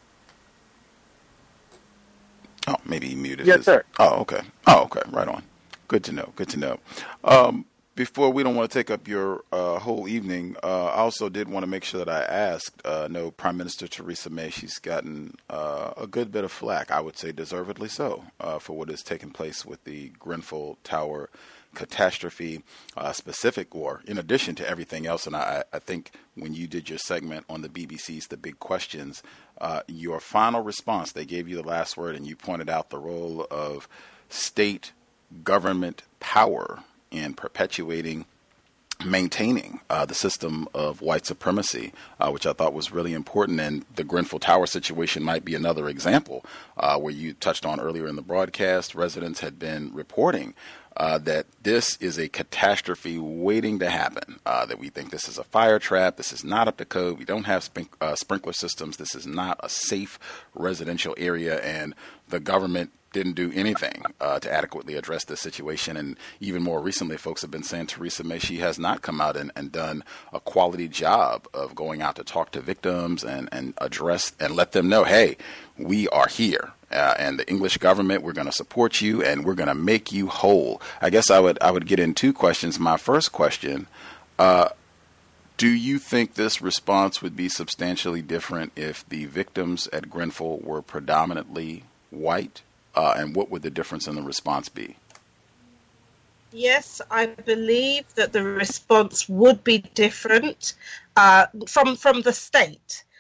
Oh, maybe he muted. Yes, his... sir. Oh, okay. Oh, okay. Right on. Good to know. Good to know. Um, before we don't want to take up your uh, whole evening, uh, I also did want to make sure that I asked. Uh, no, Prime Minister Theresa May, she's gotten uh, a good bit of flack, I would say deservedly so, uh, for what has taken place with the Grenfell Tower catastrophe, uh, specific, or in addition to everything else. And I, I think when you did your segment on the B B C's The Big Questions, uh, your final response, they gave you the last word, and you pointed out the role of state government power in perpetuating, maintaining uh, the system of white supremacy, uh, which I thought was really important. And the Grenfell Tower situation might be another example uh, where you touched on earlier in the broadcast. Residents had been reporting Uh, that this is a catastrophe waiting to happen, uh, that we think this is a fire trap, this is not up to code, we don't have spink- uh, sprinkler systems, this is not a safe residential area, and the government didn't do anything uh, to adequately address this situation. And even more recently, folks have been saying Theresa May, she has not come out and, and done a quality job of going out to talk to victims and, and address and let them know, hey, we are here. Uh, and the English government, we're going to support you and we're going to make you whole. I guess I would I would get in two questions. My first question, uh, do you think this response would be substantially different if the victims at Grenfell were predominantly white? Uh, and what would the difference in the response be? Yes, I believe that the response would be different uh, from from the state.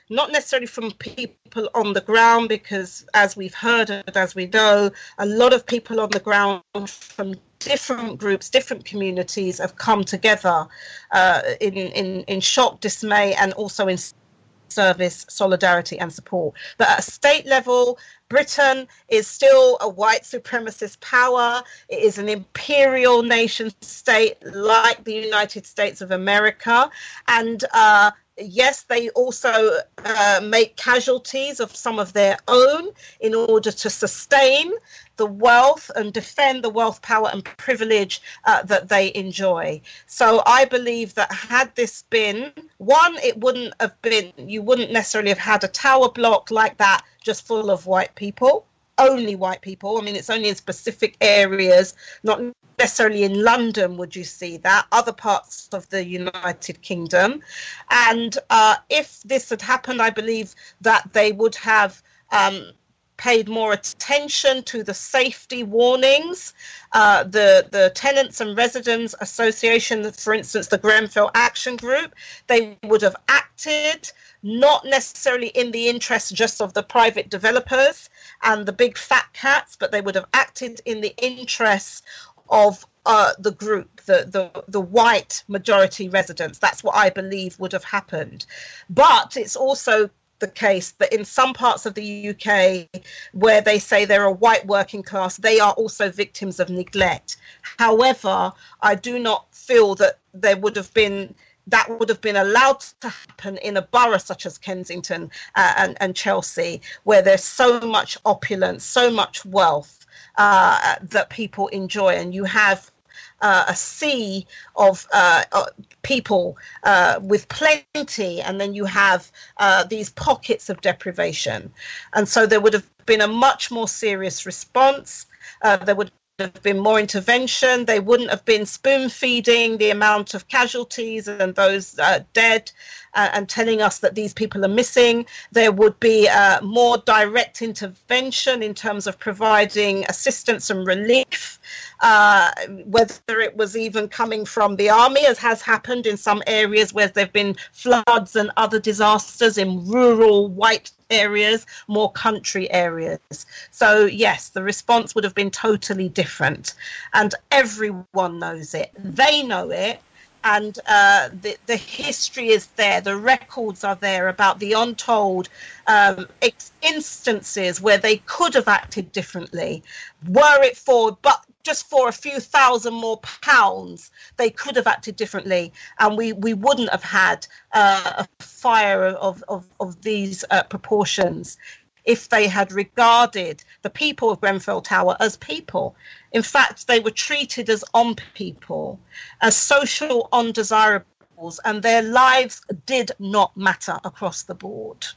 not necessarily from people on the ground, because as we've heard and as we know, a lot of people on the ground from different groups, different communities have come together uh, in, in, in shock, dismay, and also in service, solidarity and support. But at a state level, Britain is still a white supremacist power. It is an imperial nation state like the United States of America. And uh, yes, they also uh, make casualties of some of their own in order to sustain the wealth and defend the wealth, power and privilege uh, that they enjoy. So I believe that had this been, one, it wouldn't have been, you wouldn't necessarily have had a tower block like that just full of white people, only white people. I mean, it's only in specific areas, not necessarily in London would you see that, other parts of the United Kingdom. And uh, if this had happened, I believe that they would have um, paid more attention to the safety warnings. Uh, the, the Tenants and Residents Association, for instance, the Grenfell Action Group, they would have acted not necessarily in the interest just of the private developers and the big fat cats, but they would have acted in the interests of uh, the group, the, the, the white majority residents. That's what I believe would have happened. But it's also the case that in some parts of the U K where they say they're a white working class, they are also victims of neglect. However, I do not feel that there would have been that would have been allowed to happen in a borough such as Kensington uh, and, and Chelsea, where there's so much opulence, so much wealth uh, that people enjoy, and you have Uh, a sea of uh, uh, people uh, with plenty, and then you have uh, these pockets of deprivation. And so there would have been a much more serious response. Uh, there would have been more intervention. They wouldn't have been spoon feeding the amount of casualties and those uh, dead uh, and telling us that these people are missing. There would be uh, more direct intervention in terms of providing assistance and relief, uh, whether it was even coming from the army, as has happened in some areas where there have been floods and other disasters in rural white areas, more country areas. So yes, the response would have been totally different, and everyone knows it. They know it, and uh, the, the history is there, the records are there about the untold um, ex- instances where they could have acted differently. Were it for but just for a few thousand more pounds, they could have acted differently, and we, we wouldn't have had uh, a fire of, of, of these uh, proportions if they had regarded the people of Grenfell Tower as people. In fact, they were treated as on people, as social undesirables, and their lives did not matter across the board.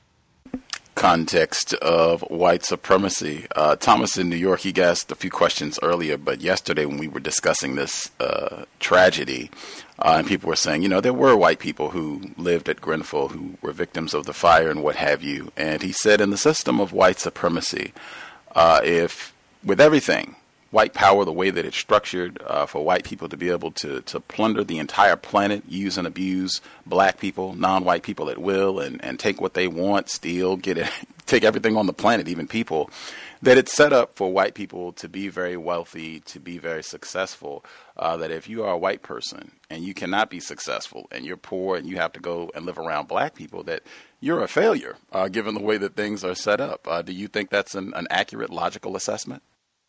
Context of white supremacy. Uh, Thomas in New York, he asked a few questions earlier, but yesterday when we were discussing this uh, tragedy, uh, and people were saying, you know, there were white people who lived at Grenfell who were victims of the fire and what have you. And he said in the system of white supremacy, uh, if with everything, white power, the way that it's structured uh, for white people to be able to, to plunder the entire planet, use and abuse black people, non-white people at will, and, and take what they want, steal, get it, take everything on the planet, even people, that it's set up for white people to be very wealthy, to be very successful, uh, that if you are a white person and you cannot be successful and you're poor and you have to go and live around black people, that you're a failure, uh, given the way that things are set up. Uh, do you think that's an, an accurate, logical assessment?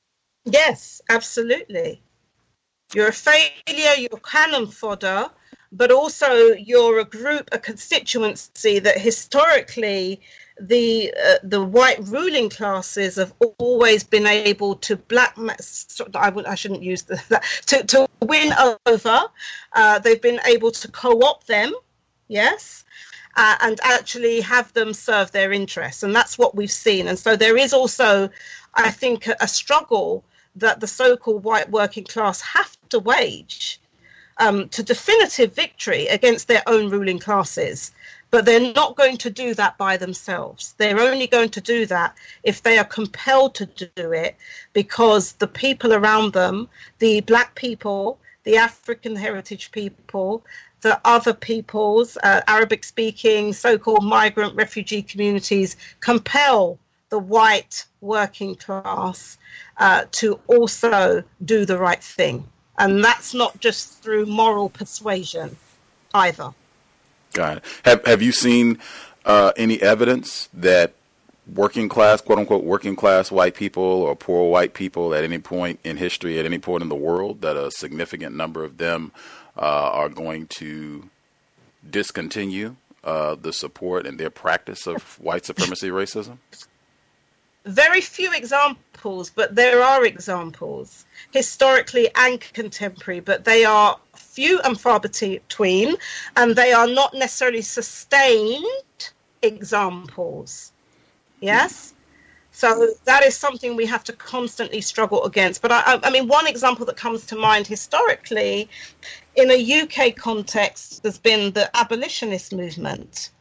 Yes, absolutely. You're a failure, you're cannon fodder, but also you're a group, a constituency that historically the uh, the white ruling classes have always been able to black. I would I shouldn't use the, that to to win over. Uh, they've been able to co-opt them, yes, uh, and actually have them serve their interests, and that's what we've seen. And so there is also, I think, a, a struggle that the so-called white working class have to wage um, to definitive victory against their own ruling classes. But they're not going to do that by themselves. They're only going to do that if they are compelled to do it, because the people around them, the black people, the African heritage people, the other peoples, uh, Arabic-speaking, so-called migrant refugee communities, compel the white working class uh, to also do the right thing. And that's not just through moral persuasion either. Got it. Have Have you seen uh, any evidence that working class, quote unquote, working class white people or poor white people at any point in history, at any point in the world, that a significant number of them uh, are going to discontinue uh, the support and their practice of white supremacy racism? Very few examples, but there are examples, historically and contemporary, but they are few and far between, and they are not necessarily sustained examples. Yes? So that is something we have to constantly struggle against. But I, I mean, one example that comes to mind historically, in a U K context, has been the abolitionist movement.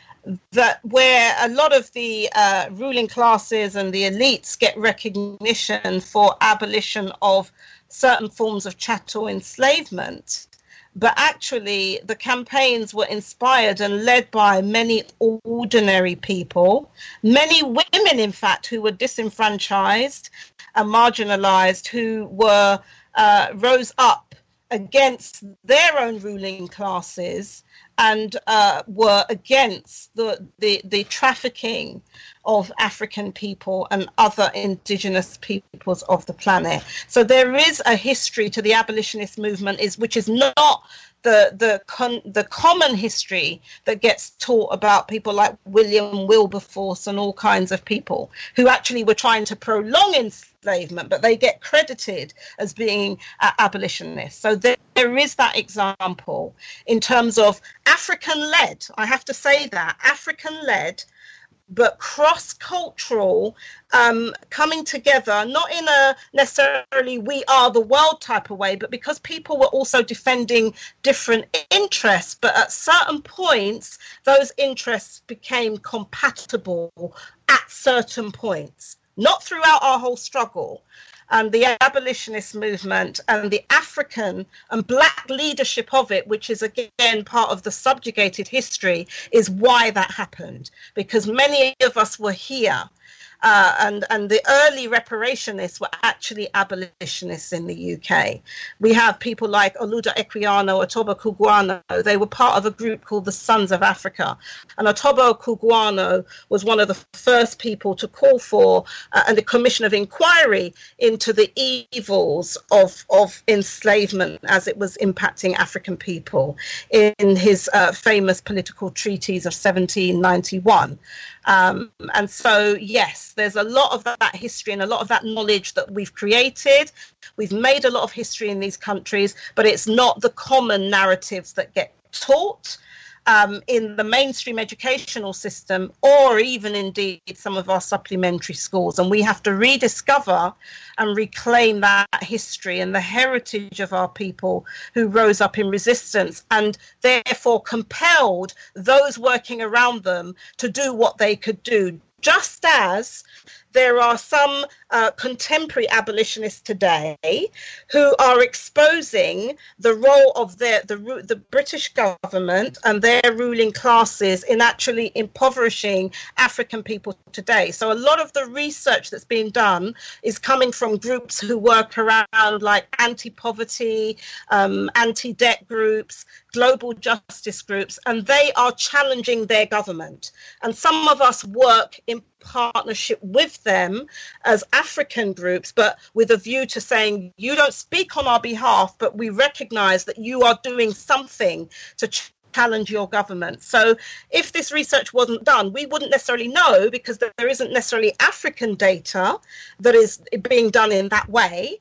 That where a lot of the uh, ruling classes and the elites get recognition for abolition of certain forms of chattel enslavement, but actually the campaigns were inspired and led by many ordinary people, many women, in fact, who were disenfranchised and marginalized, who were uh, rose up against their own ruling classes and uh, were against the, the the trafficking of African people and other indigenous peoples of the planet. So there is a history to the abolitionist movement, is which is not the the con, the common history that gets taught about people like William Wilberforce and all kinds of people who actually were trying to prolong enslavement, but they get credited as being uh, abolitionists. So there, there is that example in terms of African-led, I have to say that, African-led, but cross-cultural, um, coming together, not in a necessarily we are the world type of way, but because people were also defending different interests. But at certain points, those interests became compatible at certain points, not throughout our whole struggle. And the abolitionist movement and the African and black leadership of it, which is again part of the subjugated history, is why that happened. Because many of us were here. Uh, and, and the early reparationists were actually abolitionists in the U K. We have people like Oluda Equiano, Otobo Cugoano. They were part of a group called the Sons of Africa. And Otobo Cugoano was one of the first people to call for uh, and the commission of inquiry into the evils of, of enslavement as it was impacting African people in his uh, famous political treatise of seventeen ninety-one. Um, and so, yes, there's a lot of that history and a lot of that knowledge that we've created. We've made a lot of history in these countries, but it's not the common narratives that get taught um, in the mainstream educational system, or even indeed some of our supplementary schools. And we have to rediscover and reclaim that history and the heritage of our people who rose up in resistance and therefore compelled those working around them to do what they could do. Just as there are some uh, contemporary abolitionists today who are exposing the role of their, the, the British government and their ruling classes in actually impoverishing African people today. So a lot of the research that's being done is coming from groups who work around like anti-poverty, um, anti-debt groups, global justice groups, and they are challenging their government. And some of us work in partnership with them as African groups, but with a view to saying, you don't speak on our behalf, but we recognize that you are doing something to ch- challenge your government. So if this research wasn't done, we wouldn't necessarily know, because there isn't necessarily African data that is being done in that way.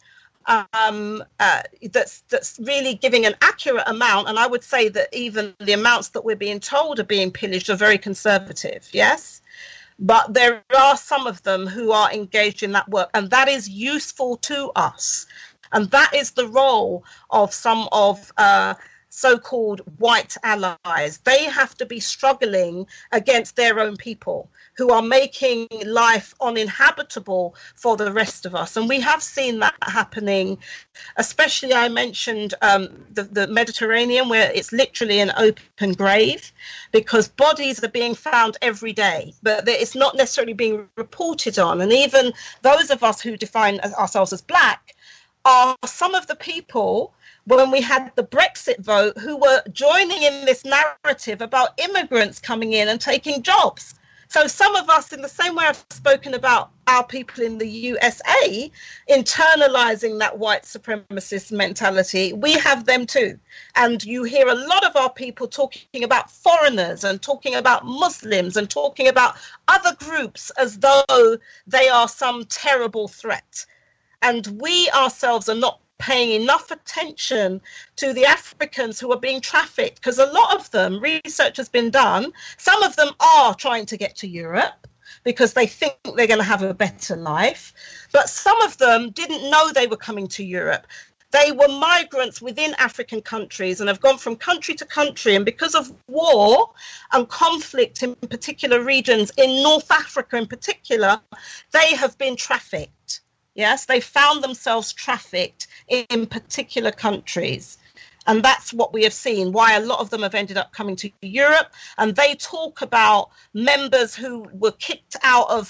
Um, uh, that's that's really giving an accurate amount, and I would say that even the amounts that we're being told are being pillaged are very conservative, yes? But there are some of them who are engaged in that work, and that is useful to us. And that is the role of some of uh, so-called white allies. They have to be struggling against their own people who are making life uninhabitable for the rest of us. And we have seen that happening, especially I mentioned um, the, the Mediterranean, where it's literally an open grave because bodies are being found every day, but it's not necessarily being reported on. And even those of us who define ourselves as black are some of the people, when we had the Brexit vote, who were joining in this narrative about immigrants coming in and taking jobs. So some of us, in the same way I've spoken about our people in the U S A, internalizing that white supremacist mentality, we have them too. And you hear a lot of our people talking about foreigners and talking about Muslims and talking about other groups as though they are some terrible threat. And we ourselves are not paying enough attention to the Africans who are being trafficked, because a lot of them, research has been done, some of them are trying to get to Europe because they think they're going to have a better life, but some of them didn't know they were coming to Europe. They were migrants within African countries and have gone from country to country, and because of war and conflict in particular regions, in North Africa in particular, they have been trafficked. Yes, they found themselves trafficked in particular countries. And that's what we have seen, why a lot of them have ended up coming to Europe. And they talk about members who were kicked out of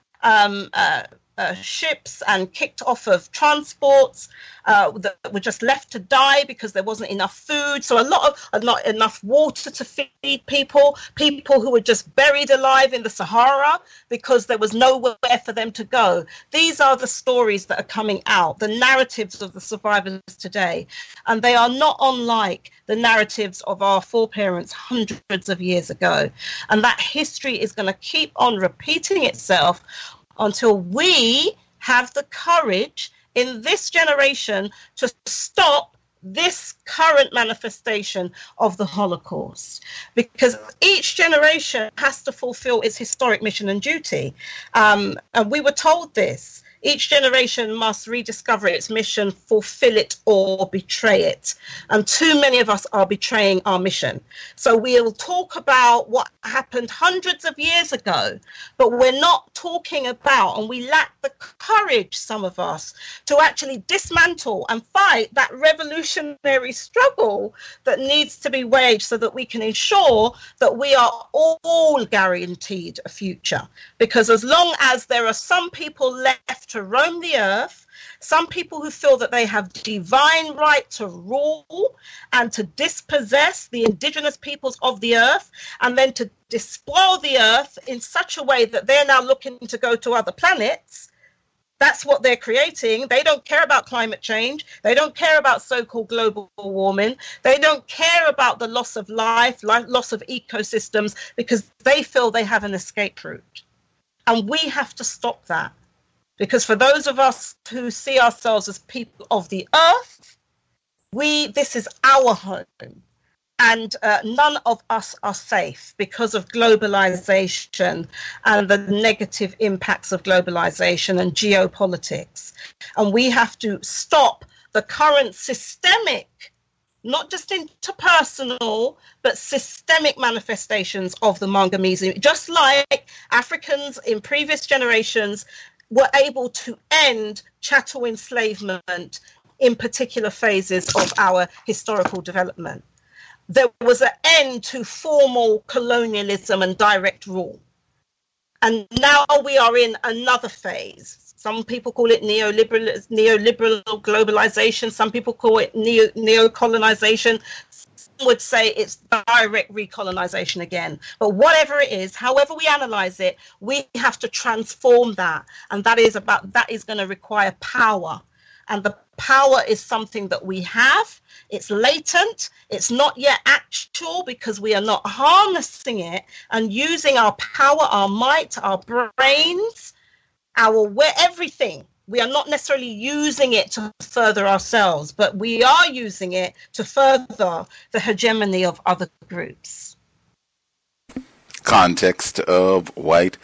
um, uh, uh, ships and kicked off of transports uh, that were just left to die because there wasn't enough food. So a lot of uh, not enough water to feed people, people who were just buried alive in the Sahara because there was nowhere for them to go. These are the stories that are coming out, the narratives of the survivors today. And they are not unlike the narratives of our foreparents hundreds of years ago. And that history is going to keep on repeating itself until we have the courage in this generation to stop this current manifestation of the Holocaust, because each generation has to fulfill its historic mission and duty. Um, and we were told this. Each generation must rediscover its mission, fulfill it, or betray it. And too many of us are betraying our mission. So we'll talk about what happened hundreds of years ago, but we're not talking about, and we lack the courage, some of us, to actually dismantle and fight that revolutionary struggle that needs to be waged so that we can ensure that we are all guaranteed a future. Because as long as there are some people left to roam the earth, some people who feel that they have divine right to rule and to dispossess the indigenous peoples of the earth, and then to despoil the earth in such a way that they're now looking to go to other planets. That's what they're creating. They don't care about climate change. They don't care about so-called global warming. They don't care about the loss of life, life loss of ecosystems, because they feel they have an escape route. And we have to stop that. Because for those of us who see ourselves as people of the earth, we this is our home. And uh, none of us are safe because of globalization and the negative impacts of globalization and geopolitics. And we have to stop the current systemic, not just interpersonal, but systemic manifestations of the Mangameese. Just like Africans in previous generations were able to end chattel enslavement in particular phases of our historical development. There was an end to formal colonialism and direct rule. And now we are in another phase. Some people call it neoliberal, neoliberal globalization. Some people call it neo, neo-colonization. Some would say it's direct recolonization again. But whatever it is, however we analyze it, we have to transform that. And that is about that is going to require power. And the power is something that we have. It's latent. It's not yet actual because we are not harnessing it and using our power, our might, our brains, our everything. We are not necessarily using it to further ourselves, but we are using it to further the hegemony of other groups. Context of white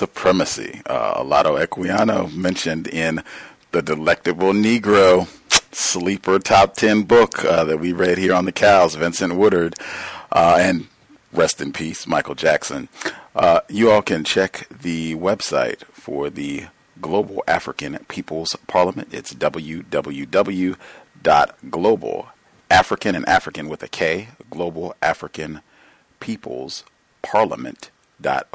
supremacy. Uh, Olaudah Equiano mentioned in The Delectable Negro. sleeper top ten book uh, that we read here on the Cows, Vincent Woodard, uh, and rest in peace, Michael Jackson. Uh, you all can check the website for the Global African People's Parliament. It's w w w dot global African and African with a K, Global African People's Parliament dot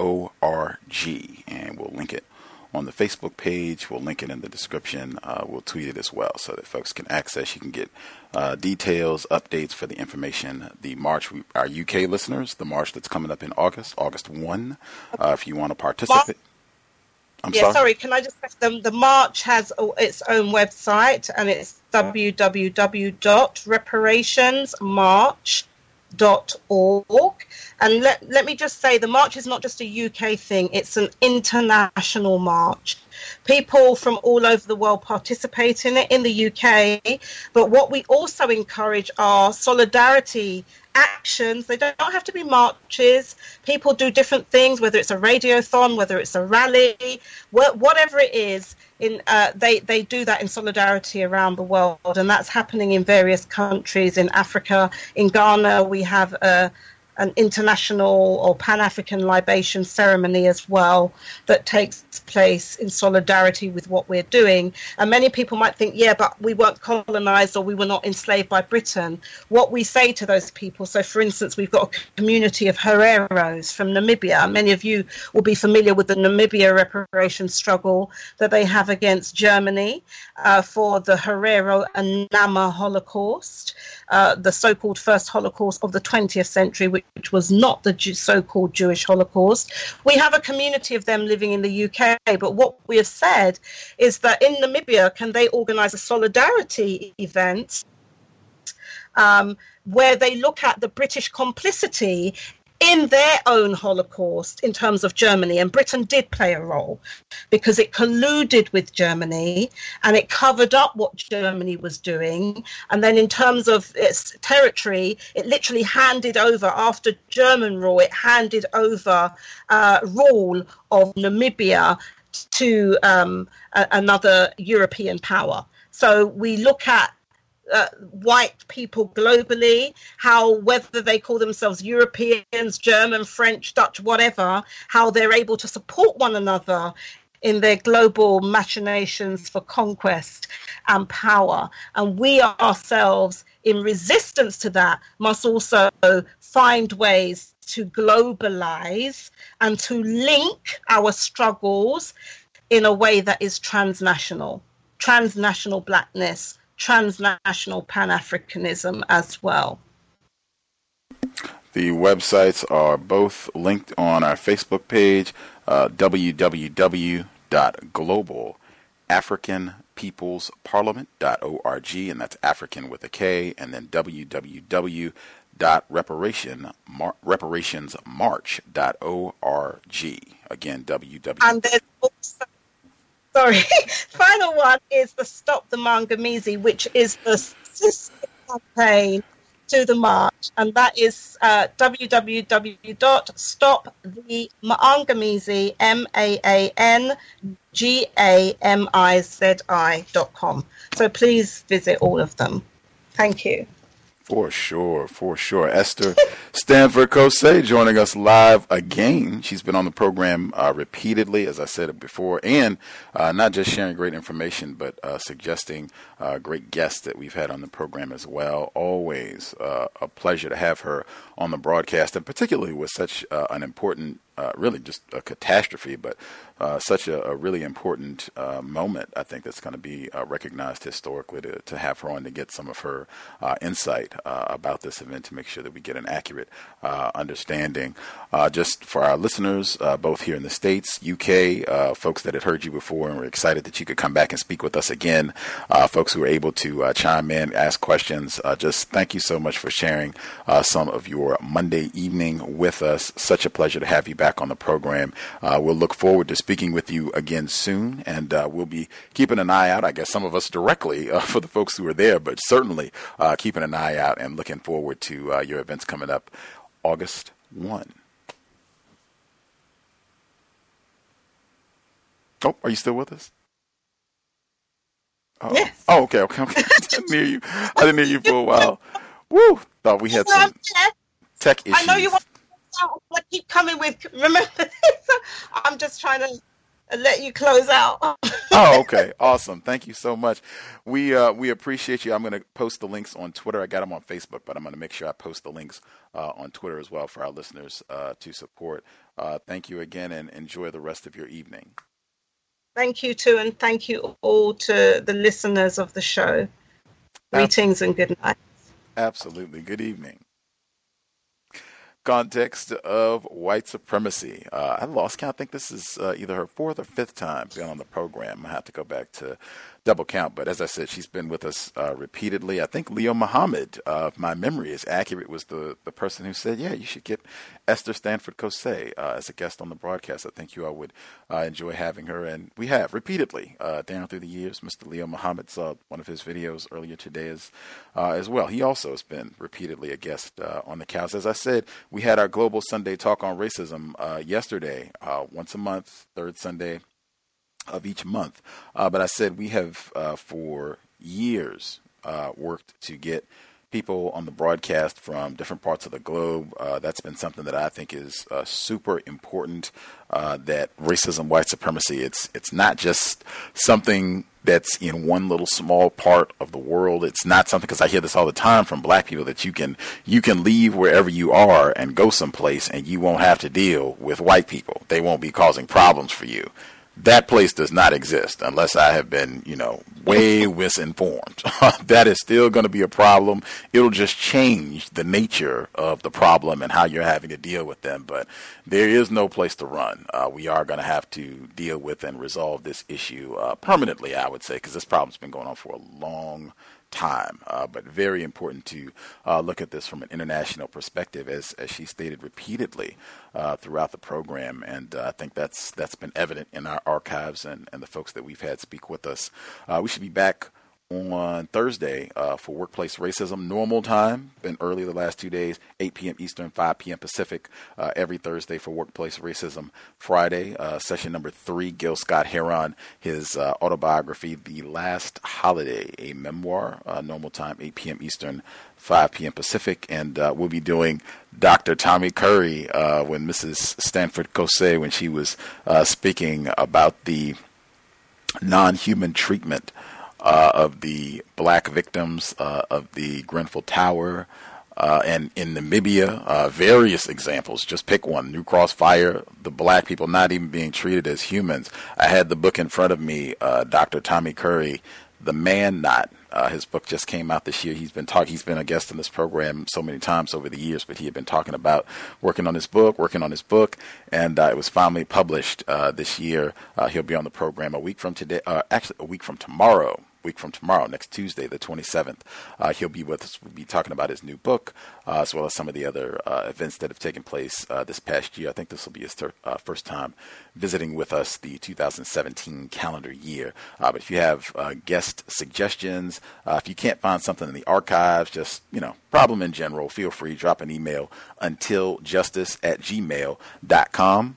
org, and we'll link it on the Facebook page. We'll link it in the description. Uh, we'll tweet it as well so that folks can access. You can get uh, details, updates for the information. The march, we, our U K listeners, the march that's coming up in August, August first, uh, if you want to participate. I'm yeah, sorry. sorry, can I just say the, the march has its own website, and it's w w w dot reparations march dot org. And let, let me just say, the march is not just a U K thing, it's an international march. People from all over the world participate in it in the U K, but what we also encourage are solidarity actions. They don't have to be marches. People do different things, whether it's a radiothon, whether it's a rally, whatever it is. In uh, they they do that in solidarity around the world, and that's happening in various countries. In Africa, in Ghana, we have a an international or Pan-African libation ceremony as well that takes place in solidarity with what we're doing. And many people might think, yeah, but we weren't colonized or we were not enslaved by Britain. What we say to those people, so for instance, we've got a community of Hereros from Namibia. Many of you will be familiar with the Namibia reparation struggle that they have against Germany uh, for the Herero and Nama Holocaust, uh, the so-called first Holocaust of the twentieth century, which which was not the so-called Jewish Holocaust. We have a community of them living in the U K, but what we have said is that in Namibia, can they organise a solidarity event um, where they look at the British complicity in their own Holocaust in terms of Germany. And Britain did play a role because it colluded with Germany and it covered up what Germany was doing. And then in terms of its territory, it literally handed over, after German rule, it handed over uh, rule of Namibia to um, a- another European power. So we look at Uh, white people globally, how whether they call themselves Europeans, German, French, Dutch, whatever, how they're able to support one another in their global machinations for conquest and power. And we ourselves, in resistance to that, must also find ways to globalize and to link our struggles in a way that is transnational, transnational blackness, transnational Pan-Africanism as well. The websites are both linked on our Facebook page, uh, w w w dot global African People's Parliament dot org, and that's African with a K, and then w w w dot reparation mar- reparations march dot org. Again, w w w. And there's also Sorry, final one is the Stop the Maangamizi, which is the sister campaign to the march, and that is uh, w w w dot stop the maangamizi m a a n g a m i z i dot com. So please visit all of them. Thank you. For sure, for sure. Esther Stanford Kosei joining us live again. She's been on the program uh, repeatedly, as I said before, and uh, not just sharing great information, but uh, suggesting uh, great guests that we've had on the program as well. Always uh, a pleasure to have her on the broadcast, and particularly with such uh, an important, uh, really just a catastrophe, but uh, such a, a really important uh, moment, I think, that's going to be uh, recognized historically to, to have her on to get some of her uh, insight uh, about this event, to make sure that we get an accurate uh, understanding. Uh, just for our listeners, uh, both here in the States, U K, uh, folks that had heard you before and were excited that you could come back and speak with us again, uh, folks who were able to uh, chime in, ask questions, uh, just thank you so much for sharing uh, some of your Monday evening with us. Such a pleasure to have you back on the program. Uh, we'll look forward to speaking with you again soon, and uh, we'll be keeping an eye out, I guess some of us directly uh, for the folks who are there, but certainly uh, keeping an eye out and looking forward to uh, your events coming up August first. Oh, are you still with us? Oh, yes. Oh, okay, okay, okay. I didn't hear you. I didn't hear you for a while. Woo! Thought we had no, some tech issues. I know you want to I keep coming with, remember this? I'm just trying to let you close out. Oh, okay. Awesome. Thank you so much. We uh, we appreciate you. I'm going to post the links on Twitter. I got them on Facebook, but I'm going to make sure I post the links uh, on Twitter as well for our listeners uh, to support. Uh, thank you again, and enjoy the rest of your evening. Thank you too, and thank you all to the listeners of the show. Greetings and good night. Absolutely. Good evening. Context of white supremacy. Uh, I lost count. I think this is uh, either her fourth or fifth time being on the program. I have to go back to double count. But as I said, she's been with us uh, repeatedly. I think Leo Muhammad, uh, if my memory is accurate, was the, the person who said, yeah, you should get Esther Stanford Kosei uh, as a guest on the broadcast. I think you all would uh, enjoy having her. And we have repeatedly uh, down through the years. Mister Leo Muhammad saw one of his videos earlier today as, uh, as well. He also has been repeatedly a guest uh, on the couch. As I said, we had our Global Sunday Talk on Racism uh, yesterday, uh, once a month, third Sunday of each month. Uh, but I said we have uh, for years uh, worked to get people on the broadcast from different parts of the globe. Uh, that's been something that I think is uh, super important, uh, that racism, white supremacy, it's it's not just something that's in one little small part of the world. It's not something, because I hear this all the time from black people, that you can you can leave wherever you are and go someplace and you won't have to deal with white people. They won't be causing problems for you. That place does not exist unless I have been, you know, way misinformed. That is still going to be a problem. It'll just change the nature of the problem and how you're having to deal with them. But there is no place to run. Uh, we are going to have to deal with and resolve this issue uh, permanently, I would say, because this problem's been going on for a long time, uh, but very important to uh, look at this from an international perspective, as as she stated repeatedly uh, throughout the program, and uh, I think that's that's been evident in our archives and, and the folks that we've had speak with us. Uh, we should be back on Thursday uh, for Workplace Racism, normal time. Been early the last two days, eight p.m. Eastern, five p.m. Pacific, uh, every Thursday for Workplace Racism. Friday, uh, session number three, Gil Scott-Heron, his uh, autobiography, The Last Holiday, a memoir, uh, normal time, eight p.m. Eastern, five p.m. Pacific. And uh, we'll be doing Doctor Tommy Curry uh, when Missus Stanford Kosei, when she was uh, speaking about the non-human treatment Uh, of the black victims uh, of the Grenfell Tower, uh, and in Namibia, uh, various examples. Just pick one. New Cross Fire, the black people not even being treated as humans. I had the book in front of me, uh, Doctor Tommy Curry, The Man Knot. Uh, his book just came out this year. He's been talking. He's been a guest in this program so many times over the years, but he had been talking about working on his book, working on his book, and uh, it was finally published uh, this year. Uh, he'll be on the program a week from today. Uh, actually, a week from tomorrow. Week from tomorrow, next Tuesday, the twenty-seventh. Uh, he'll be with us. We'll be talking about his new book, uh, as well as some of the other uh, events that have taken place uh, this past year. I think this will be his ter- uh, first time visiting with us the two thousand seventeen calendar year. Uh, but if you have uh, guest suggestions, uh, if you can't find something in the archives, just, you know, problem in general, feel free, drop an email, untiljustice at gmail dot com.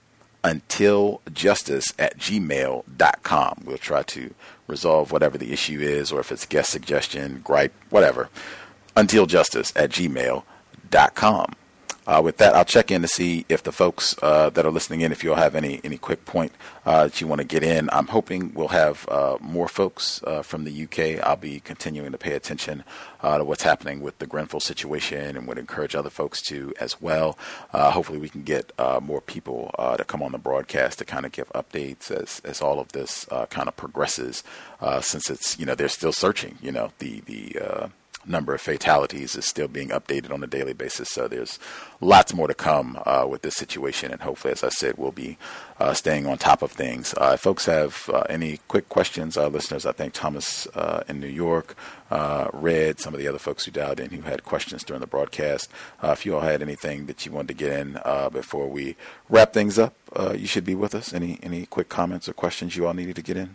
untiljustice at gmail dot com. We'll try to resolve whatever the issue is, or if it's guest suggestion, gripe, whatever. untiljustice at gmail dot com. Uh, with that, I'll check in to see if the folks uh, that are listening in, if you'll have any any quick point uh, that you want to get in. I'm hoping we'll have uh, more folks uh, from the U K. I'll be continuing to pay attention uh, to what's happening with the Grenfell situation, and would encourage other folks to as well. Uh, hopefully we can get uh, more people uh, to come on the broadcast to kind of give updates as, as all of this uh, kind of progresses, uh, since it's, you know, they're still searching, you know, the, the uh, number of fatalities is still being updated on a daily basis. So there's lots more to come uh, with this situation. And hopefully, as I said, we'll be uh, staying on top of things. Uh, if folks have uh, any quick questions, uh, listeners, I think Thomas uh, in New York, uh, Red, some of the other folks who dialed in who had questions during the broadcast. Uh, if you all had anything that you wanted to get in uh, before we wrap things up, uh, you should be with us. Any, any quick comments or questions you all needed to get in?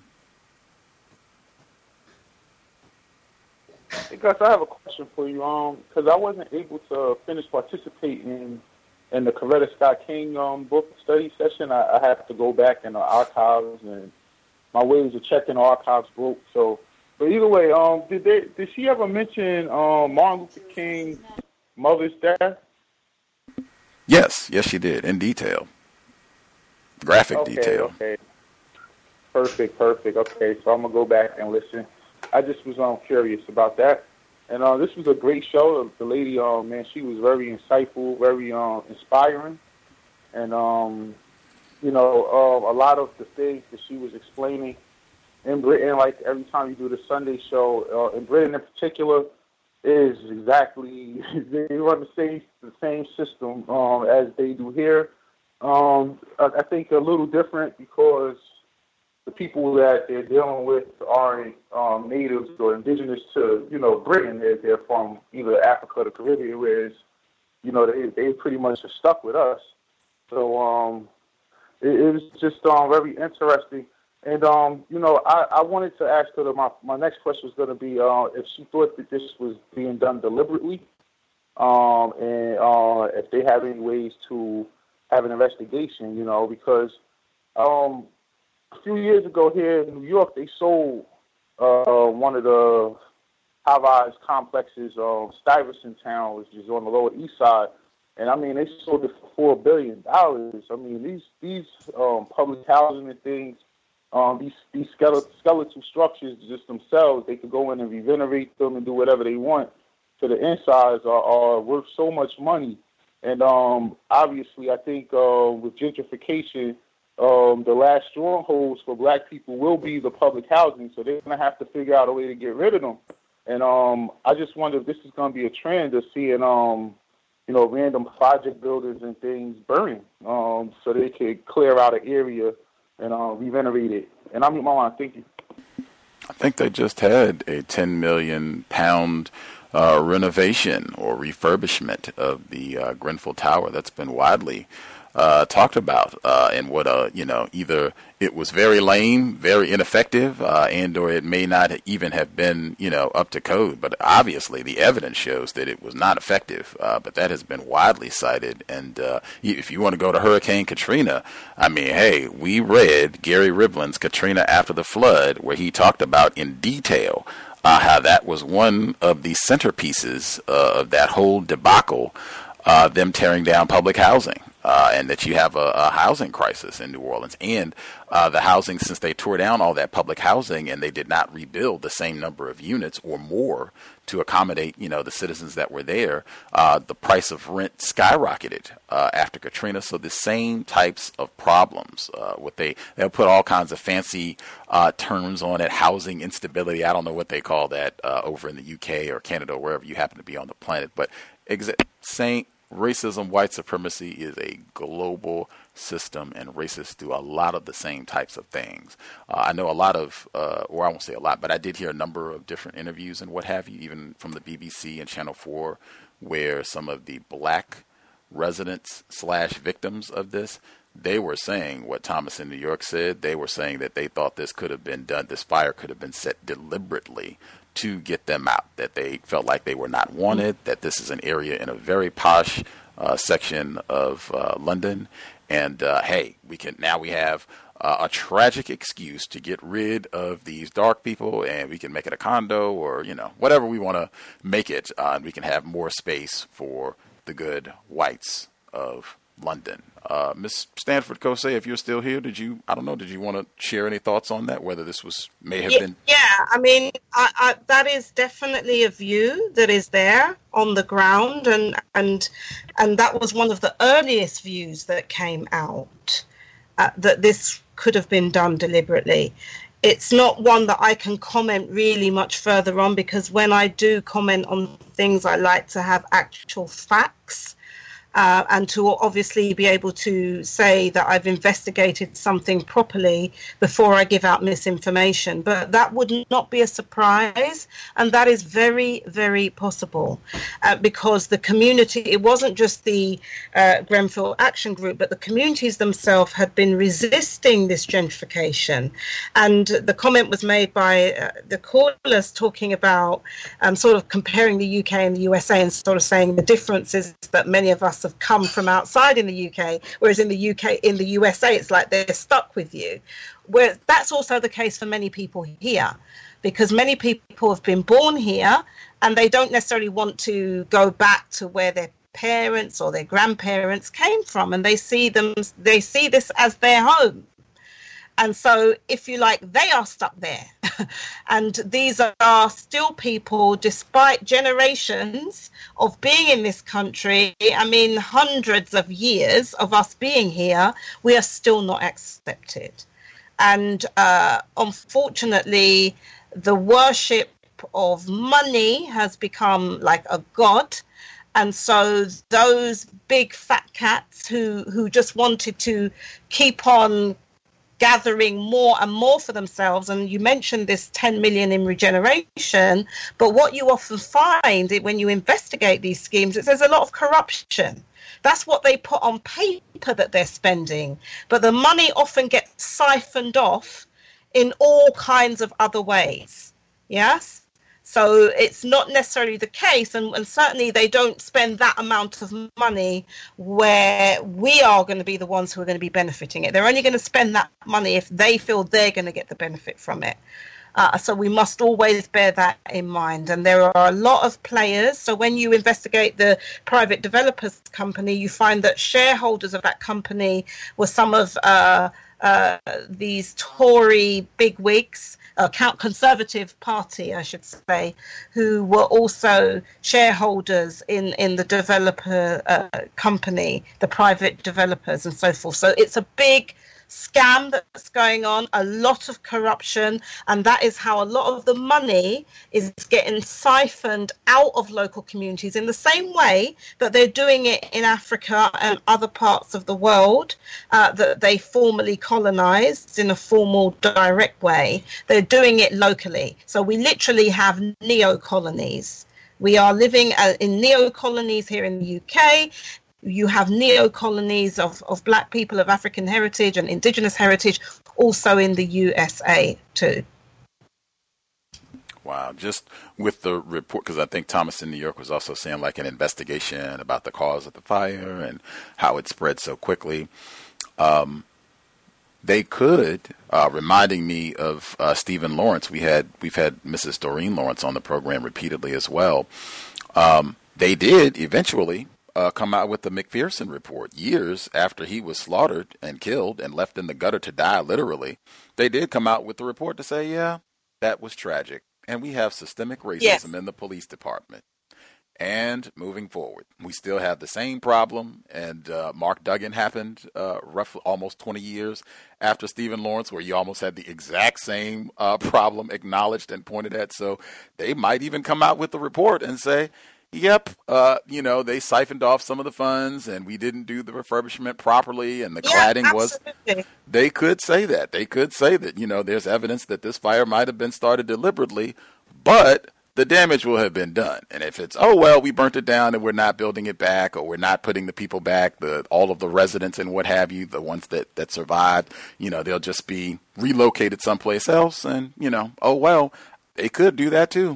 Hey Gus, I have a question for you. Um, because I wasn't able to finish participating in in the Coretta Scott King um book study session. I, I had to go back in the archives, and my ways of checking the archives broke. So But either way, um, did they did she ever mention um Martin Luther King's mother's death? Yes, yes, she did in detail, graphic okay, detail. Okay, perfect, perfect. Okay, so I'm gonna go back and listen. I just was um curious about that, and uh, this was a great show. The lady, um, man, she was very insightful, very um inspiring, and um, you know, uh, a lot of the things that she was explaining in Britain, like every time you do the Sunday show, uh, in Britain in particular, is exactly they run the same the same system um, as they do here. Um, I, I think a little different because the people that they're dealing with aren't um, natives or indigenous to you know Britain. They're, they're from either Africa or the Caribbean, whereas you know they they pretty much are stuck with us. So um, it, it was just um, very interesting. And, um, you know, I, I wanted to ask her, that my, my next question was going to be uh, if she thought that this was being done deliberately, um, and uh, if they have any ways to have an investigation, you know, because um, a few years ago here in New York, they sold uh, one of the high-rise complexes, uh, Stuyvesant Town, which is on the Lower East Side. And, I mean, they sold it for four billion dollars. I mean, these, these um, public housing and things, Um, these these skeletal, skeletal structures just themselves, they could go in and regenerate them and do whatever they want to the insides are, are worth so much money. And um, obviously, I think uh, with gentrification, um, the last strongholds for black people will be the public housing. So they're going to have to figure out a way to get rid of them. And um, I just wonder if this is going to be a trend of seeing, um, you know, random project buildings and things burning um, so they could clear out an area and uh, regenerate it. And I'm my mind. Thank you. I think they just had a ten million pound uh, renovation or refurbishment of the uh, Grenfell Tower. That's been widely uh, talked about, uh, and what uh, you know, either it was very lame, very ineffective, uh, and or it may not even have been, you know, up to code. But obviously, the evidence shows that it was not effective. Uh, but that has been widely cited. And uh, if you want to go to Hurricane Katrina, I mean, hey, we read Gary Rivlin's Katrina After the Flood, where he talked about in detail uh, how that was one of the centerpieces uh, of that whole debacle, uh, them tearing down public housing. Uh, and that you have a, a housing crisis in New Orleans. And uh, the housing, since they tore down all that public housing and they did not rebuild the same number of units or more to accommodate, you know, the citizens that were there, uh, the price of rent skyrocketed uh, after Katrina. So the same types of problems, uh, what they, they'll put all kinds of fancy uh, terms on it, housing instability. I don't know what they call that uh, over in the U K or Canada or wherever you happen to be on the planet. But exa- same racism, white supremacy is a global system, and racists do a lot of the same types of things. Uh, I know a lot of, uh, or I won't say a lot, but I did hear a number of different interviews and what have you, even from the B B C and Channel four, where some of the black residents slash victims of this, they were saying what Thomas in New York said. They were saying that they thought this could have been done, this fire could have been set deliberately to get them out, that they felt like they were not wanted, that this is an area in a very posh uh, section of uh, London. And, uh, hey, we can now we have uh, a tragic excuse to get rid of these dark people, and we can make it a condo or, you know, whatever we want to make it. Uh, and we can have more space for the good whites of London. Uh, Miz Stanford Kosei, if you're still here, did you, I don't know, did you want to share any thoughts on that, whether this was, may have yeah, been? Yeah, I mean, I, I, that is definitely a view that is there on the ground, and, and, and that was one of the earliest views that came out, uh, that this could have been done deliberately. It's not one that I can comment really much further on, because when I do comment on things, I like to have actual facts. Uh, and to obviously be able to say that I've investigated something properly before I give out misinformation. But that would not be a surprise. And that is very, very possible uh, because the community, it wasn't just the uh, Grenfell Action Group, but the communities themselves had been resisting this gentrification. And the comment was made by uh, the callers talking about um, sort of comparing the U K and the U S A and sort of saying the differences that many of us have come from outside in the U K, whereas in the U K, in the U S A, it's like they're stuck with you. Where that's also the case for many people here. because many people have been born here and they don't necessarily want to go back to where their parents or their grandparents came from, and they see them, they see this as their home. And so, if you like, they are stuck there. And these are still people, despite generations of being in this country, I mean, hundreds of years of us being here, we are still not accepted. And uh, unfortunately, the worship of money has become like a god. And so those big fat cats who, who just wanted to keep on gathering more and more for themselves, and you mentioned this ten million in regeneration, but what you often find when you investigate these schemes is there's a lot of corruption. That's what they put on paper that they're spending, but the money often gets siphoned off in all kinds of other ways. Yes? So it's not necessarily the case, and, and certainly they don't spend that amount of money where we are going to be the ones who are going to be benefiting it. They're only going to spend that money if they feel they're going to get the benefit from it. Uh, so we must always bear that in mind. And there are a lot of players. So when you investigate the private developers company, you find that shareholders of that company were some of uh, uh, these Tory bigwigs, Uh, Conservative Party, I should say, who were also shareholders in, in the developer uh, company, the private developers and so forth. So it's a big scam that's going on, a lot of corruption, and that is how a lot of the money is getting siphoned out of local communities in the same way that they're doing it in Africa and other parts of the world uh, that they formerly colonized in a formal, direct way. They're doing it locally. So we literally have neo-colonies. We are living uh, in neo-colonies here in the U K. You have neo-colonies of, of black people of African heritage and indigenous heritage also in the U S A too. Wow. Just with the report, because I think Thomas in New York was also saying like an investigation about the cause of the fire and how it spread so quickly. Um, they could, uh, reminding me of uh, Stephen Lawrence. We had, we've had Missus Doreen Lawrence on the program repeatedly as well. Um, they did eventually Uh, come out with the McPherson report years after he was slaughtered and killed and left in the gutter to die, literally. They did come out with the report to say, yeah, that was tragic. And we have systemic racism yes. in the police department. And moving forward, we still have the same problem. And uh, Mark Duggan happened uh, roughly almost twenty years after Stephen Lawrence, where you almost had the exact same uh, problem acknowledged and pointed at. So they might even come out with the report and say, yep, uh, you know, they siphoned off some of the funds and we didn't do the refurbishment properly and the yeah, cladding absolutely. was, they could say that. They could say that, you know, there's evidence that this fire might have been started deliberately, but the damage will have been done. And if it's, oh, well, we burnt it down and we're not building it back, or we're not putting the people back, the all of the residents and what have you, the ones that, that survived, you know, they'll just be relocated someplace else. And, you know, oh, well, they could do that too.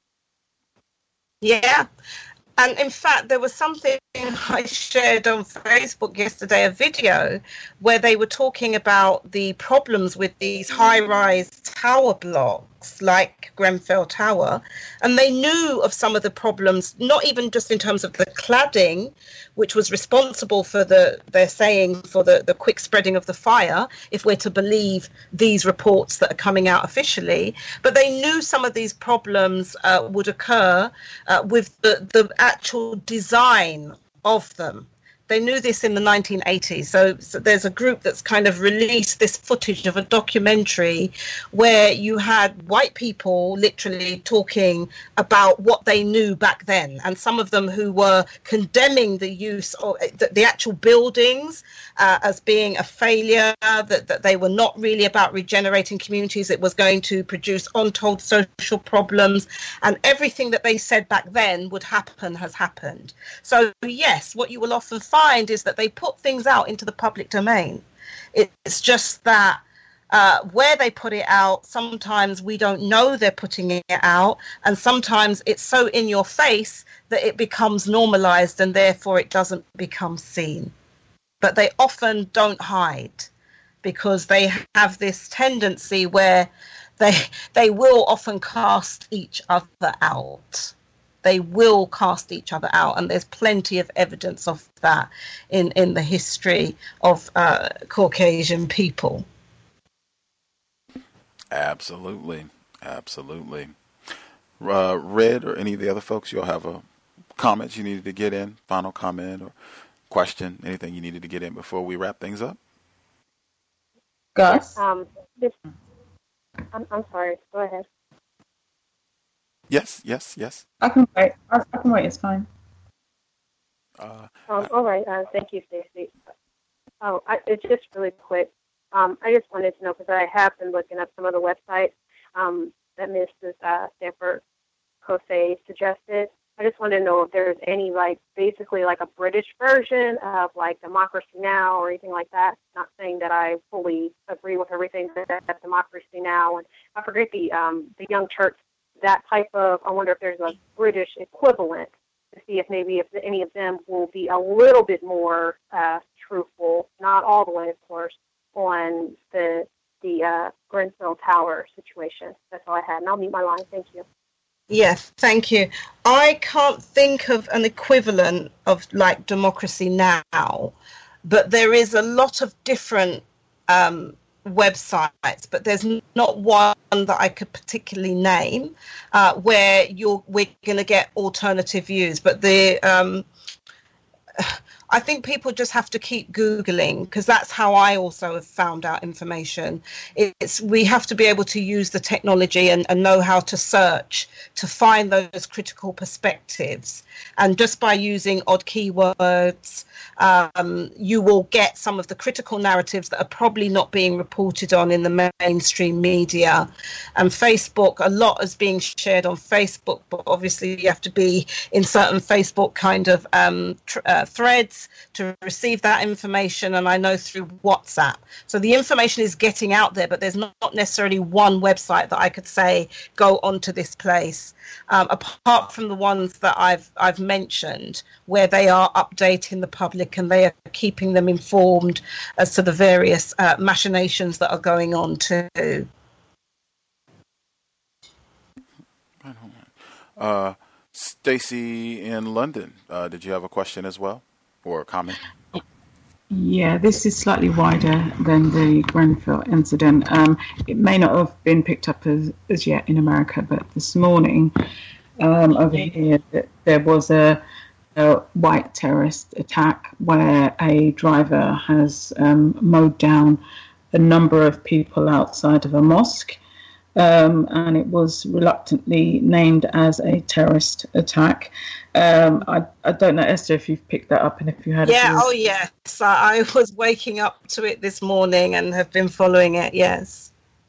Yeah. And in fact, there was something I shared on Facebook yesterday, a video where they were talking about the problems with these high-rise tower blocks like Grenfell Tower. And they knew of some of the problems, not even just in terms of the cladding, which was responsible for the, they're saying, for the, the quick spreading of the fire, if we're to believe these reports that are coming out officially. But they knew some of these problems uh, would occur uh, with the, the actual design of them. They knew this in the nineteen eighties. So, so there's a group that's kind of released this footage of a documentary where you had white people literally talking about what they knew back then. And some of them who were condemning the use of the, the actual buildings uh, as being a failure, that, that they were not really about regenerating communities. It was going to produce untold social problems. And everything that they said back then would happen has happened. So, yes, what you will often find is that they put things out into the public domain. It's just that uh, where they put it out, sometimes we don't know they're putting it out, and sometimes it's so in your face that it becomes normalized and therefore it doesn't become seen. But they often don't hide because they have this tendency where they they will often cast each other out. They will cast each other out, and there's plenty of evidence of that in, in the history of uh, Caucasian people. Absolutely, absolutely. Uh, Red or any of the other folks, you'll have a comments you needed to get in, final comment or question, anything you needed to get in before we wrap things up? Gus? Um, this, I'm, I'm sorry, go ahead. Yes, yes, yes. I can wait. I, I can wait. It's fine. Uh, um, all right. Uh, thank you, Stacey. Oh, I, it's just really quick. Um, I just wanted to know, because I have been looking up some of the websites um, that Missus Uh, Stanford Kosei suggested. I just wanted to know if there's any, like, basically like a British version of like Democracy Now! Or anything like that. Not saying that I fully agree with everything that, that Democracy Now! And I forget the um, the Young Turks. That type of, I wonder if there's a British equivalent to see if maybe if any of them will be a little bit more uh, truthful, not all the way, of course, on the the uh, Grenfell Tower situation. That's all I had, and I'll mute my line. Thank you. Yes, thank you. I can't think of an equivalent of like Democracy Now!, but there is a lot of different um, websites, but there's not one that I could particularly name uh, where you're we're going to get alternative views. But the um, I think people just have to keep Googling, because that's how I also have found out information. It's we have to be able to use the technology and, and know how to search to find those critical perspectives. And just by using odd keywords, um, you will get some of the critical narratives that are probably not being reported on in the mainstream media. And Facebook, a lot is being shared on Facebook, but obviously you have to be in certain Facebook kind of um, tr- uh, threads to receive that information, and I know through WhatsApp. So the information is getting out there, but there's not necessarily one website that I could say go onto this place, um, apart from the ones that I've I've mentioned, where they are updating the public and they are keeping them informed as to the various uh, machinations that are going on too. Uh, Stacey in London, uh, did you have a question as well? Or a comment? Yeah, this is slightly wider than the Grenfell incident. Um, it may not have been picked up as, as yet in America, but this morning um, over here there was a, a white terrorist attack where a driver has um, mowed down a number of people outside of a mosque. Um, and it was reluctantly named as a terrorist attack. Um, I, I don't know, Esther, if you've picked that up and if you had. Yeah, a oh yes, I, I was waking up to it this morning and have been following it. Yes.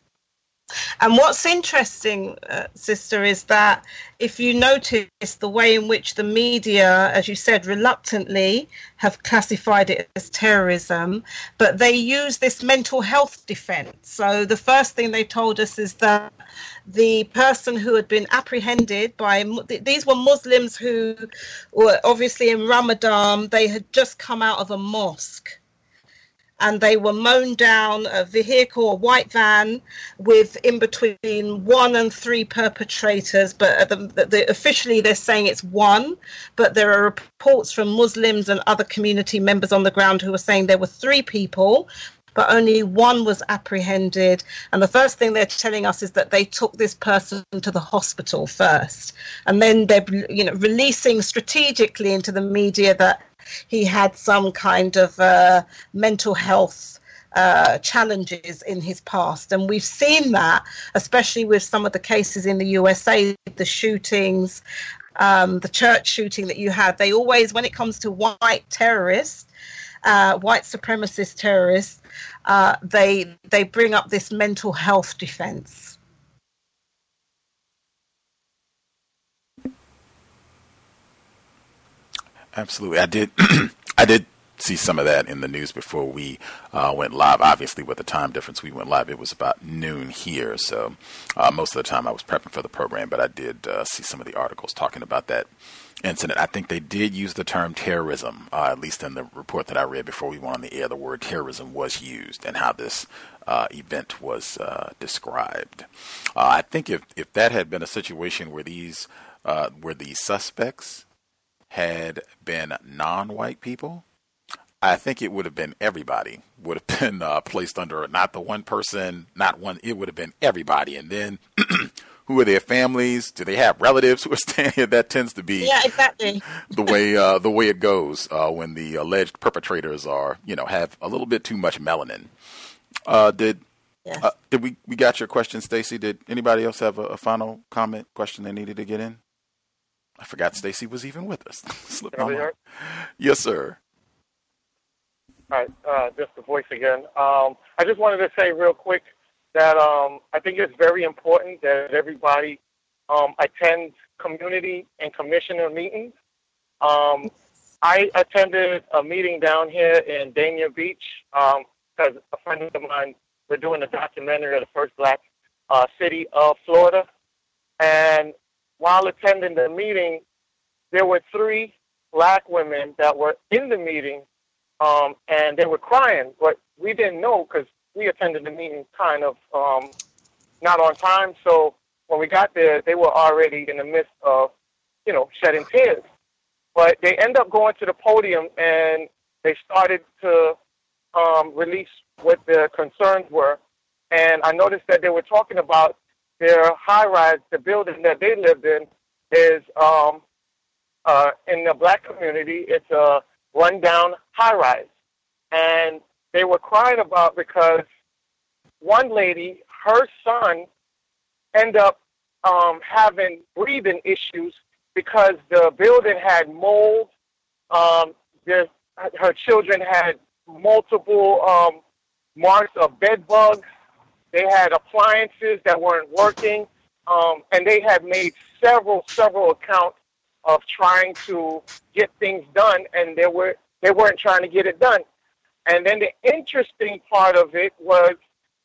And what's interesting, uh, sister, is that if you notice the way in which the media, as you said, reluctantly have classified it as terrorism, but they use this mental health defense. So the first thing they told us is that the person who had been apprehended by, these were Muslims who were obviously in Ramadan, they had just come out of a mosque. And they were mown down, a vehicle, a white van, with in between one and three perpetrators. But the, the, officially they're saying it's one. But there are reports from Muslims and other community members on the ground who are saying there were three people, but only one was apprehended. And the first thing they're telling us is that they took this person to the hospital first. And then they're, you know, releasing strategically into the media that he had some kind of uh, mental health uh, challenges in his past. And we've seen that, especially with some of the cases in the U S A, the shootings, um, the church shooting that you had. They always, when it comes to white terrorists, uh, white supremacist terrorists, uh, they they bring up this mental health defense. Absolutely. I did I did see some of that in the news before we uh, went live. Obviously, with the time difference, we went live. It was about noon here, so uh, most of the time I was prepping for the program, but I did uh, see some of the articles talking about that incident. I think they did use the term terrorism, uh, at least in the report that I read before we went on the air. The word terrorism was used and how this uh, event was uh, described. Uh, I think if, if that had been a situation where these uh, where the suspects had been non-white people, I think it would have been everybody would have been uh, placed under, not the one person, not one, it would have been everybody. And then who are their families? Do they have relatives who are staying here? That tends to be yeah, exactly. the way uh, the way it goes uh, when the alleged perpetrators are, you know, have a little bit too much melanin. Uh, did yes. uh, did we we got your question, Stacey? Did anybody else have a, a final comment, question they needed to get in? I forgot Stacey was even with us. Slipped my mind. Yes, sir. All right, uh, just the voice again. Um, I just wanted to say real quick that um, I think it's very important that everybody um, attends community and commissioner meetings. Um, I attended a meeting down here in Dania Beach because um, a friend of mine, we're doing a documentary of the first black uh, city of Florida. And while attending the meeting, there were three black women that were in the meeting. Um, and they were crying, but we didn't know because we attended the meeting kind of um, not on time. So when we got there, they were already in the midst of, you know, shedding tears. But they end up going to the podium and they started to um, release what their concerns were. And I noticed that they were talking about their high-rise, the building that they lived in is um, uh, in the black community. It's a rundown high-rise. And they were crying about because one lady, her son, ended up um, having breathing issues because the building had mold. Um, there, her children had multiple um, marks of bed bugs. They had appliances that weren't working. Um, and they had made several, several accounts of trying to get things done, and they were they weren't trying to get it done. And then the interesting part of it was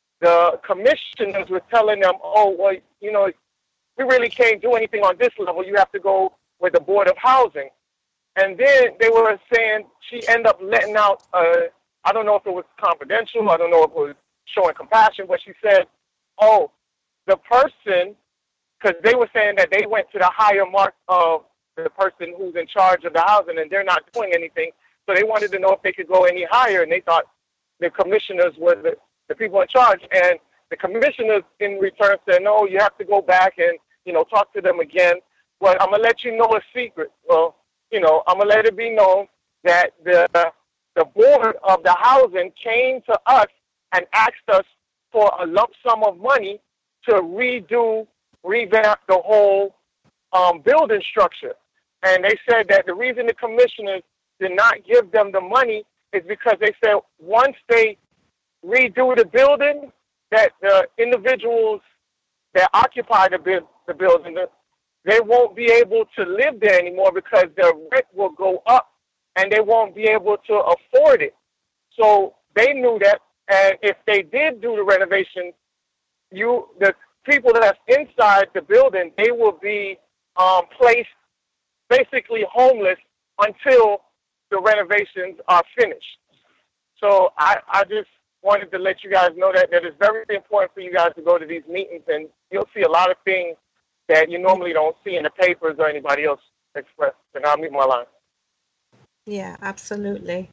the commissioners were telling them, oh, well, you know, we really can't do anything on this level. You have to go with the Board of Housing. And then they were saying she ended up letting out, uh, I don't know if it was confidential, I don't know if it was showing compassion, but she said, oh, the person, because they were saying that they went to the higher mark of the person who's in charge of the housing, and they're not doing anything. So they wanted to know if they could go any higher, and they thought the commissioners were the, the people in charge. And the commissioners, in return, said, no, you have to go back and, you know, talk to them again. But I'm going to let you know a secret. Well, you know, I'm going to let it be known that the the board of the housing came to us and asked us for a lump sum of money to redo, revamp the whole um, building structure. And they said that the reason the commissioners did not give them the money is because they said once they redo the building, that the individuals that occupy the, bu- the building, they won't be able to live there anymore because their rent will go up and they won't be able to afford it. So they knew that, and if they did do the renovation, you the people that's inside the building, they will be um, placed basically homeless until the renovations are finished. So I, I just wanted to let you guys know that, that it's very important for you guys to go to these meetings, and you'll see a lot of things that you normally don't see in the papers or anybody else express. And I'll mute my line. Yeah, absolutely.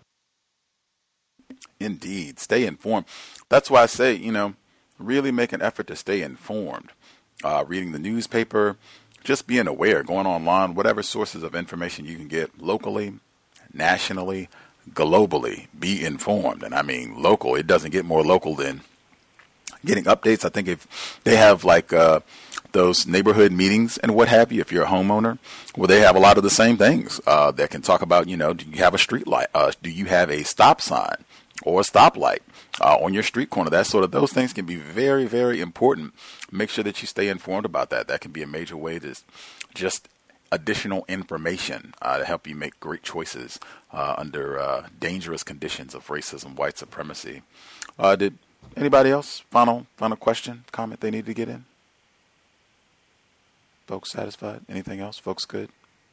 Indeed. Stay informed. That's why I say, you know, really make an effort to stay informed. Uh, reading the newspaper, just being aware, going online, whatever sources of information you can get locally, nationally, globally, be informed. And I mean local, it doesn't get more local than getting updates. I think if they have like uh, those neighborhood meetings and what have you, if you're a homeowner, well, they have a lot of the same things uh, that can talk about, you know, do you have a street light? Uh, do you have a stop sign or a stoplight uh, on your street corner? That sort of, those things can be very, very important. Make sure that you stay informed about that. That can be a major way to just additional information uh, to help you make great choices uh, under uh, dangerous conditions of racism, white supremacy. Uh, did anybody else? Final, final question, comment they need to get in? Folks satisfied? Anything else? Folks good?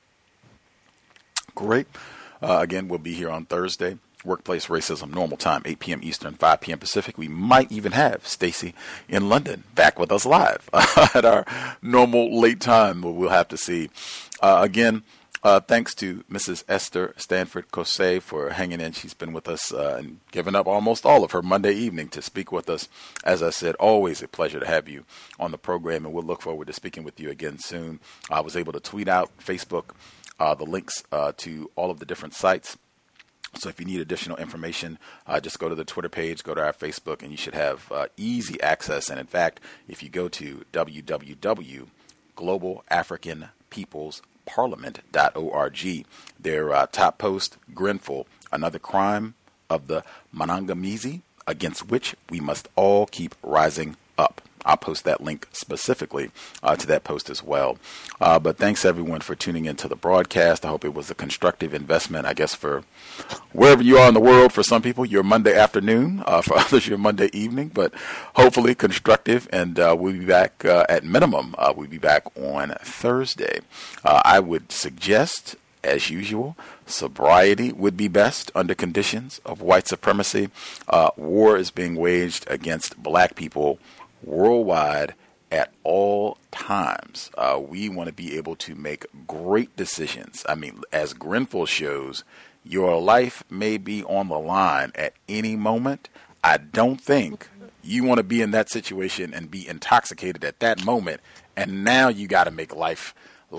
Great. Uh, again, we'll be here on Thursday. Workplace Racism, normal time, eight p.m. Eastern, five p.m. Pacific. We might even have Stacy in London back with us live at our normal late time. We'll have to see. Uh, again, uh, thanks to Missus Esther Stanford Kosei for hanging in. She's been with us uh, and given up almost all of her Monday evening to speak with us. As I said, always a pleasure to have you on the program, and we'll look forward to speaking with you again soon. I was able to tweet out Facebook uh, the links uh, to all of the different sites. So if you need additional information, uh, just go to the Twitter page, go to our Facebook, and you should have uh, easy access. And in fact, if you go to w w w dot global african peoples parliament dot org, their uh, top post, Grenfell, another crime of the Manangamizi against which we must all keep rising up. I'll post that link specifically uh, to that post as well. Uh, but thanks, everyone, for tuning into the broadcast. I hope it was a constructive investment, I guess, for wherever you are in the world. For some people, your Monday afternoon. Uh, for others, your Monday evening. But hopefully constructive. And uh, we'll be back uh, at minimum. Uh, we'll be back on Thursday. Uh, I would suggest, as usual, sobriety would be best under conditions of white supremacy. Uh, war is being waged against black people worldwide at all times. Uh, we want to be able to make great decisions. I mean, as Grenfell shows, your life may be on the line at any moment. I don't think you want to be in that situation and be intoxicated at that moment. And now you got to make life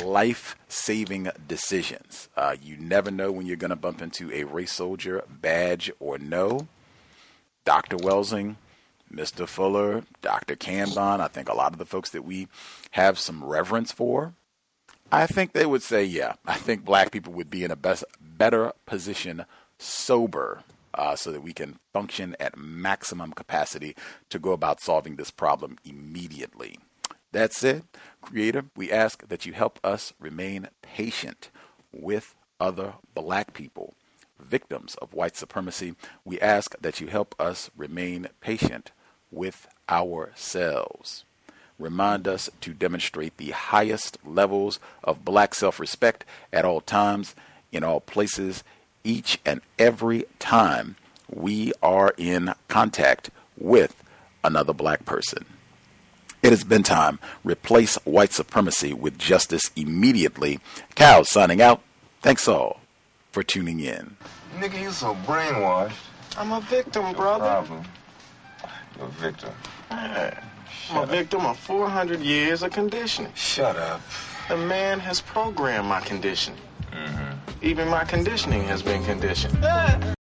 life-saving decisions. Uh, you never know when you're going to bump into a race soldier, badge or no. Doctor Welsing, Mister Fuller, Doctor Kanban, I think a lot of the folks that we have some reverence for, I think they would say, yeah, I think black people would be in a best, better position sober uh, so that we can function at maximum capacity to go about solving this problem immediately. That said, Creator, we ask that you help us remain patient with other black people, victims of white supremacy. We ask that you help us remain patient with ourselves. Remind us to demonstrate the highest levels of black self-respect at all times, in all places, each and every time we are in contact with another black person. It has been time. Replace white supremacy with justice immediately. Cal signing out. Thanks all for tuning in. Nigga, you so brainwashed. I'm a victim, brother. Problem. You're a victim. Yeah. I'm a victim of four hundred years of conditioning. Shut up. The man has programmed my conditioning. Mm-hmm. Even my conditioning has been conditioned.